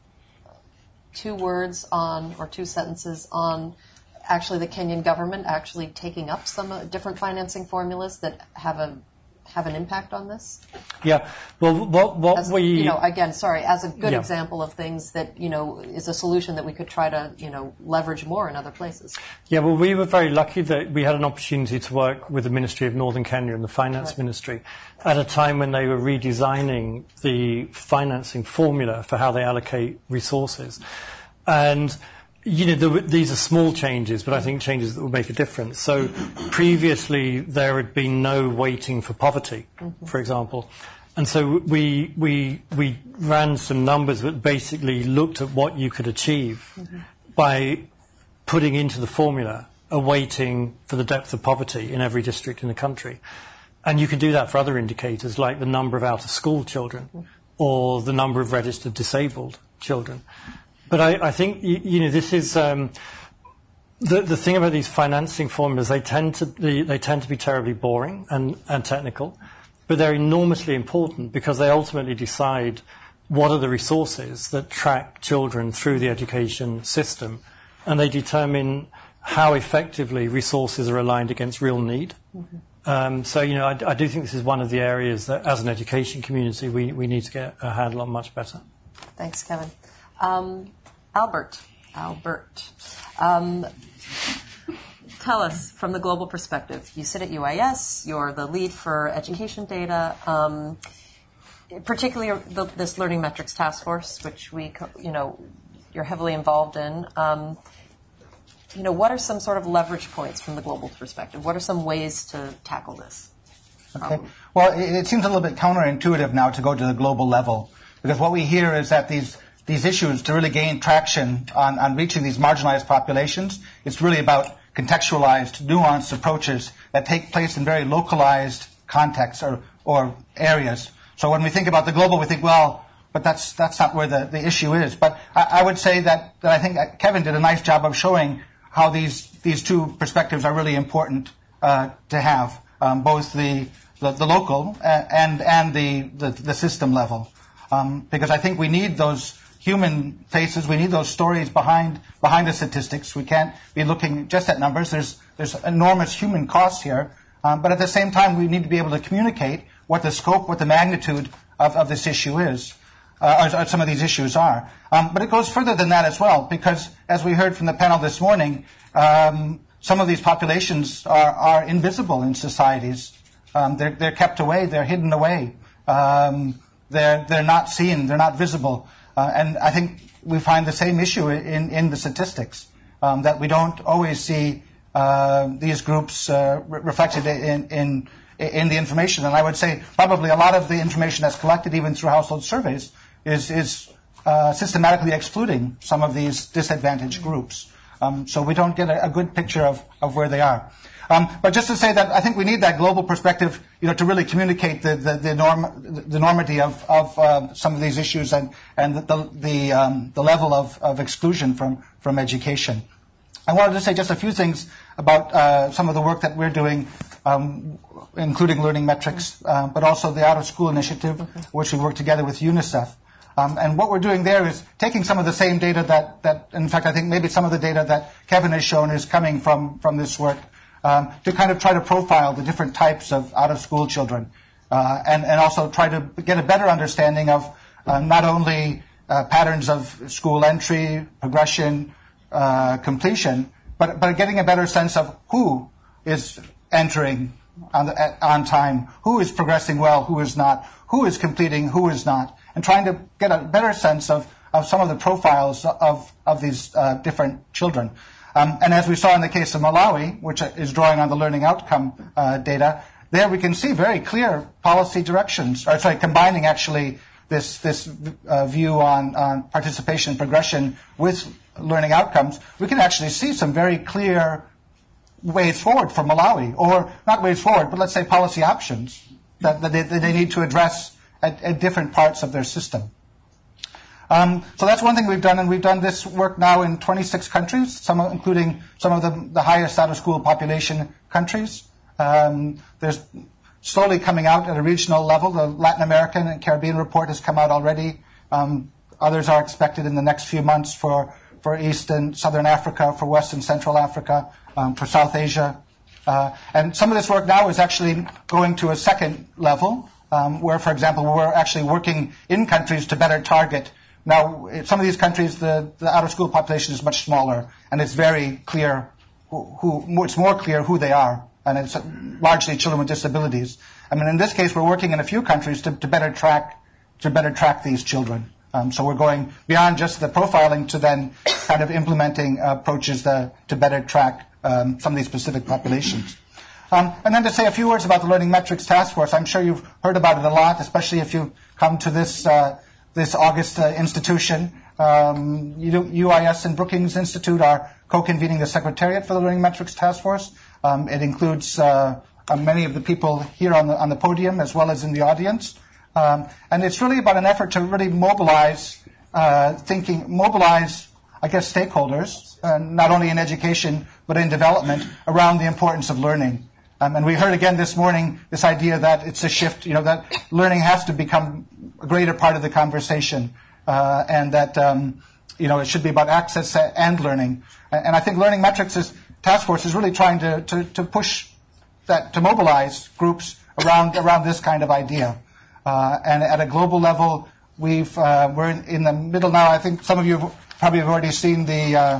two words on, or two sentences on actually the Kenyan government actually taking up some uh, different financing formulas that have a have an impact on this? Yeah. Well, what what as, we you know again, sorry, as a good yeah. example of things that you know is a solution that we could try to you know leverage more in other places. Yeah. Well, we were very lucky that we had an opportunity to work with the Ministry of Northern Kenya and the Finance right. Ministry at a time when they were redesigning the financing formula for how they allocate resources, and. You know, the, these are small changes, but I think changes that will make a difference. So previously there had been no weighting for poverty, mm-hmm. for example. And so we, we, we ran some numbers that basically looked at what you could achieve mm-hmm. by putting into the formula a weighting for the depth of poverty in every district in the country. And you can do that for other indicators like the number of out-of-school children mm-hmm. or the number of registered disabled children. But I, I think, you, you know, this is um, the the thing about these financing formulas. They tend to be, they tend to be terribly boring and, and technical, but they're enormously important because they ultimately decide what are the resources that track children through the education system, and they determine how effectively resources are aligned against real need. Mm-hmm. Um, so, you know, I, I do think this is one of the areas that, as an education community, we, we need to get a handle on much better. Thanks, Kevin. Um, Albert, Albert, um, tell us from the global perspective. You sit at U I S. You're the lead for education data, um, particularly the, this Learning Metrics Task Force, which we, you know, you're heavily involved in. Um, you know, what are some sort of leverage points from the global perspective? What are some ways to tackle this? Okay. Well, it, it seems a little bit counterintuitive now to go to the global level because what we hear is that these these issues, to really gain traction on, on reaching these marginalized populations, it's really about contextualized, nuanced approaches that take place in very localized contexts or, or areas. So when we think about the global, we think, well, but that's that's not where the, the issue is. But I, I would say that, that I think Kevin did a nice job of showing how these these two perspectives are really important uh, to have, um, both the, the, the local and, and the, the, the system level. Um, because I think we need those human faces. We need those stories behind behind the statistics. We can't be looking just at numbers. There's there's enormous human costs here, um, but at the same time, we need to be able to communicate what the scope, what the magnitude of, of this issue is, uh, or, or some of these issues are. Um, but it goes further than that as well, because as we heard from the panel this morning, um, some of these populations are, are invisible in societies. Um, they're they're kept away. They're hidden away. Um, they're they're not seen. They're not visible. Uh, and I think we find the same issue in, in the statistics, um, that we don't always see uh, these groups uh, re- reflected in, in in the information. And I would say probably a lot of the information that's collected, even through household surveys, is, is uh, systematically excluding some of these disadvantaged groups. Um, so we don't get a, a good picture of, of where they are. Um, but just to say that I think we need that global perspective, you know, to really communicate the the, the, norm, the enormity of, of uh, some of these issues and and the the, um, the level of, of exclusion from, from education. I wanted to say just a few things about uh, some of the work that we're doing, um, including Learning Metrics, uh, but also the Out of School Initiative, which we work together with UNICEF. Um, and what we're doing there is taking some of the same data that, that, in fact, I think maybe some of the data that Kevin has shown is coming from, from this work, um, to kind of try to profile the different types of out-of-school children, uh, and, and also try to get a better understanding of uh, not only uh, patterns of school entry, progression, uh, completion, but, but getting a better sense of who is entering on, the, on time, who is progressing well, who is not, who is completing, who is not, and trying to get a better sense of, of some of the profiles of, of these uh, different children. Um, and as we saw in the case of Malawi, which is drawing on the learning outcome uh, data, there we can see very clear policy directions, or sorry, combining actually this, this uh, view on, on participation and progression with learning outcomes. We can actually see some very clear ways forward for Malawi, or not ways forward, but let's say policy options that, that, they, that they need to address At, at different parts of their system. Um, so that's one thing we've done, and we've done this work now in twenty-six countries, some including some of the, the highest out-of-school population countries. Um, there's slowly coming out at a regional level. The Latin American and Caribbean report has come out already. Um, others are expected in the next few months for, for East and Southern Africa, for West and Central Africa, um, for South Asia. Uh, and some of this work now is actually going to a second level, Um, where, for example, we're actually working in countries to better target. Now, in some of these countries, the, the out-of-school population is much smaller, and it's very clear who, who it's more clear who they are, and it's largely children with disabilities. I mean, in this case, we're working in a few countries to, to better track to better track these children. Um, so we're going beyond just the profiling to then kind of implementing uh, approaches the, to better track um, some of these specific populations. Um, and then to say a few words about the Learning Metrics Task Force. I'm sure you've heard about it a lot, especially if you come to this uh, this August uh, institution. Um, U I S and Brookings Institute are co-convening the Secretariat for the Learning Metrics Task Force. Um, it includes uh, uh, many of the people here on the on the podium as well as in the audience. Um, and it's really about an effort to really mobilize uh, thinking, mobilize, I guess, stakeholders, uh, not only in education but in development, around the importance of learning. Um, and we heard again this morning this idea that it's a shift, you know, that learning has to become a greater part of the conversation, uh, and that, um, you know, it should be about access and learning. And I think Learning Metrics is, Task Force is really trying to, to, to push that, to mobilize groups around, around this kind of idea. Uh, and at a global level, we've, uh, we're in, in the middle now. I think some of you probably have already seen the, uh,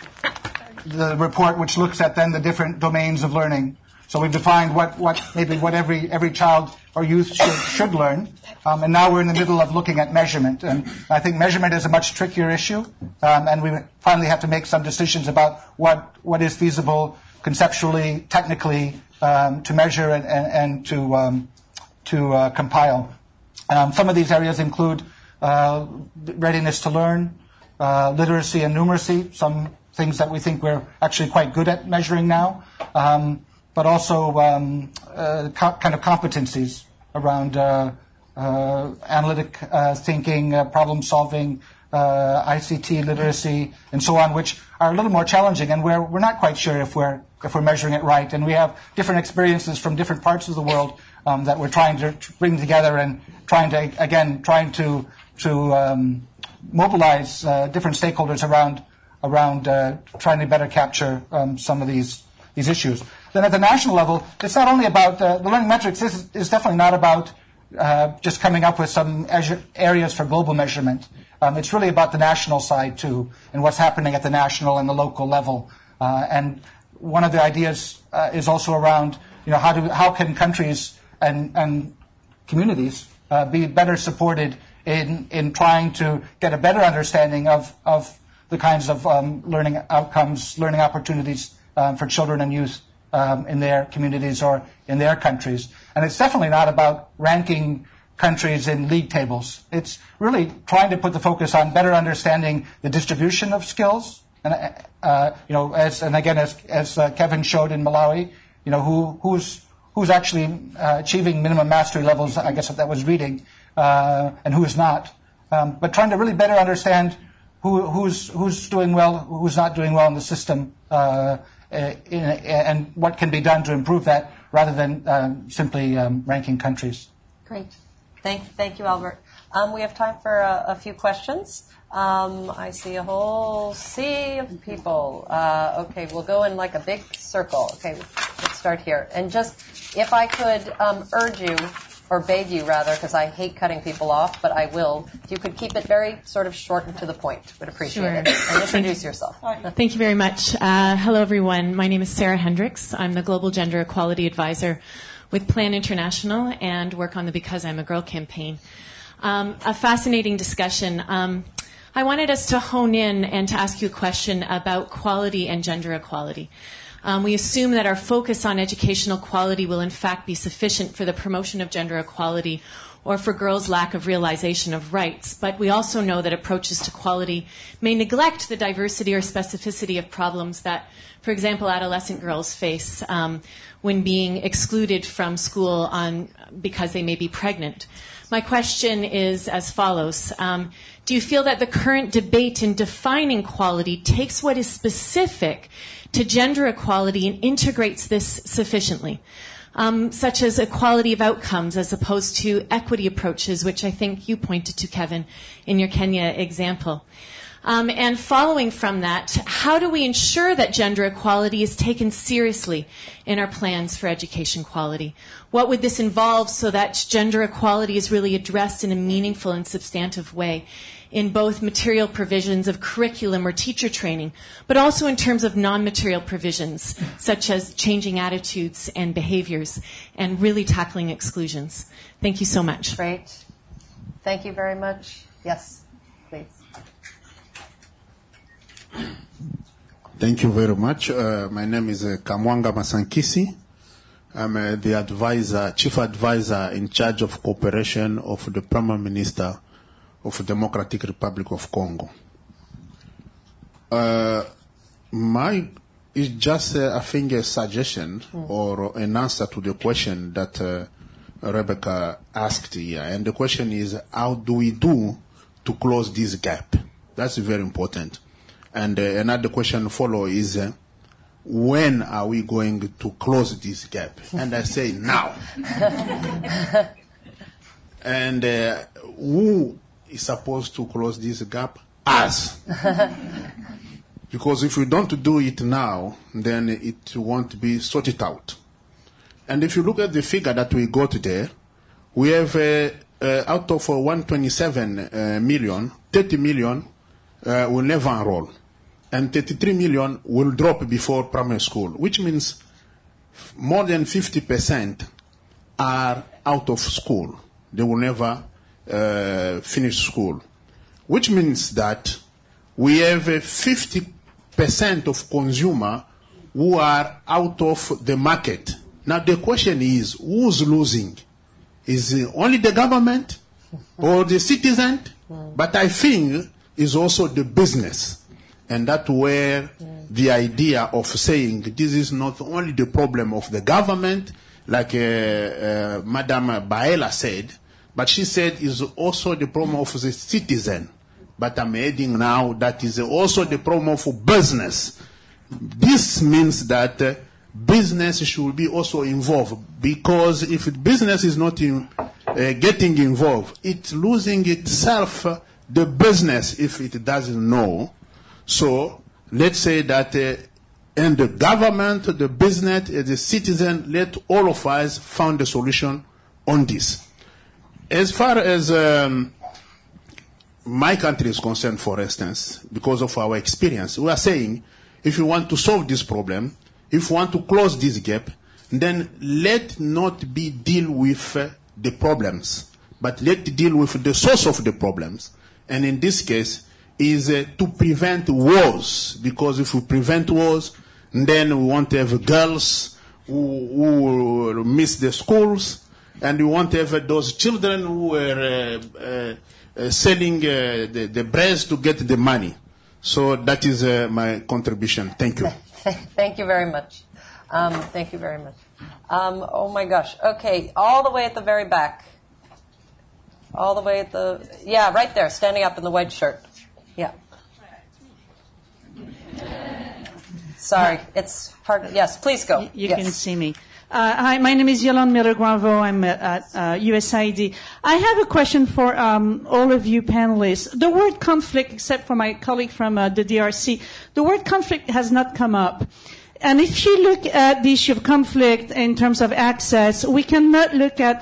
the report which looks at then the different domains of learning. So we've defined what, what maybe what every every child or youth should, should learn, um, and now we're in the middle of looking at measurement. And I think measurement is a much trickier issue, um, and we finally have to make some decisions about what what is feasible conceptually, technically, um, to measure and, and, and to um, to uh, compile. Um, some of these areas include uh, readiness to learn, uh, literacy and numeracy. Some things that we think we're actually quite good at measuring now. Um, but also um, uh, co- kind of competencies around uh, uh, analytic uh, thinking, uh, problem solving, uh, I C T literacy, and so on, which are a little more challenging, and where we're not quite sure if we're if we're measuring it right. And we have different experiences from different parts of the world um, that we're trying to bring together and trying to again trying to to um, mobilize uh, different stakeholders around around uh, trying to better capture um, some of these these issues. Then at the national level, it's not only about, uh, the learning metrics is, is definitely not about uh, just coming up with some areas for global measurement. Um, it's really about the national side too, and what's happening at the national and the local level. Uh, and one of the ideas uh, is also around, you know, how do how can countries and, and communities uh, be better supported in in trying to get a better understanding of, of the kinds of um, learning outcomes, learning opportunities um, for children and youth Um, in their communities or in their countries. And it's definitely not about ranking countries in league tables. It's really trying to put the focus on better understanding the distribution of skills. And, uh, you know, as, and again, as, as uh, Kevin showed in Malawi, you know, who, who's, who's actually uh, achieving minimum mastery levels, I guess that was reading, uh, and who is not. Um, but trying to really better understand who, who's, who's doing well, who's not doing well in the system, uh, Uh, in, uh, and what can be done to improve that, rather than um, simply um, ranking countries. Great. Thank, thank you, Albert. Um, we have time for a, a few questions. Um, I see a whole sea of people. Uh, okay, we'll go in like a big circle. Okay, let's start here. And just, if I could um, urge you, or beg you rather, because I hate cutting people off, but I will, if you could keep it very sort of short and to the point, would appreciate Sure. it. And introduce yourself. Thank you very much. Uh, hello, everyone. My name is Sarah Hendricks. I'm the Global Gender Equality Advisor with Plan International and work on the Because I'm a Girl campaign. Um, a fascinating discussion. Um, I wanted us to hone in and to ask you a question about quality and gender equality. Um, we assume that our focus on educational quality will in fact be sufficient for the promotion of gender equality or for girls' lack of realization of rights, but we also know that approaches to quality may neglect the diversity or specificity of problems that, for example, adolescent girls face um, when being excluded from school on, because they may be pregnant. My question is as follows. Um, do you feel that the current debate in defining quality takes what is specific to gender equality and integrates this sufficiently, um, such as equality of outcomes as opposed to equity approaches, which I think you pointed to, Kevin, in your Kenya example? Um, and following from that, how do we ensure that gender equality is taken seriously in our plans for education quality? What would this involve so that gender equality is really addressed in a meaningful and substantive way in both material provisions of curriculum or teacher training, but also in terms of non-material provisions, such as changing attitudes and behaviors and really tackling exclusions? Thank you so much. Great. Thank you very much. Yes, please. Thank you very much. Uh, my name is uh, Kamwanga Masankisi. I'm uh, the advisor, chief advisor in charge of cooperation of the Prime Minister of the Democratic Republic of Congo. Uh, my is just, uh, I think, a suggestion mm. or an answer to the question that uh, Rebecca asked here. And the question is, how do we do to close this gap? That's very important. And uh, another question follow is, uh, when are we going to close this gap? And I say now. And uh, who is supposed to close this gap? Us. Because if we don't do it now, then it won't be sorted out. And if you look at the figure that we got there, we have uh, uh, out of uh, one hundred twenty-seven uh, million, thirty million uh, will never enroll. And thirty-three million will drop before primary school, which means more than fifty percent are out of school. They will never uh, finish school, which means that we have uh, fifty percent of consumers who are out of the market. Now the question is, who's losing? Is it only the government or the citizen? But I think it's also the business. And that's where the idea of saying this is not only the problem of the government, like uh, uh, Madame Baela said, but she said is also the problem of the citizen. But I'm adding now that is also the problem of business. This means that uh, business should be also involved, because if business is not in, uh, getting involved, it's losing itself, uh, the business, if it doesn't know. So let's say that uh, and the government, the business, uh, the citizen, let all of us find a solution on this. As far as um, my country is concerned, for instance, because of our experience, we are saying if you want to solve this problem, if you want to close this gap, then let not be deal with uh, the problems, but let deal with the source of the problems. And in this case, is uh, to prevent wars, because if we prevent wars, then we won't have girls who, who will miss the schools, and we won't have those children who are uh, uh, uh, selling uh, the, the breast to get the money. So that is uh, my contribution. Thank you. Thank you very much. Um, thank you very much. Um, oh my gosh. Okay, all the way at the very back. All the way at the, yeah, right there, standing up in the white shirt. Yeah. Sorry, it's hard. Yes, please go. You yes. can see me. Uh, hi, my name is Yolande Miller-Granvaux. I'm at uh, U S A I D. I have a question for um, all of you panelists. The word conflict, except for my colleague from uh, the D R C, the word conflict has not come up. And if you look at the issue of conflict in terms of access, we cannot look at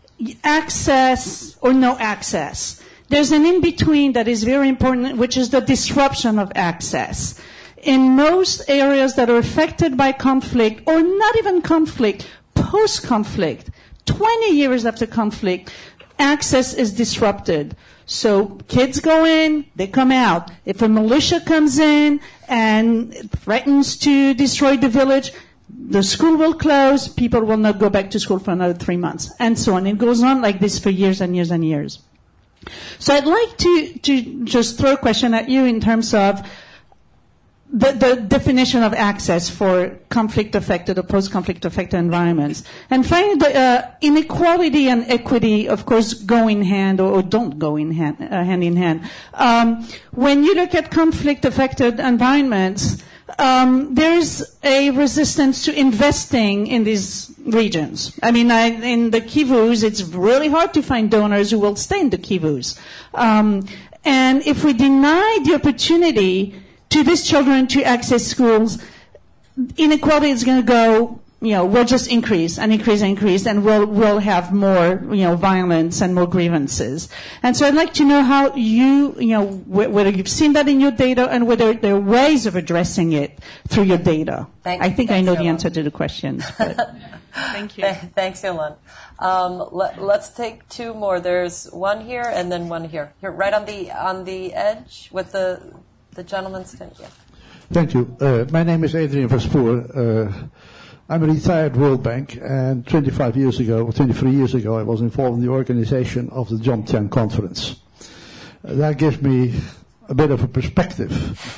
access or no access. There's an in-between that is very important, which is the disruption of access. In most areas that are affected by conflict, or not even conflict, post-conflict, twenty years after conflict, access is disrupted. So kids go in, they come out. If a militia comes in and threatens to destroy the village, the school will close, people will not go back to school for another three months, and so on. It goes on like this for years and years and years. So I'd like to, to just throw a question at you in terms of The, the definition of access for conflict-affected or post-conflict affected environments. And finally, the, uh, inequality and equity, of course, go in hand or, or don't go in hand, uh, hand in hand. Um, when you look at conflict-affected environments, um, there's a resistance to investing in these regions. I mean, I, in the Kivus, it's really hard to find donors who will stay in the Kivus. Um, and if we deny the opportunity to these children to access schools, inequality is going to go, you know, will just increase and increase and increase, and we'll, we'll have more, you know, violence and more grievances. And so I'd like to know how you, you know, wh- whether you've seen that in your data and whether there are ways of addressing it through your data. Thank, I think I know Yolande. the answer to the questions. But thank you. Thanks, Yolande. Um, let, let's take two more. There's one here and then one here. Here, right on the on the edge with the the gentleman standing. Yeah. Thank you. Uh, my name is Adrian Verspoor. Uh, I'm a retired World Bank, and twenty-five years ago, or twenty-three years ago, I was involved in the organization of the Jomtien Conference. Uh, that gives me a bit of a perspective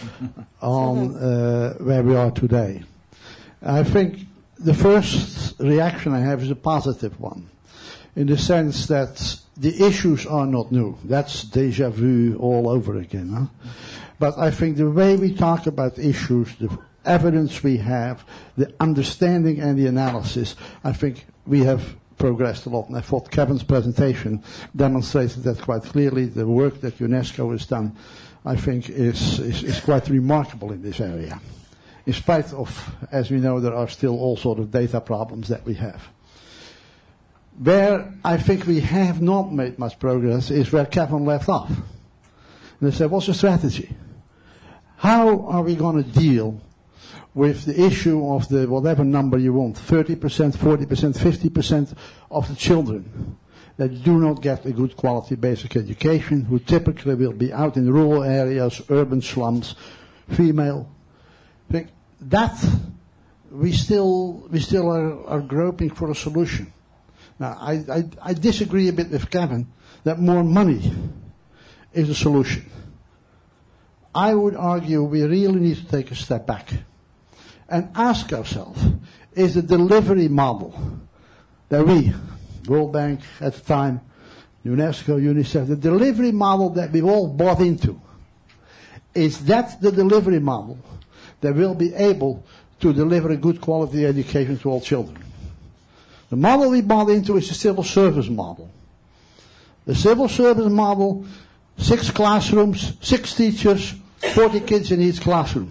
on uh, where we are today. I think the first reaction I have is a positive one, in the sense that the issues are not new. That's déjà vu all over again. Huh? But I think the way we talk about issues, the evidence we have, the understanding and the analysis, I think we have progressed a lot. And I thought Kevin's presentation demonstrated that quite clearly. The work that UNESCO has done, I think, is, is, is quite remarkable in this area. In spite of, as we know, there are still all sort of data problems that we have. Where I think we have not made much progress is where Kevin left off. And they said, what's the strategy? How are we going to deal with the issue of the whatever number you want, thirty percent, forty percent, fifty percent of the children that do not get a good quality basic education, who typically will be out in rural areas, urban slums, female. I think that we still we still are, are groping for a solution. Now, I, I, I disagree a bit with Kevin that more money is a solution. I would argue we really need to take a step back and ask ourselves, is the delivery model that we, World Bank at the time, UNESCO, UNICEF, the delivery model that we've all bought into, is that the delivery model that will be able to deliver a good quality education to all children? The model we bought into is the civil service model. The civil service model, six classrooms, six teachers, forty kids in each classroom.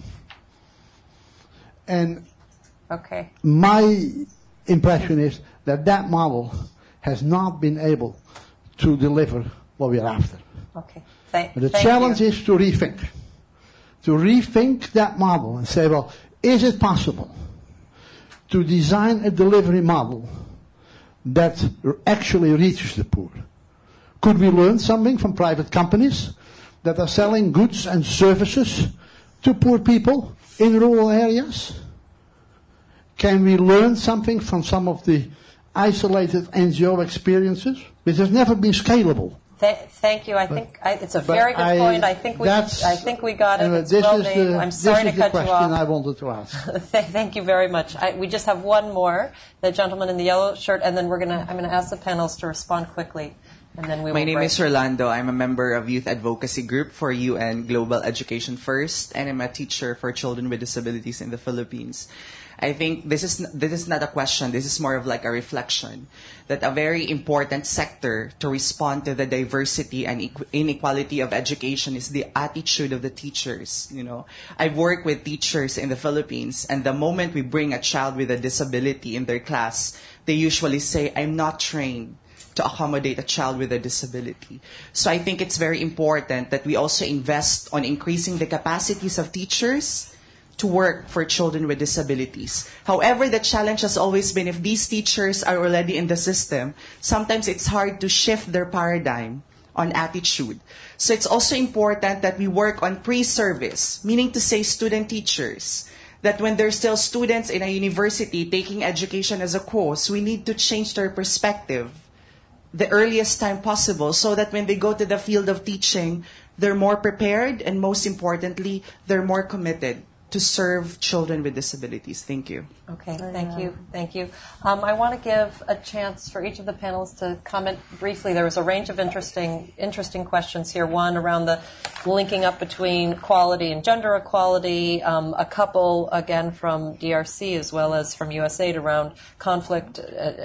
And okay. my impression is that that model has not been able to deliver what we are after. Okay. Thank, the thank challenge you. is to rethink. To rethink that model and say, well, is it possible to design a delivery model that actually reaches the poor? Could we learn something from private companies that are selling goods and services to poor people in rural areas? Can we learn something from some of the isolated N G O experiences, which has never been scalable? Th- thank you. I think I, it's a But very good I- point. I think we, I think we got it. Anyway, It's this well is made. the, I'm sorry this to is cut the you question off. I wanted to ask. Th- Thank you very much. I, we just have one more, the gentleman in the yellow shirt, and then we're gonna. I'm gonna ask the panelists to respond quickly, and then we. My will name break. is Rolando. I'm a member of Youth Advocacy Group for U N Global Education First, and I'm a teacher for children with disabilities in the Philippines. I think this is this is not a question. This is more of like a reflection that a very important sector to respond to the diversity and inequality of education is the attitude of the teachers. You know, I've worked with teachers in the Philippines, and the moment we bring a child with a disability in their class, they usually say, "I'm not trained to accommodate a child with a disability." So I think it's very important that we also invest on increasing the capacities of teachers to work for children with disabilities. However, the challenge has always been if these teachers are already in the system, sometimes it's hard to shift their paradigm on attitude. So it's also important that we work on pre-service, meaning to say student teachers, that when they're still students in a university taking education as a course, we need to change their perspective the earliest time possible so that when they go to the field of teaching, they're more prepared and most importantly, they're more committed to serve children with disabilities. Thank you. Okay, thank you, thank you. Um, I want to give a chance for each of the panelists to comment briefly. There was a range of interesting, interesting questions here. One around the linking up between quality and gender equality. Um, a couple, again, from D R C as well as from U S A I D around conflict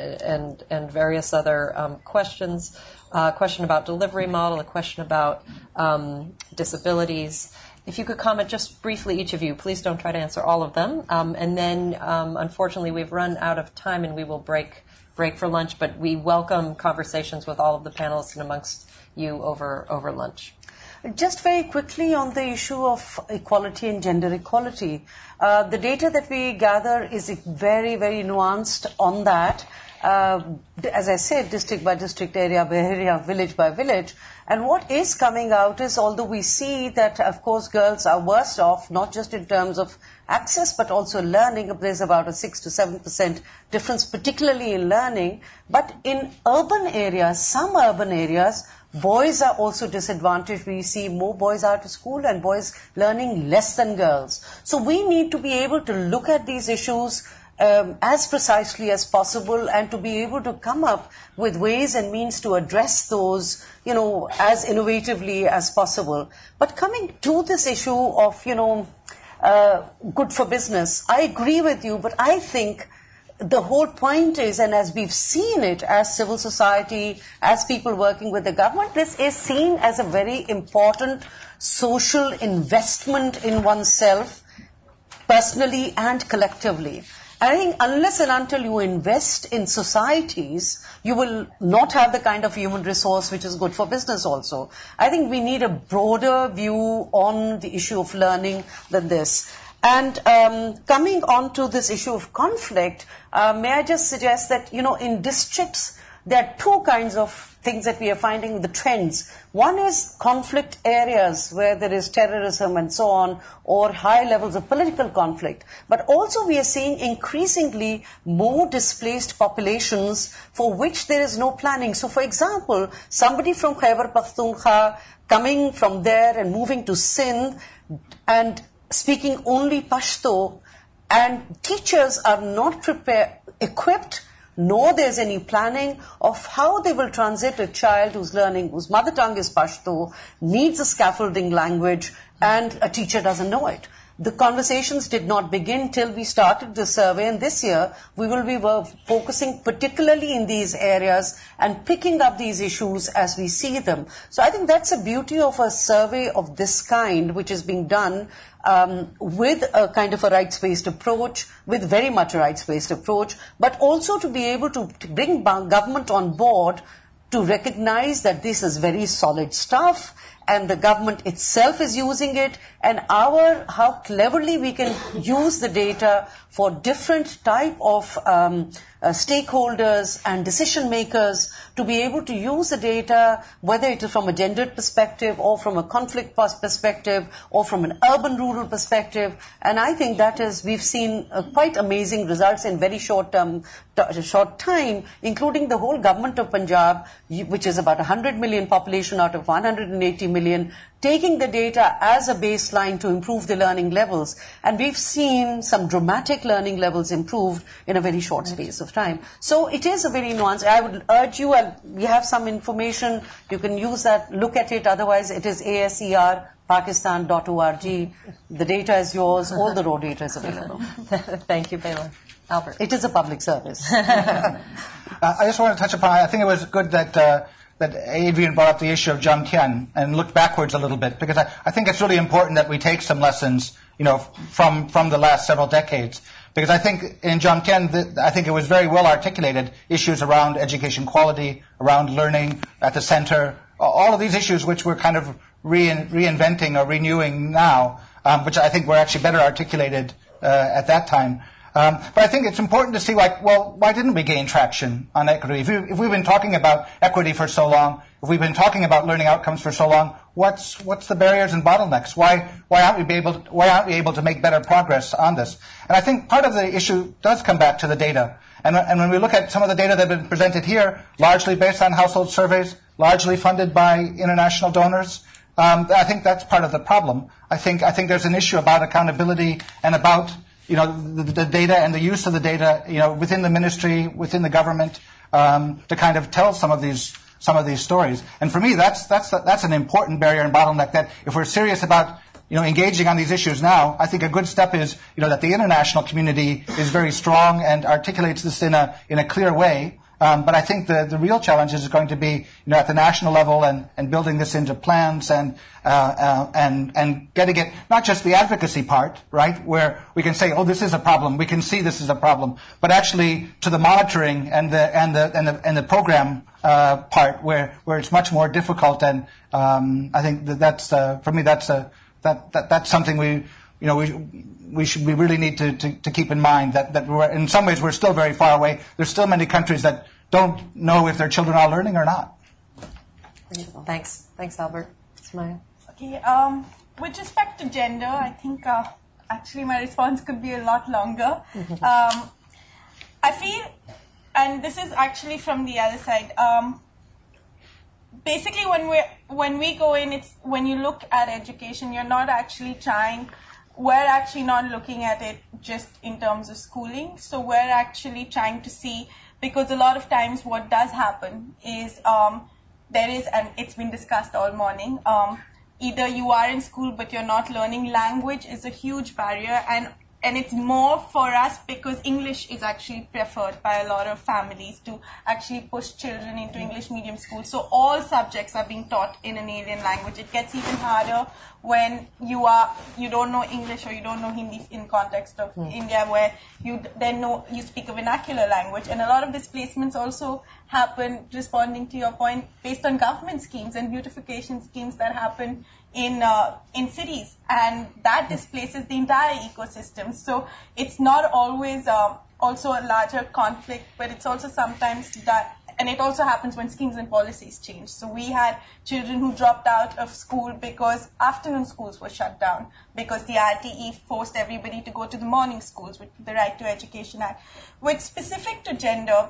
and and various other um, questions. A question about delivery model. A question about um, disabilities. If you could comment just briefly, each of you. Please don't try to answer all of them. Um, and then, um, unfortunately, we've run out of time and we will break break for lunch. But we welcome conversations with all of the panelists and amongst you over, over lunch. Just very quickly on the issue of equality and gender equality. Uh, the data that we gather is very, very nuanced on that. Uh, as I said, district by district, area by area, village by village. And what is coming out is, although we see that, of course, girls are worse off, not just in terms of access, but also learning. There's about a six to seven percent difference, particularly in learning. But in urban areas, some urban areas, boys are also disadvantaged. We see more boys out of school and boys learning less than girls. So we need to be able to look at these issues Um, as precisely as possible and to be able to come up with ways and means to address those, you know, as innovatively as possible. But coming to this issue of, you know, uh, good for business, I agree with you, but I think the whole point is, and as we've seen it as civil society, as people working with the government, this is seen as a very important social investment in oneself, personally and collectively. I think unless and until you invest in societies, you will not have the kind of human resource which is good for business also. I think we need a broader view on the issue of learning than this. And um, coming on to this issue of conflict, uh, may I just suggest that, you know, in districts, there are two kinds of things that we are finding, the trends. One is conflict areas where there is terrorism and so on, or high levels of political conflict. But also we are seeing increasingly more displaced populations for which there is no planning. So, for example, somebody from Khyber Pakhtunkhwa coming from there and moving to Sindh and speaking only Pashto, and teachers are not prepared, equipped, nor there's any planning of how they will transit a child who's learning, whose mother tongue is Pashto, needs a scaffolding language, and a teacher doesn't know it. The conversations did not begin till we started the survey, and this year we will be focusing particularly in these areas and picking up these issues as we see them. So I think that's a beauty of a survey of this kind, which is being done um, with a kind of a rights-based approach, with very much a rights-based approach, but also to be able to, to bring government on board to recognize that this is very solid stuff, and the government itself is using it, and our how cleverly we can use the data for different type of um, uh, stakeholders and decision makers to be able to use the data, whether it is from a gendered perspective or from a conflict perspective or from an urban-rural perspective. And I think that is, we've seen uh, quite amazing results in very short term, t- short time, including the whole government of Punjab, which is about one hundred million population out of one hundred eighty million, taking the data as a baseline to improve the learning levels. And we've seen some dramatic learning levels improved in a very short space of time. So it is a very nuanced. I would urge you, and we have some information, you can use that, look at it, otherwise it is A S E R pakistan dot org. The data is yours. All the raw data is available. Thank you, Bela. Albert. It is a public service. uh, I just want to touch upon, I think it was good that uh, that Adrian brought up the issue of Jomtien and looked backwards a little bit, because I, I think it's really important that we take some lessons, you know, from, from the last several decades. Because I think in Jomtien, the, I think it was very well articulated, issues around education quality, around learning at the center, all of these issues which we're kind of rein, reinventing or renewing now, um, which I think were actually better articulated uh, at that time. Um, but I think it's important to see, like, well, why didn't we gain traction on equity? If, we, if we've been talking about equity for so long, if we've been talking about learning outcomes for so long, what's what's the barriers and bottlenecks? Why why aren't we be able to, why aren't we able to make better progress on this? And I think part of the issue does come back to the data. And, and when we look at some of the data that have been presented here, largely based on household surveys, largely funded by international donors, um, I think that's part of the problem. I think I think there's an issue about accountability and about, you know, the, the data and the use of the data, you know, within the ministry, within the government, um, to kind of tell some of these some of these stories. And for me, that's that's that's an important barrier and bottleneck. That if we're serious about, you know, engaging on these issues now, I think a good step is, you know, that the international community is very strong and articulates this in a in a clear way. Um, but I think the, the real challenge is going to be, you know, at the national level and, and building this into plans and uh, uh, and and getting it, not just the advocacy part, right, where we can say, oh, this is a problem, we can see this is a problem, but actually to the monitoring and the and the and the and the program uh, part, where where it's much more difficult. And um, I think that that's uh, for me that's a that, that that's something we, you know, we. we should we really need to, to, to keep in mind that, that we're, in some ways we're still very far away. There's still many countries that don't know if their children are learning or not. Thanks. Thanks, Albert. Smile. Okay. Um, with respect to gender, I think uh, actually my response could be a lot longer. um, I feel, and this is actually from the other side, um, basically when we when we go in, it's when you look at education, you're not actually trying. We're actually not looking at it just in terms of schooling. So we're actually trying to see, because a lot of times what does happen is um, there is, and it's been discussed all morning, um, either you are in school but you're not learning. Language is a huge barrier, and and it's more for us because English is actually preferred by a lot of families to actually push children into English medium schools. So all subjects are being taught in an alien language. It gets even harder when you are you don't know English or you don't know Hindi in context of mm. India, where you then know you speak a vernacular language. And a lot of displacements also happen, responding to your point, based on government schemes and beautification schemes that happen in uh, in cities, and that displaces the entire ecosystem. So it's not always um, also a larger conflict, but it's also sometimes that, and it also happens when schemes and policies change. So we had children who dropped out of school because afternoon schools were shut down, because the R T E forced everybody to go to the morning schools with the Right to Education Act. With specific to gender,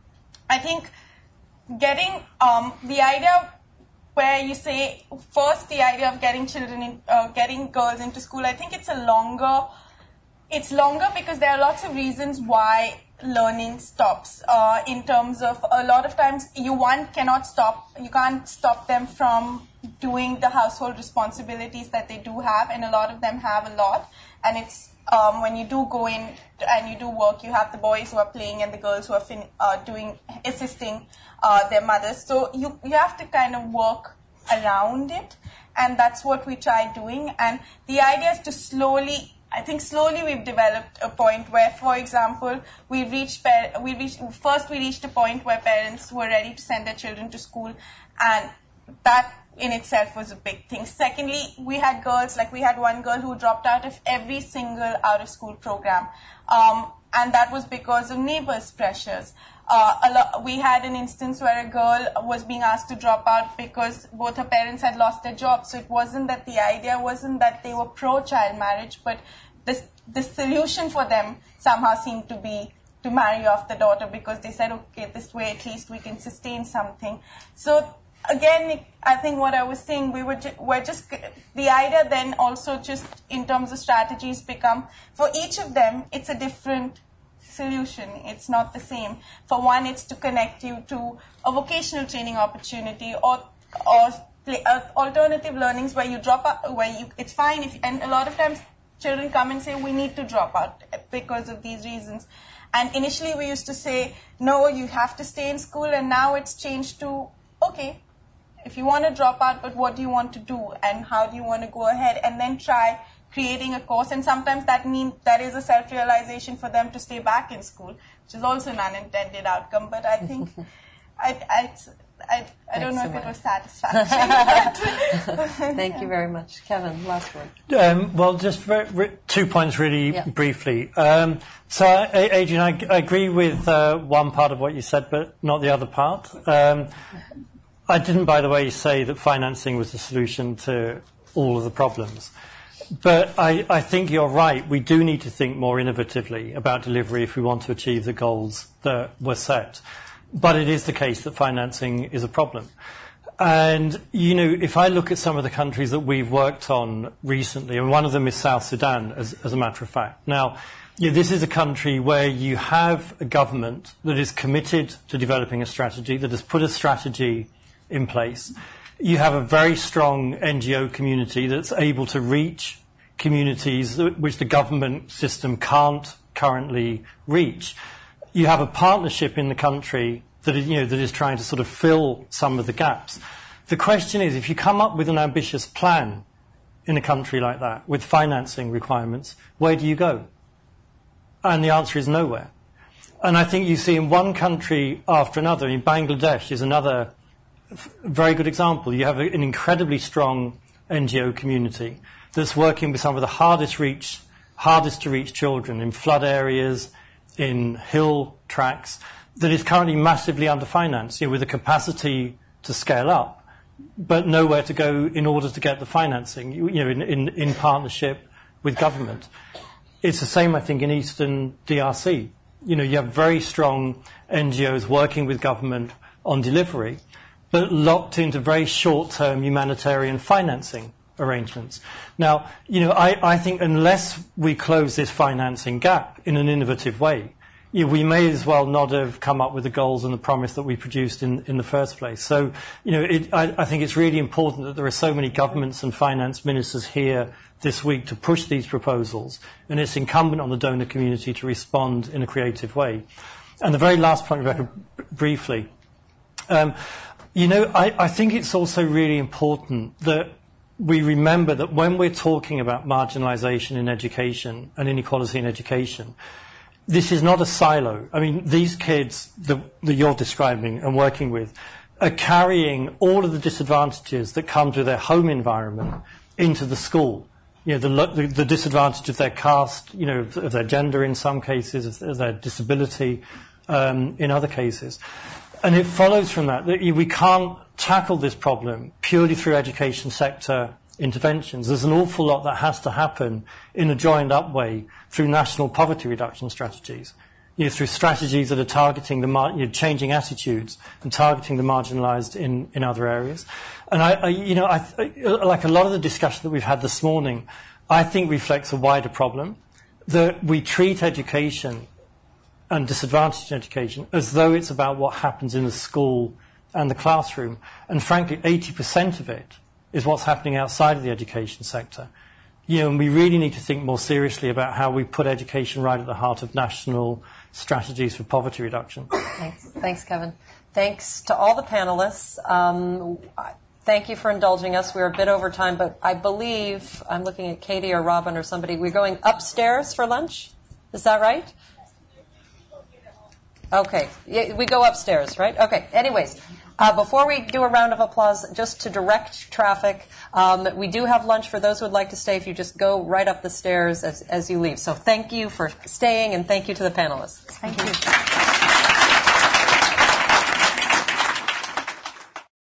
I think getting um, the idea where you say first the idea of getting children in, uh, getting girls into school, I think it's a longer, it's longer because there are lots of reasons why learning stops. Uh, in terms of a lot of times you one cannot stop, you can't stop them from doing the household responsibilities that they do have, and a lot of them have a lot. And it's um, when you do go in and you do work, you have the boys who are playing and the girls who are fin- uh, doing assisting uh, their mothers. So you you have to kind of work around it, and that's what we try doing. And the idea is to slowly. I think slowly we've developed a point where, for example, we reached, par- we reached first we reached a point where parents were ready to send their children to school, and that in itself was a big thing. Secondly, we had girls, like we had one girl who dropped out of every single out-of-school program, um, and that was because of neighbors' pressures. Uh, a lo- we had an instance where a girl was being asked to drop out because both her parents had lost their jobs. So it wasn't that the idea wasn't that they were pro-child marriage, but the the solution for them somehow seemed to be to marry off the daughter, because they said, okay, this way at least we can sustain something. So again, I think what I was saying, we were, ju- we're just, the idea then also just in terms of strategies become, for each of them, it's a different solution. It's not the same. For one, it's to connect you to a vocational training opportunity, or or play, uh, alternative learnings where you drop out, where you, it's fine if, and a lot of times children come and say, we need to drop out because of these reasons. And initially we used to say, no, you have to stay in school, and now it's changed to, okay, if you want to drop out, but what do you want to do, and how do you want to go ahead, and then try creating a course. And sometimes that means that is a self-realization for them to stay back in school, which is also an unintended outcome. But I think I, I, I, I don't know if it was satisfactory. Thank you very much. Kevin, last word. Um, well, just very, re- two points really yeah. briefly. Um, so, uh, Adrian, I, I agree with uh, one part of what you said, but not the other part. Um, I didn't, by the way, say that financing was the solution to all of the problems. But I, I think you're right. We do need to think more innovatively about delivery if we want to achieve the goals that were set. But it is the case that financing is a problem. And, you know, if I look at some of the countries that we've worked on recently, and one of them is South Sudan, as, as a matter of fact. Now, you know, this is a country where you have a government that is committed to developing a strategy, that has put a strategy in place. You have a very strong N G O community that's able to reach communities which the government system can't currently reach. You have a partnership in the country that is, you know, that is trying to sort of fill some of the gaps. The question is, if you come up with an ambitious plan in a country like that with financing requirements, where do you go? And the answer is nowhere. And I think you see in one country after another. In Bangladesh is another very good example. You have an incredibly strong N G O community that's working with some of the hardest reach, hardest to reach children in flood areas, in hill tracts, that is currently massively underfinanced, you know, with the capacity to scale up, but nowhere to go in order to get the financing, you, you know, in, in, in partnership with government. It's the same, I think, in Eastern D R C. You know, you have very strong N G Os working with government on delivery, but locked into very short-term humanitarian financing arrangements. Now, you know, I, I think unless we close this financing gap in an innovative way, you know, we may as well not have come up with the goals and the promise that we produced in, in the first place. So, you know, it, I, I think it's really important that there are so many governments and finance ministers here this week to push these proposals, and it's incumbent on the donor community to respond in a creative way. And the very last point, Rebecca, b- briefly, um, you know, I, I think it's also really important that we remember that when we're talking about marginalisation in education and inequality in education, this is not a silo. I mean, these kids that, that you're describing and working with are carrying all of the disadvantages that come to their home environment into the school. You know, the, the, the disadvantage of their caste, you know, of, of their gender in some cases, of, of their disability um, in other cases. And it follows from that that we can't tackle this problem purely through education sector interventions. There's an awful lot that has to happen in a joined-up way through national poverty reduction strategies, you know, through strategies that are targeting the mar- you know, changing attitudes and targeting the marginalised in, in other areas. And I, I you know, I, like a lot of the discussion that we've had this morning, I think reflects a wider problem that we treat education and disadvantaged education as though it's about what happens in the school and the classroom. And frankly, eighty percent of it is what's happening outside of the education sector. You know, and we really need to think more seriously about how we put education right at the heart of national strategies for poverty reduction. Thanks, Thanks Kevin. Thanks to all the panelists. Um, thank you for indulging us. We're a bit over time, but I believe, I'm looking at Katie or Robin or somebody, we're going upstairs for lunch? Is that right? Okay, we go upstairs, right? Okay, anyways, uh, before we do a round of applause, just to direct traffic, um, we do have lunch for those who would like to stay if you just go right up the stairs as, as you leave. So thank you for staying, and thank you to the panelists. Thank you.